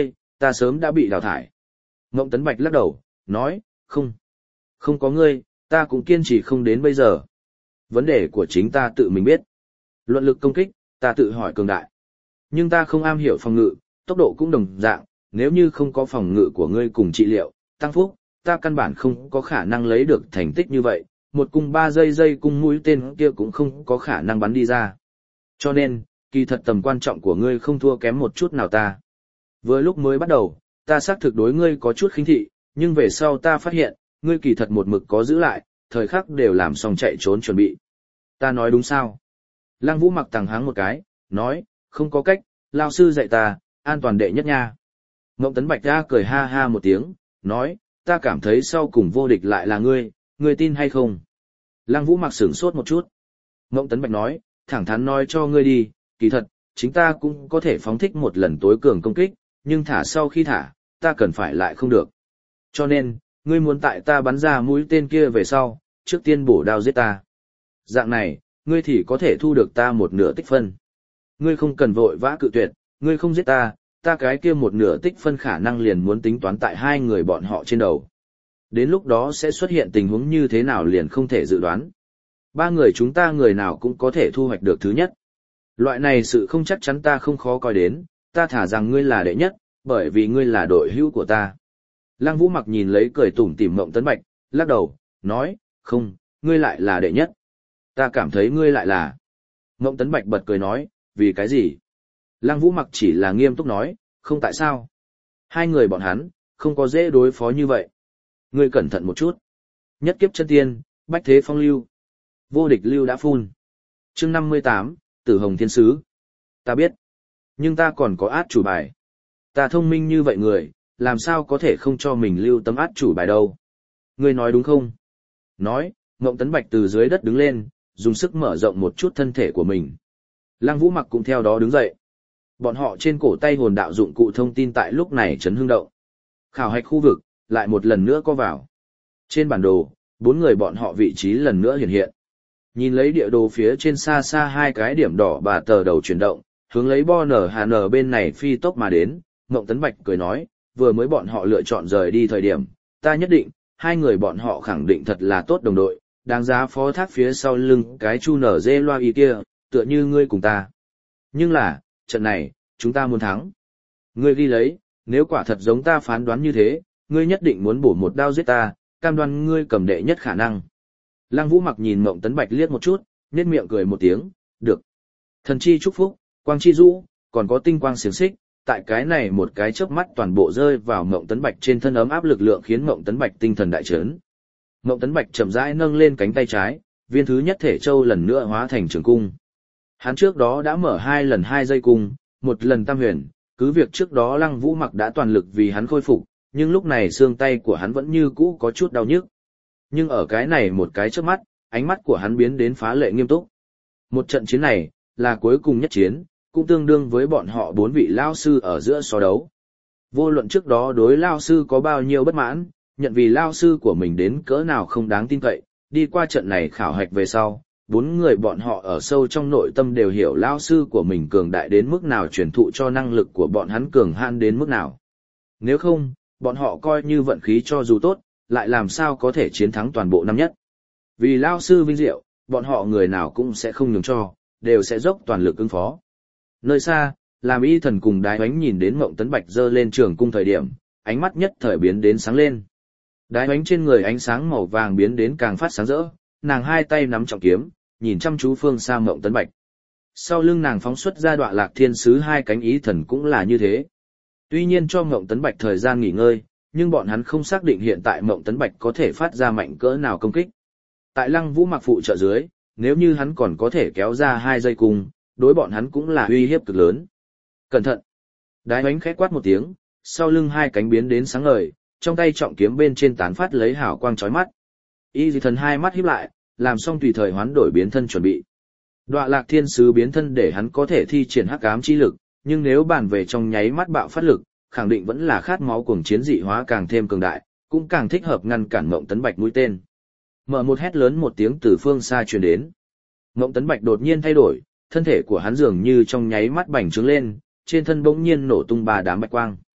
ta sớm đã bị đào thải. Ngộng Tấn Bạch lắc đầu, nói, không, không có ngươi, ta cũng kiên trì không đến bây giờ. Vấn đề của chính ta tự mình biết. Luận lực công kích, ta tự hỏi cường đại. Nhưng ta không am hiểu phòng ngự, tốc độ cũng đồng dạng, nếu như không có phòng ngự của ngươi cùng trị liệu, tăng phúc, ta căn bản không có khả năng lấy được thành tích như vậy, một cung ba giây giây cung mũi tên kia cũng không có khả năng bắn đi ra. Cho nên, kỳ thật tầm quan trọng của ngươi không thua kém một chút nào ta. Vừa lúc mới bắt đầu, ta xác thực đối ngươi có chút khinh thị, nhưng về sau ta phát hiện, ngươi kỳ thật một mực có giữ lại, thời khắc đều làm xong chạy trốn chuẩn bị. Ta nói đúng sao? Lăng Vũ mặc tàng háng một cái, nói, không có cách, lao sư dạy ta, an toàn đệ nhất nha. Ngộng Tấn Bạch ra cười ha ha một tiếng, nói, ta cảm thấy sau cùng vô địch lại là ngươi, ngươi tin hay không? Lăng Vũ mặc sửng sốt một chút. Ngộng Tấn Bạch nói, thẳng thắn nói cho ngươi đi, kỳ thật, chính ta cũng có thể phóng thích một lần tối cường công kích, nhưng thả sau khi thả, ta cần phải lại không được. Cho nên, ngươi muốn tại ta bắn ra mũi tên kia về sau, trước tiên bổ đao giết ta. Dạng này, ngươi thì có thể thu được ta một nửa tích phân. Ngươi không cần vội vã cự tuyệt, ngươi không giết ta, ta cái kia một nửa tích phân khả năng liền muốn tính toán tại hai người bọn họ trên đầu. Đến lúc đó sẽ xuất hiện tình huống như thế nào liền không thể dự đoán. Ba người chúng ta người nào cũng có thể thu hoạch được thứ nhất. Loại này sự không chắc chắn ta không khó coi đến, ta thả rằng ngươi là đệ nhất, bởi vì ngươi là đội hữu của ta. Lăng Vũ mặc nhìn lấy cười tủm tỉm Ngộng Tấn Bạch, lắc đầu, nói, không, ngươi lại là đệ nhất. Ta cảm thấy ngươi lại là. Ngộng Tấn Bạch bật cười nói, vì cái gì? Lăng Vũ mặc chỉ là nghiêm túc nói, không tại sao. Hai người bọn hắn, không có dễ đối phó như vậy. Ngươi cẩn thận một chút. Nhất kiếp chân tiên, bách thế phong lưu. Vô địch lưu đã phun. Chương năm mươi tám, Tử Hồng Thiên Sứ. Ta biết. Nhưng ta còn có át chủ bài. Ta thông minh như vậy người, làm sao có thể không cho mình lưu tấm át chủ bài đâu. Ngươi nói đúng không? Nói, Ngộng Tấn Bạch từ dưới đất đứng lên, dùng sức mở rộng một chút thân thể của mình. Lăng Vũ mặc cũng theo đó đứng dậy. Bọn họ trên cổ tay hồn đạo dụng cụ thông tin tại lúc này chấn hưng động. Khảo hạch khu vực, lại một lần nữa có vào. Trên bản đồ, bốn người bọn họ vị trí lần nữa hiện hiện. Nhìn lấy địa đồ phía trên xa xa hai cái điểm đỏ bà tờ đầu chuyển động, hướng lấy Bo Nở Hà Nở bên này phi tốc mà đến, Ngộng Tấn Bạch cười nói, vừa mới bọn họ lựa chọn rời đi thời điểm, ta nhất định, hai người bọn họ khẳng định thật là tốt đồng đội, đáng giá phó thác phía sau lưng cái chu nở dê loa y kia, tựa như ngươi cùng ta. Nhưng là, trận này, chúng ta muốn thắng. Ngươi ghi lấy, nếu quả thật giống ta phán đoán như thế, ngươi nhất định muốn bổ một đao giết ta, cam đoan ngươi cầm đệ nhất khả năng. Lăng Vũ mặc nhìn Ngộng Tấn Bạch liếc một chút, nhếch miệng cười một tiếng, được. Thần chi chúc phúc, quang chi rũ, còn có tinh quang xiềng xích, tại cái này một cái chớp mắt toàn bộ rơi vào Ngộng Tấn Bạch trên thân ấm áp lực lượng khiến Ngộng Tấn Bạch tinh thần đại chấn. Ngộng Tấn Bạch chậm rãi nâng lên cánh tay trái, viên thứ nhất thể châu lần nữa hóa thành trường cung. Hắn trước đó đã mở hai lần hai dây cung, một lần tam huyền, cứ việc trước đó Lăng Vũ mặc đã toàn lực vì hắn khôi phục, nhưng lúc này xương tay của hắn vẫn như cũ có chút đau nhức. Nhưng ở cái này một cái chớp mắt, ánh mắt của hắn biến đến phá lệ nghiêm túc. Một trận chiến này, là cuối cùng nhất chiến, cũng tương đương với bọn họ bốn vị lao sư ở giữa so đấu. Vô luận trước đó đối lao sư có bao nhiêu bất mãn, nhận vì lao sư của mình đến cỡ nào không đáng tin cậy, đi qua trận này khảo hạch về sau, bốn người bọn họ ở sâu trong nội tâm đều hiểu lao sư của mình cường đại đến mức nào, truyền thụ cho năng lực của bọn hắn cường hạn đến mức nào. Nếu không, bọn họ coi như vận khí cho dù tốt, lại làm sao có thể chiến thắng toàn bộ năm nhất. Vì lao sư vinh diệu, bọn họ người nào cũng sẽ không nhường cho, đều sẽ dốc toàn lực ứng phó. Nơi xa, làm y thần cùng Đái Hoánh nhìn đến Ngộng Tấn Bạch giơ lên trường cung thời điểm, ánh mắt nhất thời biến đến sáng lên. Đái Hoánh trên người ánh sáng màu vàng biến đến càng phát sáng rỡ, nàng hai tay nắm trọng kiếm, nhìn chăm chú phương xa Ngộng Tấn Bạch. Sau lưng nàng phóng xuất ra Đoạ Lạc Thiên Sứ hai cánh y thần cũng là như thế. Tuy nhiên cho Ngộng Tấn Bạch thời gian nghỉ ngơi, nhưng bọn hắn không xác định hiện tại Ngộng Tấn Bạch có thể phát ra mạnh cỡ nào công kích. Tại Lăng Vũ mặc phụ trợ dưới, nếu như hắn còn có thể kéo ra hai giây cung, đối bọn hắn cũng là uy hiếp cực lớn. Cẩn thận! Đái Hoánh khẽ quát một tiếng, sau lưng hai cánh biến đến sáng ngời, trong tay trọng kiếm bên trên tán phát lấy hào quang chói mắt. Y Dị Thần hai mắt híp lại, làm xong tùy thời hoán đổi biến thân chuẩn bị. Đoạ Lạc Thiên Sứ biến thân để hắn có thể thi triển hắc ám chi lực, nhưng nếu bàn về trong nháy mắt bạo phát lực, khẳng định vẫn là khát máu cuồng chiến dị hóa càng thêm cường đại, cũng càng thích hợp ngăn cản Ngộng Tấn Bạch mũi tên. Mở một hét lớn một tiếng từ phương xa truyền đến. Ngộng Tấn Bạch đột nhiên thay đổi, thân thể của hắn dường như trong nháy mắt bành trướng lên, trên thân bỗng nhiên nổ tung ba đám bạch quang.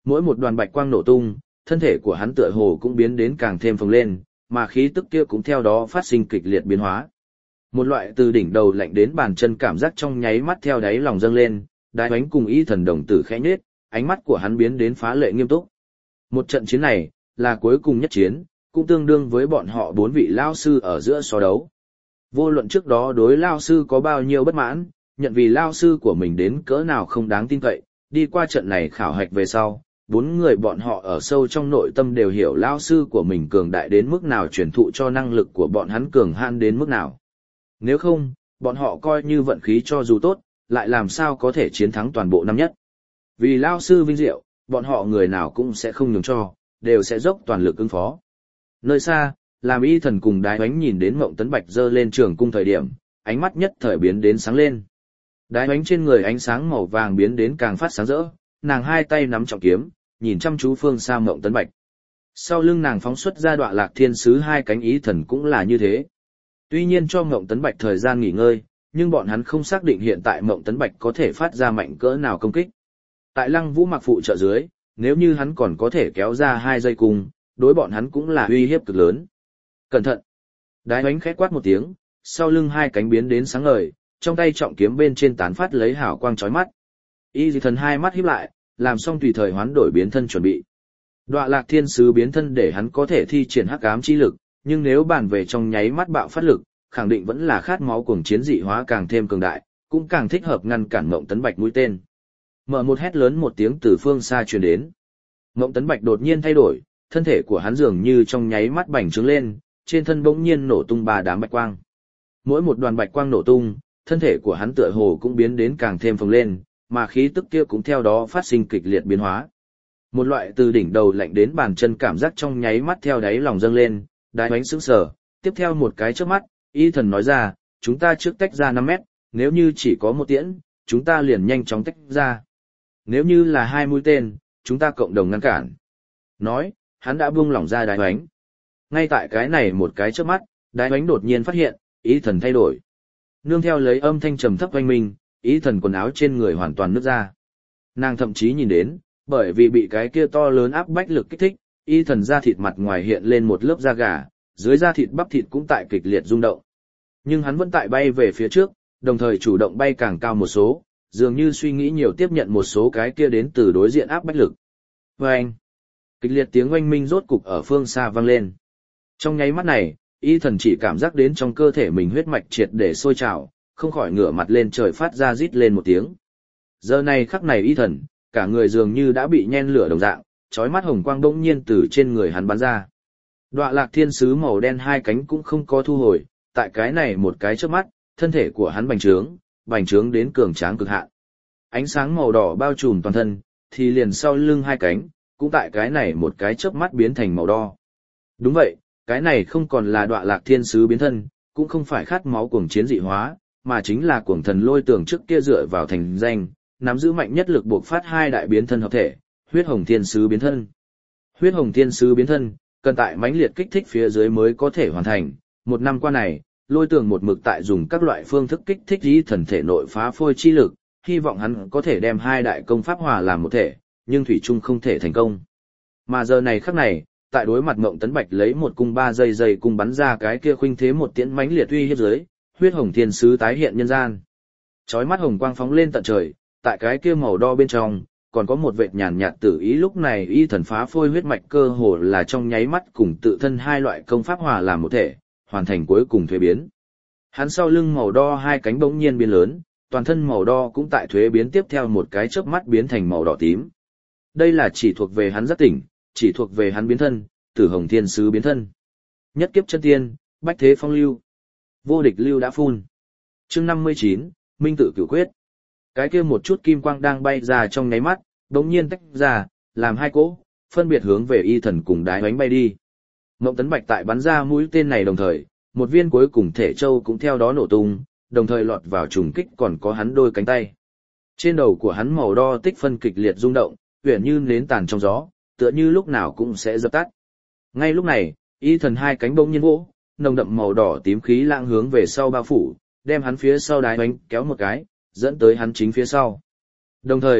Mỗi một đoàn bạch quang nổ tung, thân thể của hắn tựa hồ cũng biến đến càng thêm phồng lên, mà khí tức kia cũng theo đó phát sinh kịch liệt biến hóa. Một loại từ đỉnh đầu lạnh đến bàn chân cảm giác trong nháy mắt theo đáy lòng dâng lên, Đái Hoánh cùng Y Thần đồng tử khẽ nhếch, ánh mắt của hắn biến đến phá lệ nghiêm túc. Một trận chiến này, là cuối cùng nhất chiến, cũng tương đương với bọn họ bốn vị lao sư ở giữa so đấu. Vô luận trước đó đối lao sư có bao nhiêu bất mãn, nhận vì lao sư của mình đến cỡ nào không đáng tin cậy, đi qua trận này khảo hạch về sau, bốn người bọn họ ở sâu trong nội tâm đều hiểu lao sư của mình cường đại đến mức nào, truyền thụ cho năng lực của bọn hắn cường hạn đến mức nào. Nếu không, bọn họ coi như vận khí cho dù tốt, lại làm sao có thể chiến thắng toàn bộ năm nhất. Vì lao sư vinh diệu, bọn họ người nào cũng sẽ không nhường cho, đều sẽ dốc toàn lực ứng phó. Nơi xa, làm Y Thần cùng Đái Hoánh nhìn đến Mộng Tấn Bạch giơ lên trường cung thời điểm, ánh mắt nhất thời biến đến sáng lên. Đái Hoánh trên người ánh sáng màu vàng biến đến càng phát sáng rỡ, nàng hai tay nắm trọng kiếm, nhìn chăm chú phương xa Mộng Tấn Bạch. Sau lưng nàng phóng xuất ra Đoạ Lạc Thiên Sứ hai cánh Y Thần cũng là như thế. Tuy nhiên cho Mộng Tấn Bạch thời gian nghỉ ngơi, nhưng bọn hắn không xác định hiện tại Mộng Tấn Bạch có thể phát ra mạnh cỡ nào công kích. Tại Lăng Vũ mặc phụ trợ dưới, nếu như hắn còn có thể kéo ra hai giây cung, đối bọn hắn cũng là uy hiếp cực lớn. Cẩn thận! Đái Hoánh khẽ quát một tiếng, sau lưng hai cánh biến đến sáng ngời, trong tay trọng kiếm bên trên tán phát lấy hào quang chói mắt. Y Dị Thần hai mắt híp lại, làm xong tùy thời hoán đổi biến thân chuẩn bị. Đoạ Lạc Thiên Sứ biến thân để hắn có thể thi triển hắc ám chi lực, nhưng nếu bàn về trong nháy mắt bạo phát lực, khẳng định vẫn là khát máu cuồng chiến dị hóa càng thêm cường đại, cũng càng thích hợp ngăn cản Mộng Tấn Bạch mũi tên. Mở một hét lớn một tiếng từ phương xa truyền đến. Mộng Tấn Bạch đột nhiên thay đổi, thân thể của hắn dường như trong nháy mắt bành trướng lên, trên thân bỗng nhiên nổ tung ba đám bạch quang. Mỗi một đoàn bạch quang nổ tung, thân thể của hắn tựa hồ cũng biến đến càng thêm phồng lên, mà khí tức kia cũng theo đó phát sinh kịch liệt biến hóa. Một loại từ đỉnh đầu lạnh đến bàn chân cảm giác trong nháy mắt theo đáy lòng dâng lên, Đái Hoánh sững sờ, tiếp theo một cái chớp mắt, Y Thần nói ra, chúng ta trước tách ra năm mét, nếu như chỉ có một tiễn, chúng ta liền nhanh chóng tách ra. Nếu như là hai mũi tên, chúng ta cộng đồng ngăn cản. Nói, hắn đã buông lỏng ra Đái Hoánh. Ngay tại cái này một cái chớp mắt, Đái Hoánh đột nhiên phát hiện, Y Thần thay đổi. Nương theo lấy âm thanh trầm thấp oanh minh, Y Thần quần áo trên người hoàn toàn nứt ra. Nàng thậm chí nhìn đến, bởi vì bị cái kia to lớn áp bách lực kích thích, Y Thần da thịt mặt ngoài hiện lên một lớp da gà, dưới da thịt bắp thịt cũng tại kịch liệt rung động. Nhưng hắn vẫn tại bay về phía trước, đồng thời chủ động bay càng cao một số, dường như suy nghĩ nhiều tiếp nhận một số cái kia đến từ đối diện áp bách lực. Và anh, kịch liệt tiếng oanh minh rốt cục ở phương xa vang lên. Trong nháy mắt này, Y Thần chỉ cảm giác đến trong cơ thể mình huyết mạch triệt để sôi trào, không khỏi ngửa mặt lên trời phát ra rít lên một tiếng. Giờ này khắc này Y Thần, cả người dường như đã bị nhen lửa đồng dạng, chói mắt hồng quang bỗng nhiên từ trên người hắn bắn ra. Đoạ Lạc Thiên Sứ màu đen hai cánh cũng không có thu hồi, tại cái này một cái chớp mắt, thân thể của hắn bành trướng, bành trướng đến cường tráng cực hạn. Ánh sáng màu đỏ bao trùm toàn thân, thì liền sau lưng hai cánh, cũng tại cái này một cái chớp mắt biến thành màu đỏ. Đúng vậy, cái này không còn là Đoạ Lạc Thiên Sứ biến thân, cũng không phải khát máu cuồng chiến dị hóa, mà chính là cuồng thần lôi tưởng trước kia dựa vào thành danh, nắm giữ mạnh nhất lực buộc phát hai đại biến thân hợp thể, huyết hồng thiên sứ biến thân. Huyết hồng thiên sứ biến thân, cần tại mãnh liệt kích thích phía dưới mới có thể hoàn thành. Một năm qua này, lôi tường một mực tại dùng các loại phương thức kích thích ý thần thể nội phá phôi chi lực, hy vọng hắn có thể đem hai đại công pháp hòa làm một thể, nhưng thủy chung không thể thành công. Mà giờ này khắc này, tại đối mặt Mộng Tấn Bạch lấy một cung ba giây giây cung bắn ra cái kia khuynh thế một tiễn mãnh liệt uy hiếp dưới, huyết hồng thiên sứ tái hiện nhân gian. Chói mắt hồng quang phóng lên tận trời, tại cái kia màu đo bên trong, còn có một vệt nhàn nhạt tử ý. Lúc này y thần phá phôi huyết mạch cơ hồ là trong nháy mắt cùng tự thân hai loại công pháp hòa làm một thể, hoàn thành cuối cùng thuế biến. Hắn sau lưng màu đo hai cánh bỗng nhiên biến lớn, toàn thân màu đo cũng tại thuế biến tiếp theo một cái chớp mắt biến thành màu đỏ tím. Đây là chỉ thuộc về hắn giác tỉnh, chỉ thuộc về hắn biến thân, Tử Hồng Thiên Sứ biến thân. Nhất kiếp chân tiên, bách thế phong lưu. Vô địch lưu đã phun. Chương năm mươi chín, Minh tự cửu quyết. Cái kia một chút kim quang đang bay ra trong nháy mắt, bỗng nhiên tách ra, làm hai cỗ, phân biệt hướng về y thần cùng đái bánh bay đi. Mộng Tấn Bạch tại bắn ra mũi tên này đồng thời, một viên cuối cùng thể châu cũng theo đó nổ tung, đồng thời lọt vào trùng kích còn có hắn đôi cánh tay. Trên đầu của hắn màu đo tích phân kịch liệt rung động, uyển như nến tàn trong gió, tựa như lúc nào cũng sẽ dập tắt. Ngay lúc này, y thần hai cánh bỗng nhiên vỗ, nồng đậm màu đỏ tím khí lãng hướng về sau bao phủ, đem hắn phía sau đái bánh kéo một cái, dẫn tới hắn chính phía sau. Đồng thời,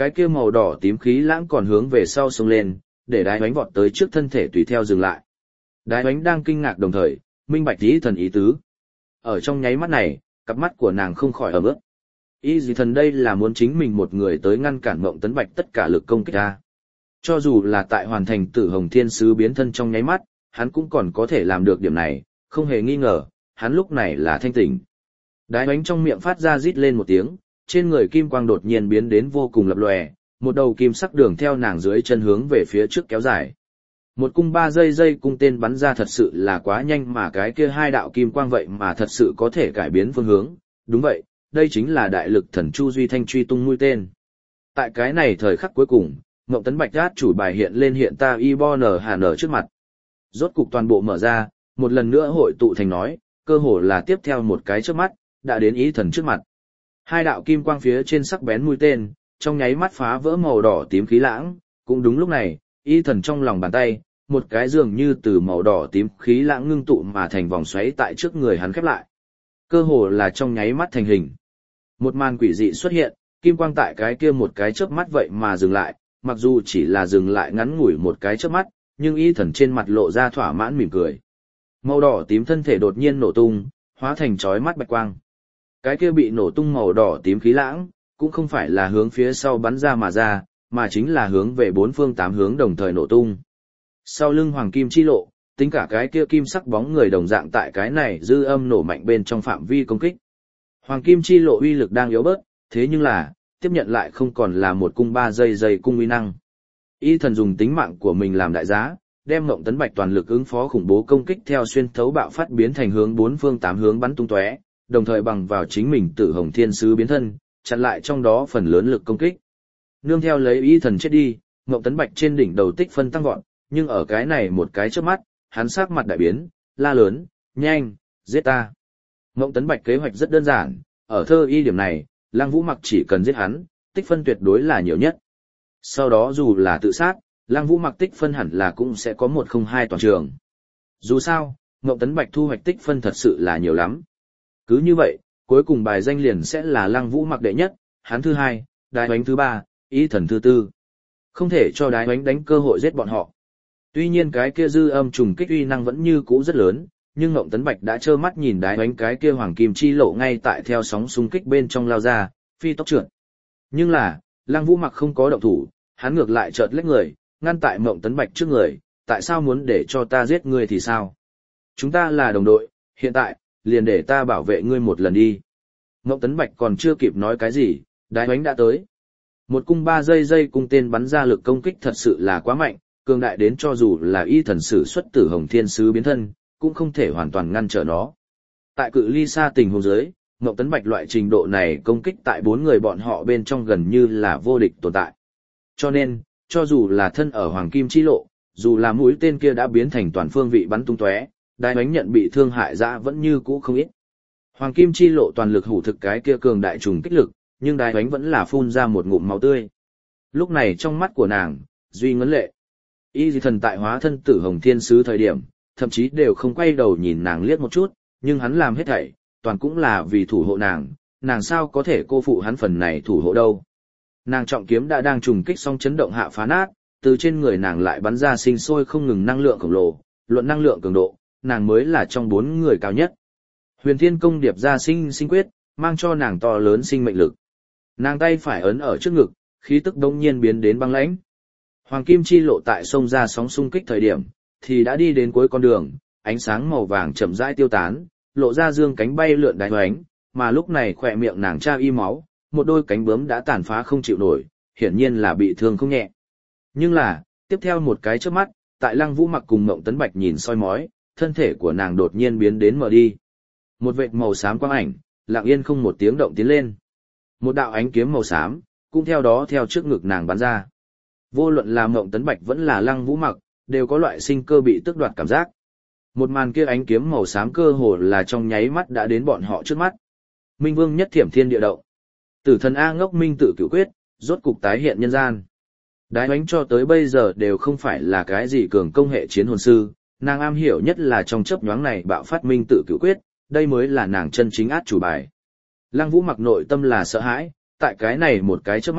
cái kia màu đỏ tím khí lãng còn hướng về sau xông lên, để đái oánh vọt tới trước thân thể tùy theo dừng lại. Đái oánh đang kinh ngạc đồng thời, minh bạch ý thần ý tứ. Ở trong nháy mắt này, cặp mắt của nàng không khỏi ẩm ướt. Ý gì thần đây là muốn chính mình một người tới ngăn cản Mộng Tấn Bạch tất cả lực công kích ra. Cho dù là tại hoàn thành Tử Hồng Thiên Sứ biến thân trong nháy mắt, hắn cũng còn có thể làm được điểm này, không hề nghi ngờ, hắn lúc này là thanh tỉnh. Đái oánh trong miệng phát ra rít lên một tiếng, trên người kim quang đột nhiên biến đến vô cùng lập lòe, một đầu kim sắc đường theo nàng dưới chân hướng về phía trước kéo dài. Một cung ba giây giây cung tên bắn ra thật sự là quá nhanh mà cái kia hai đạo kim quang vậy mà thật sự có thể cải biến phương hướng, đúng vậy, đây chính là đại lực thần Chu Duy Thanh truy tung mũi tên. Tại cái này thời khắc cuối cùng, Mộng Tấn Bạch át chủ bài hiện lên hiện ta y bo nở hà nở trước mặt. Rốt cục toàn bộ mở ra, một lần nữa hội tụ thành nói, cơ hồ là tiếp theo một cái trước mắt, đã đến ý thần trước mặt. Hai đạo kim quang phía trên sắc bén mũi tên, trong nháy mắt phá vỡ màu đỏ tím khí lãng, cũng đúng lúc này, ý thần trong lòng bàn tay, một cái dường như từ màu đỏ tím khí lãng ngưng tụ mà thành vòng xoáy tại trước người hắn khép lại. Cơ hồ là trong nháy mắt thành hình. Một màn quỷ dị xuất hiện, kim quang tại cái kia một cái chớp mắt vậy mà dừng lại, mặc dù chỉ là dừng lại ngắn ngủi một cái chớp mắt, nhưng ý thần trên mặt lộ ra thỏa mãn mỉm cười. Màu đỏ tím thân thể đột nhiên nổ tung, hóa thành chói mắt bạch quang. Cái kia bị nổ tung màu đỏ tím khí lãng, cũng không phải là hướng phía sau bắn ra mà ra, mà chính là hướng về bốn phương tám hướng đồng thời nổ tung. Sau lưng hoàng kim chi lộ, tính cả cái kia kim sắc bóng người đồng dạng tại cái này dư âm nổ mạnh bên trong phạm vi công kích. Hoàng kim chi lộ uy lực đang yếu bớt, thế nhưng là, tiếp nhận lại không còn là một cung ba giây giây cung uy năng. Y thần dùng tính mạng của mình làm đại giá, đem Mộng Tấn Bạch toàn lực ứng phó khủng bố công kích theo xuyên thấu bạo phát biến thành hướng bốn phương tám hướng bắn tung tóe, đồng thời bằng vào chính mình Tử Hồng Thiên Sứ biến thân, chặn lại trong đó phần lớn lực công kích. Nương theo lấy Y thần chết đi, Mộng Tấn Bạch trên đỉnh đầu tích phân tăng vọt, nhưng ở cái này một cái chớp mắt, hắn sắc mặt đại biến, la lớn, "Nhanh, giết ta!" Mộng Tấn Bạch kế hoạch rất đơn giản, ở thơ y điểm này, Lăng Vũ Mặc chỉ cần giết hắn, tích phân tuyệt đối là nhiều nhất. Sau đó dù là tự sát, Lăng Vũ Mặc tích phân hẳn là cũng sẽ có một không hai toàn trường. Dù sao, Mộng Tấn Bạch thu hoạch tích phân thật sự là nhiều lắm. Cứ như vậy, cuối cùng bài danh liền sẽ là Lăng Vũ Mặc đệ nhất, hắn thứ hai, Đái Oánh thứ ba, Ý thần thứ tư. Không thể cho Đái Oánh đánh cơ hội giết bọn họ. Tuy nhiên cái kia dư âm trùng kích uy năng vẫn như cũ rất lớn, nhưng Mộng Tấn Bạch đã trơ mắt nhìn Đái Oánh cái kia hoàng kim chi lộ ngay tại theo sóng xung kích bên trong lao ra, phi tốc trượt. Nhưng là, Lăng Vũ Mặc không có động thủ, hắn ngược lại chợt lách người, ngăn tại Mộng Tấn Bạch trước người, tại sao muốn để cho ta giết ngươi thì sao? Chúng ta là đồng đội, hiện tại, liền để ta bảo vệ ngươi một lần đi. Mộng Tấn Bạch còn chưa kịp nói cái gì, Đái Oánh đã tới. Một cung ba giây giây cung tên bắn ra lực công kích thật sự là quá mạnh, cường đại đến cho dù là y thần sử xuất Tử Hồng Thiên Sứ biến thân, cũng không thể hoàn toàn ngăn trở nó. Tại cự ly xa tình huống dưới, Mộng Tấn Bạch loại trình độ này công kích tại bốn người bọn họ bên trong gần như là vô địch tồn tại. Cho nên, cho dù là thân ở Hoàng Kim Chi Lộ, dù là mũi tên kia đã biến thành toàn phương vị bắn tung tóe, Đái Oánh nhận bị thương hại ra vẫn như cũ không ít. Hoàng Kim Chi Lộ toàn lực hủ thực cái kia cường đại trùng kích lực, nhưng Đái Oánh vẫn là phun ra một ngụm máu tươi. Lúc này trong mắt của nàng, duy ngấn lệ. Y Di Thần tại hóa thân Tử Hồng Thiên Sứ thời điểm, thậm chí đều không quay đầu nhìn nàng liếc một chút, nhưng hắn làm hết thảy, toàn cũng là vì thủ hộ nàng, nàng sao có thể cô phụ hắn phần này thủ hộ đâu. Nàng trọng kiếm đã đang trùng kích xong chấn động hạ phá nát, từ trên người nàng lại bắn ra sinh sôi không ngừng năng lượng khổng lồ, luận năng lượng cường độ, nàng mới là trong bốn người cao nhất. Huyền Thiên Công điệp ra sinh sinh quyết, mang cho nàng to lớn sinh mệnh lực. Nàng tay phải ấn ở trước ngực, khí tức đông nhiên biến đến băng lãnh. Hoàng Kim Chi Lộ tại sông ra sóng xung kích thời điểm, thì đã đi đến cuối con đường, ánh sáng màu vàng chậm rãi tiêu tán, lộ ra dương cánh bay lượn Đái Oánh, mà lúc này khỏe miệng nàng tra y máu, một đôi cánh bướm đã tàn phá không chịu nổi, hiển nhiên là bị thương không nhẹ. Nhưng là, tiếp theo một cái chớp mắt, tại Lăng Vũ Mặc cùng Mộng Tấn Bạch nhìn soi mói, thân thể của nàng đột nhiên biến đến mờ đi. Một vệt màu xám quang ảnh, lặng yên không một tiếng động tiến lên. Một đạo ánh kiếm màu xám, cũng theo đó theo trước ngực nàng bắn ra. Vô luận là Mộng Tấn Bạch vẫn là Lăng Vũ Mặc, đều có loại sinh cơ bị tước đoạt cảm giác. Một màn kia ánh kiếm màu xám cơ hồ là trong nháy mắt đã đến bọn họ trước mắt. Minh Vương nhất thiểm thiên địa động. Tử thần A Ngốc Minh tự cửu quyết, rốt cục tái hiện nhân gian. Đái Oánh cho tới bây giờ đều không phải là cái gì cường công hệ chiến hồn sư, nàng am hiểu nhất là trong chớp nhoáng này bạo phát minh tự cửu quyết, đây mới là nàng chân chính át chủ bài. Lăng Vũ Mặc nội tâm là sợ hãi, tại cái này một cái chớp mắt,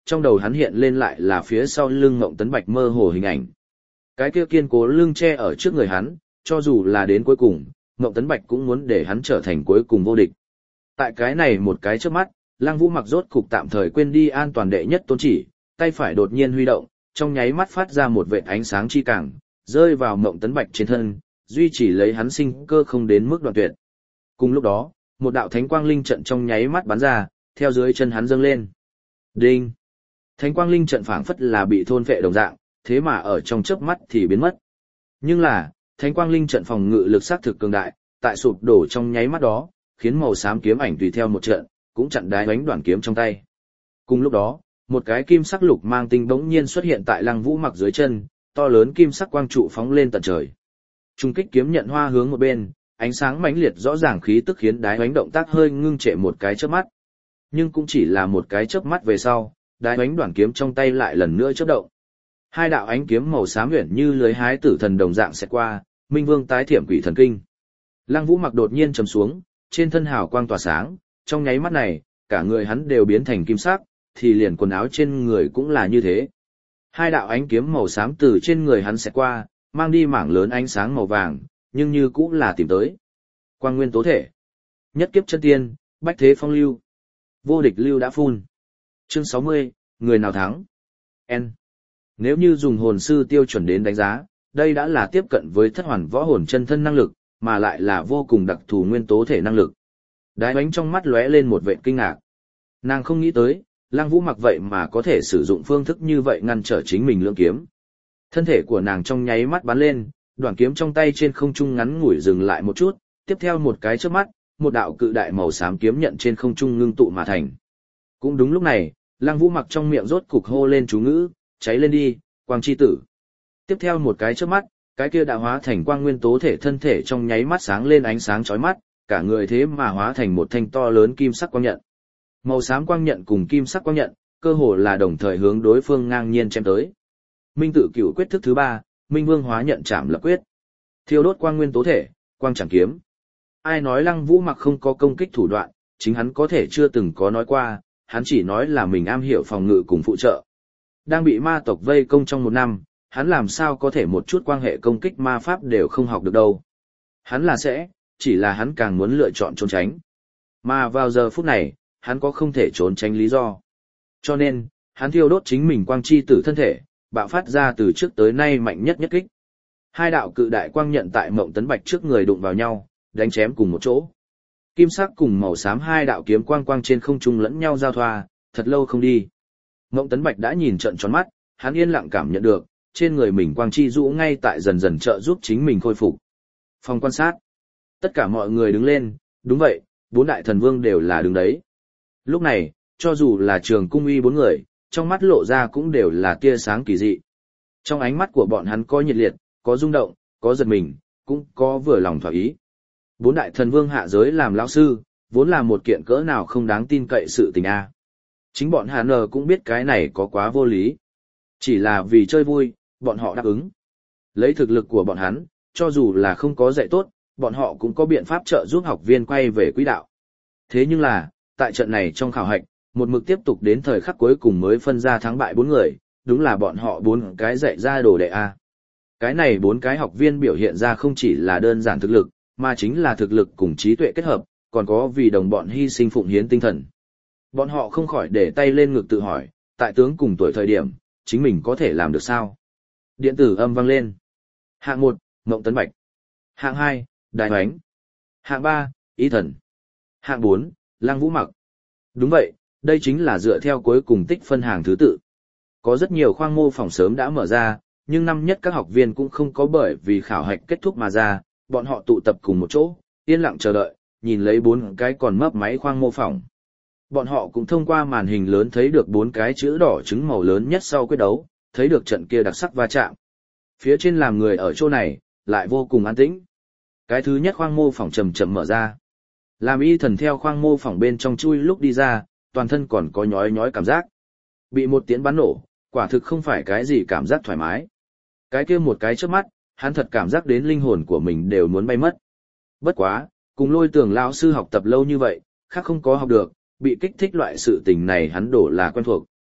trong đầu hắn hiện lên lại là phía sau lưng Ngộng Tấn Bạch mơ hồ hình ảnh. Cái kia kiên cố lưng che ở trước người hắn, cho dù là đến cuối cùng, Ngộng Tấn Bạch cũng muốn để hắn trở thành cuối cùng vô địch. Tại cái này một cái chớp mắt, Lăng Vũ Mặc rốt cục tạm thời quên đi an toàn đệ nhất tôn chỉ, tay phải đột nhiên huy động, trong nháy mắt phát ra một vệt ánh sáng chi càng, rơi vào Ngộng Tấn Bạch trên thân, duy trì lấy hắn sinh cơ không đến mức đoạn tuyệt. Cùng lúc đó, một đạo thánh quang linh trận trong nháy mắt bắn ra, theo dưới chân hắn dâng lên. Đinh! Thánh quang linh trận phảng phất là bị thôn phệ đồng dạng, thế mà ở trong chớp mắt thì biến mất. Nhưng là, thánh quang linh trận phòng ngự lực sát thực cường đại, tại sụp đổ trong nháy mắt đó, khiến màu xám kiếm ảnh tùy theo một trận, cũng chặn đái bánh đoạn kiếm trong tay. Cùng lúc đó, một cái kim sắc lục mang tinh bỗng nhiên xuất hiện tại Lăng Vũ Mặc dưới chân, to lớn kim sắc quang trụ phóng lên tận trời. Trung kích kiếm nhận hoa hướng một bên, ánh sáng mãnh liệt rõ ràng khí tức khiến đái bánh động tác hơi ngưng trệ một cái chớp mắt. Nhưng cũng chỉ là một cái chớp mắt về sau, đái bánh đoạn kiếm trong tay lại lần nữa chớp động. Hai đạo ánh kiếm màu xám huyền như lưới hái tử thần đồng dạng sẽ qua, Minh Vương tái thiểm quỷ thần kinh. Lăng Vũ Mặc đột nhiên trầm xuống, trên thân hào quang tỏa sáng, trong nháy mắt này, cả người hắn đều biến thành kim sắc, thì liền quần áo trên người cũng là như thế. Hai đạo ánh kiếm màu xám từ trên người hắn sẽ qua, mang đi mảng lớn ánh sáng màu vàng, nhưng như cũng là tìm tới. Quang nguyên tố thể. Nhất kiếp chân tiên, bách thế phong lưu. Vô địch lưu đã phun. Chương sáu mươi, người nào thắng? N. Nếu như dùng hồn sư tiêu chuẩn đến đánh giá, đây đã là tiếp cận với thất hoàn võ hồn chân thân năng lực, mà lại là vô cùng đặc thù nguyên tố thể năng lực. Đái bánh trong mắt lóe lên một vệt kinh ngạc. Nàng không nghĩ tới, Lăng Vũ Mặc vậy mà có thể sử dụng phương thức như vậy ngăn trở chính mình lưỡng kiếm. Thân thể của nàng trong nháy mắt bắn lên, đoạn kiếm trong tay trên không trung ngắn ngủi dừng lại một chút, tiếp theo một cái chớp mắt, một đạo cự đại màu xám kiếm nhận trên không trung ngưng tụ mà thành. Cũng đúng lúc này, Lăng Vũ Mặc trong miệng rốt cục hô lên chú ngữ, cháy lên đi, quang chi tử. Tiếp theo một cái chớp mắt, cái kia đã hóa thành quang nguyên tố thể thân thể trong nháy mắt sáng lên ánh sáng chói mắt, cả người thế mà hóa thành một thanh to lớn kim sắc quang nhận. Màu xám quang nhận cùng kim sắc quang nhận, cơ hồ là đồng thời hướng đối phương ngang nhiên chém tới. Minh tự cửu quyết thức thứ ba, Minh Vương hóa nhận chạm lập quyết. Thiêu đốt quang nguyên tố thể, quang chẳng kiếm. Ai nói Lăng Vũ Mặc không có công kích thủ đoạn, chính hắn có thể chưa từng có nói qua, hắn chỉ nói là mình am hiểu phòng ngự cùng phụ trợ. Đang bị ma tộc vây công trong một năm, hắn làm sao có thể một chút quan hệ công kích ma pháp đều không học được đâu. Hắn là sẽ, chỉ là hắn càng muốn lựa chọn trốn tránh. Mà vào giờ phút này, hắn có không thể trốn tránh lý do. Cho nên, hắn thiêu đốt chính mình quang chi tử thân thể, bạo phát ra từ trước tới nay mạnh nhất nhất kích. Hai đạo cự đại quang nhận tại Mộng Tấn Bạch trước người đụng vào nhau, đánh chém cùng một chỗ. Kim sắc cùng màu xám hai đạo kiếm quang quang trên không trung lẫn nhau giao thoa, thật lâu không đi. Mộng Tấn Bạch đã nhìn trợn tròn mắt, hắn yên lặng cảm nhận được, trên người mình quang chi rũ ngay tại dần dần trợ giúp chính mình khôi phục. Phòng quan sát. Tất cả mọi người đứng lên, đúng vậy, bốn đại thần vương đều là đứng đấy. Lúc này, cho dù là Trường Cung Uy bốn người, trong mắt lộ ra cũng đều là tia sáng kỳ dị. Trong ánh mắt của bọn hắn có nhiệt liệt, có rung động, có giật mình, cũng có vừa lòng thỏa ý. Bốn đại thần vương hạ giới làm lão sư, vốn là một kiện cỡ nào không đáng tin cậy sự tình a. Chính bọn Hà Nờ cũng biết cái này có quá vô lý. Chỉ là vì chơi vui, bọn họ đáp ứng. Lấy thực lực của bọn hắn, cho dù là không có dạy tốt, bọn họ cũng có biện pháp trợ giúp học viên quay về quỹ đạo. Thế nhưng là, tại trận này trong khảo hạch, một mực tiếp tục đến thời khắc cuối cùng mới phân ra thắng bại bốn người, đúng là bọn họ bốn cái dạy ra đồ đệ A. Cái này bốn cái học viên biểu hiện ra không chỉ là đơn giản thực lực, mà chính là thực lực cùng trí tuệ kết hợp, còn có vì đồng bọn hy sinh phụng hiến tinh thần. Bọn họ không khỏi để tay lên ngực tự hỏi, tại tướng cùng tuổi thời điểm, chính mình có thể làm được sao? Điện tử âm vang lên. Hạng một, Mộng Tấn Bạch. Hạng hai, Đài Hoánh. Hạng ba, Ý Thần. Hạng bốn, Lăng Vũ Mặc. Đúng vậy, đây chính là dựa theo cuối cùng tích phân hàng thứ tự. Có rất nhiều khoang mô phỏng sớm đã mở ra, nhưng năm nhất các học viên cũng không có bởi vì khảo hạch kết thúc mà ra, bọn họ tụ tập cùng một chỗ, yên lặng chờ đợi, nhìn lấy bốn cái còn mấp máy khoang mô phỏng. Bọn họ cũng thông qua màn hình lớn thấy được bốn cái chữ đỏ trứng màu lớn nhất sau quyết đấu, thấy được trận kia đặc sắc va chạm. Phía trên làm người ở chỗ này, lại vô cùng an tĩnh. Cái thứ nhất khoang mô phỏng chậm chậm mở ra. Làm Y Thần theo khoang mô phỏng bên trong chui lúc đi ra, toàn thân còn có nhói nhói cảm giác. Bị một tiếng bắn nổ, quả thực không phải cái gì cảm giác thoải mái. Cái kia một cái trước mắt, hắn thật cảm giác đến linh hồn của mình đều muốn bay mất. Bất quá, cùng Lôi Tường lão sư học tập lâu như vậy, khác không có học được, bị kích thích loại sự tình này hắn đổ là quen thuộc.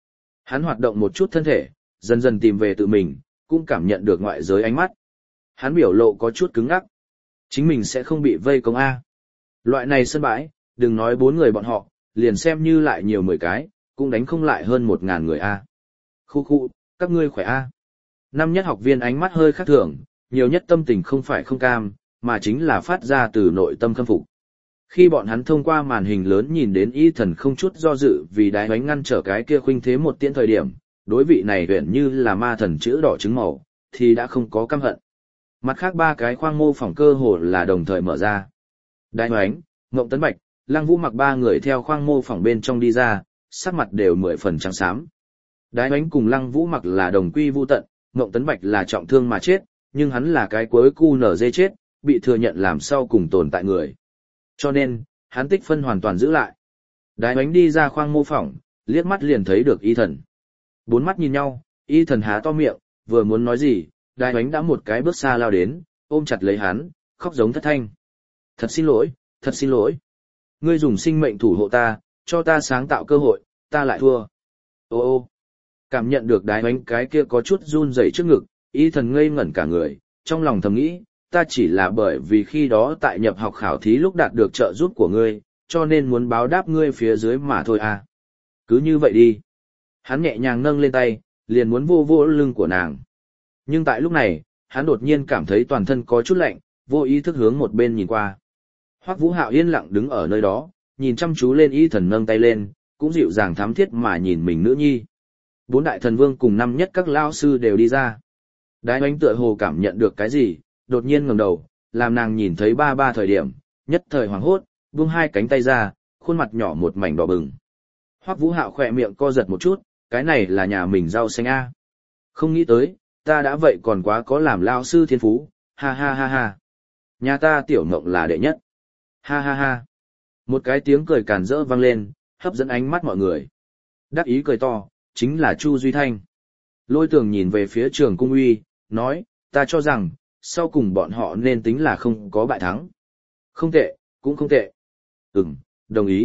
Hắn hoạt động một chút thân thể, dần dần tìm về tự mình, cũng cảm nhận được ngoại giới ánh mắt. Hắn biểu lộ có chút cứng ngắc. Chính mình sẽ không bị vây công A. Loại này sân bãi, đừng nói bốn người bọn họ, liền xem như lại nhiều mười cái, cũng đánh không lại hơn một ngàn người A. Khu khu, các ngươi khỏe A. Năm nhất học viên ánh mắt hơi khác thường, nhiều nhất tâm tình không phải không cam, mà chính là phát ra từ nội tâm khâm phục. Khi bọn hắn thông qua màn hình lớn nhìn đến y thần không chút do dự vì đái bánh ngăn trở cái kia khuynh thế một tiễn thời điểm, đối vị này huyện như là ma thần chữ đỏ trứng màu, thì đã không có căm hận. Mặt khác ba cái khoang mô phỏng cơ hồ là đồng thời mở ra. Đái bánh, Ngộng Tấn Bạch, Lăng Vũ Mặc ba người theo khoang mô phỏng bên trong đi ra, sắc mặt đều mười phần trắng xám. Đái bánh cùng Lăng Vũ Mặc là đồng quy vu tận, Ngộng Tấn Bạch là trọng thương mà chết, nhưng hắn là cái cuối cu nở dê chết, bị thừa nhận làm sau cùng tồn tại người. Cho nên, hắn tích phân hoàn toàn giữ lại. Đái bánh đi ra khoang mô phỏng, liếc mắt liền thấy được y thần. Bốn mắt nhìn nhau, y thần há to miệng, vừa muốn nói gì, đái bánh đã một cái bước xa lao đến, ôm chặt lấy hắn, khóc giống thất thanh. Thật xin lỗi, thật xin lỗi. Ngươi dùng sinh mệnh thủ hộ ta, cho ta sáng tạo cơ hội, ta lại thua. Ô ô, cảm nhận được đái bánh cái kia có chút run rẩy trước ngực, y thần ngây ngẩn cả người, trong lòng thầm nghĩ, ta chỉ là bởi vì khi đó tại nhập học khảo thí lúc đạt được trợ giúp của ngươi, cho nên muốn báo đáp ngươi phía dưới mà thôi à. Cứ như vậy đi. Hắn nhẹ nhàng nâng lên tay, liền muốn vô vô lưng của nàng. Nhưng tại lúc này, hắn đột nhiên cảm thấy toàn thân có chút lạnh, vô ý thức hướng một bên nhìn qua. Hoắc Vũ Hạo yên lặng đứng ở nơi đó, nhìn chăm chú lên y thần nâng tay lên, cũng dịu dàng thắm thiết mà nhìn mình nữ nhi. Bốn đại thần vương cùng năm nhất các lao sư đều đi ra. Đái bánh tựa hồ cảm nhận được cái gì, đột nhiên ngẩng đầu, làm nàng nhìn thấy ba ba thời điểm, nhất thời hoảng hốt, buông hai cánh tay ra, khuôn mặt nhỏ một mảnh đỏ bừng. Hoắc Vũ Hạo khỏe miệng co giật một chút, cái này là nhà mình rau xanh a. Không nghĩ tới, ta đã vậy còn quá có làm lao sư thiên phú, ha ha ha ha. Nhà ta tiểu ngộng là đệ nhất. Ha ha ha. Một cái tiếng cười càn rỡ vang lên, hấp dẫn ánh mắt mọi người. Đắc ý cười to, chính là Chu Duy Thanh. Lôi Tường nhìn về phía Trường Cung Uy, nói, ta cho rằng, sau cùng bọn họ nên tính là không có bại thắng. Không tệ, cũng không tệ. Ừm, đồng ý.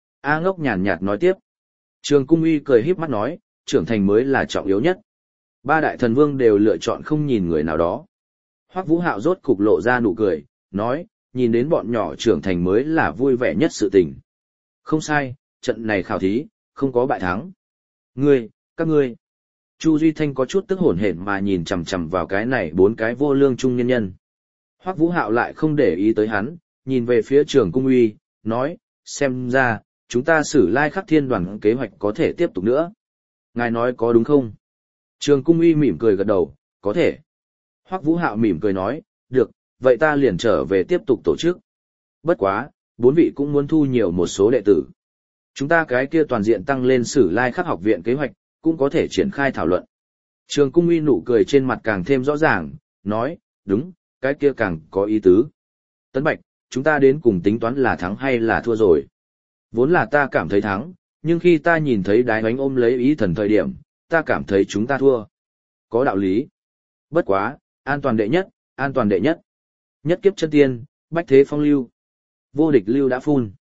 A Ngốc nhàn nhạt nói tiếp. Trường Cung Uy cười híp mắt nói, trưởng thành mới là trọng yếu nhất. Ba đại thần vương đều lựa chọn không nhìn người nào đó. Hoắc Vũ Hạo rốt cục lộ ra nụ cười, nói, nhìn đến bọn nhỏ trưởng thành mới là vui vẻ nhất sự tình. Không sai, trận này khảo thí, không có bại thắng. Ngươi, các ngươi. Chu Duy Thanh có chút tức hổn hển mà nhìn chằm chằm vào cái này bốn cái vô lương trung nhân nhân. Hoắc Vũ Hạo lại không để ý tới hắn, nhìn về phía Trường Cung Uy, nói, xem ra, chúng ta xử lai khắc thiên đoàn kế hoạch có thể tiếp tục nữa. Ngài nói có đúng không? Trường Cung Uy mỉm cười gật đầu, có thể. Hoắc Vũ Hạo mỉm cười nói, được, vậy ta liền trở về tiếp tục tổ chức. Bất quá, bốn vị cũng muốn thu nhiều một số đệ tử. Chúng ta cái kia toàn diện tăng lên sử lai khắc học viện kế hoạch, cũng có thể triển khai thảo luận. Trường Cung Uy nụ cười trên mặt càng thêm rõ ràng, nói, đúng, cái kia càng có ý tứ. Tấn Bạch, chúng ta đến cùng tính toán là thắng hay là thua rồi. Vốn là ta cảm thấy thắng, nhưng khi ta nhìn thấy đái bánh ôm lấy ý thần thời điểm, ta cảm thấy chúng ta thua. Có đạo lý. Bất quá, an toàn đệ nhất, an toàn đệ nhất. Nhất kiếp chân tiên, bách thế phong lưu. Vô địch lưu đã phun.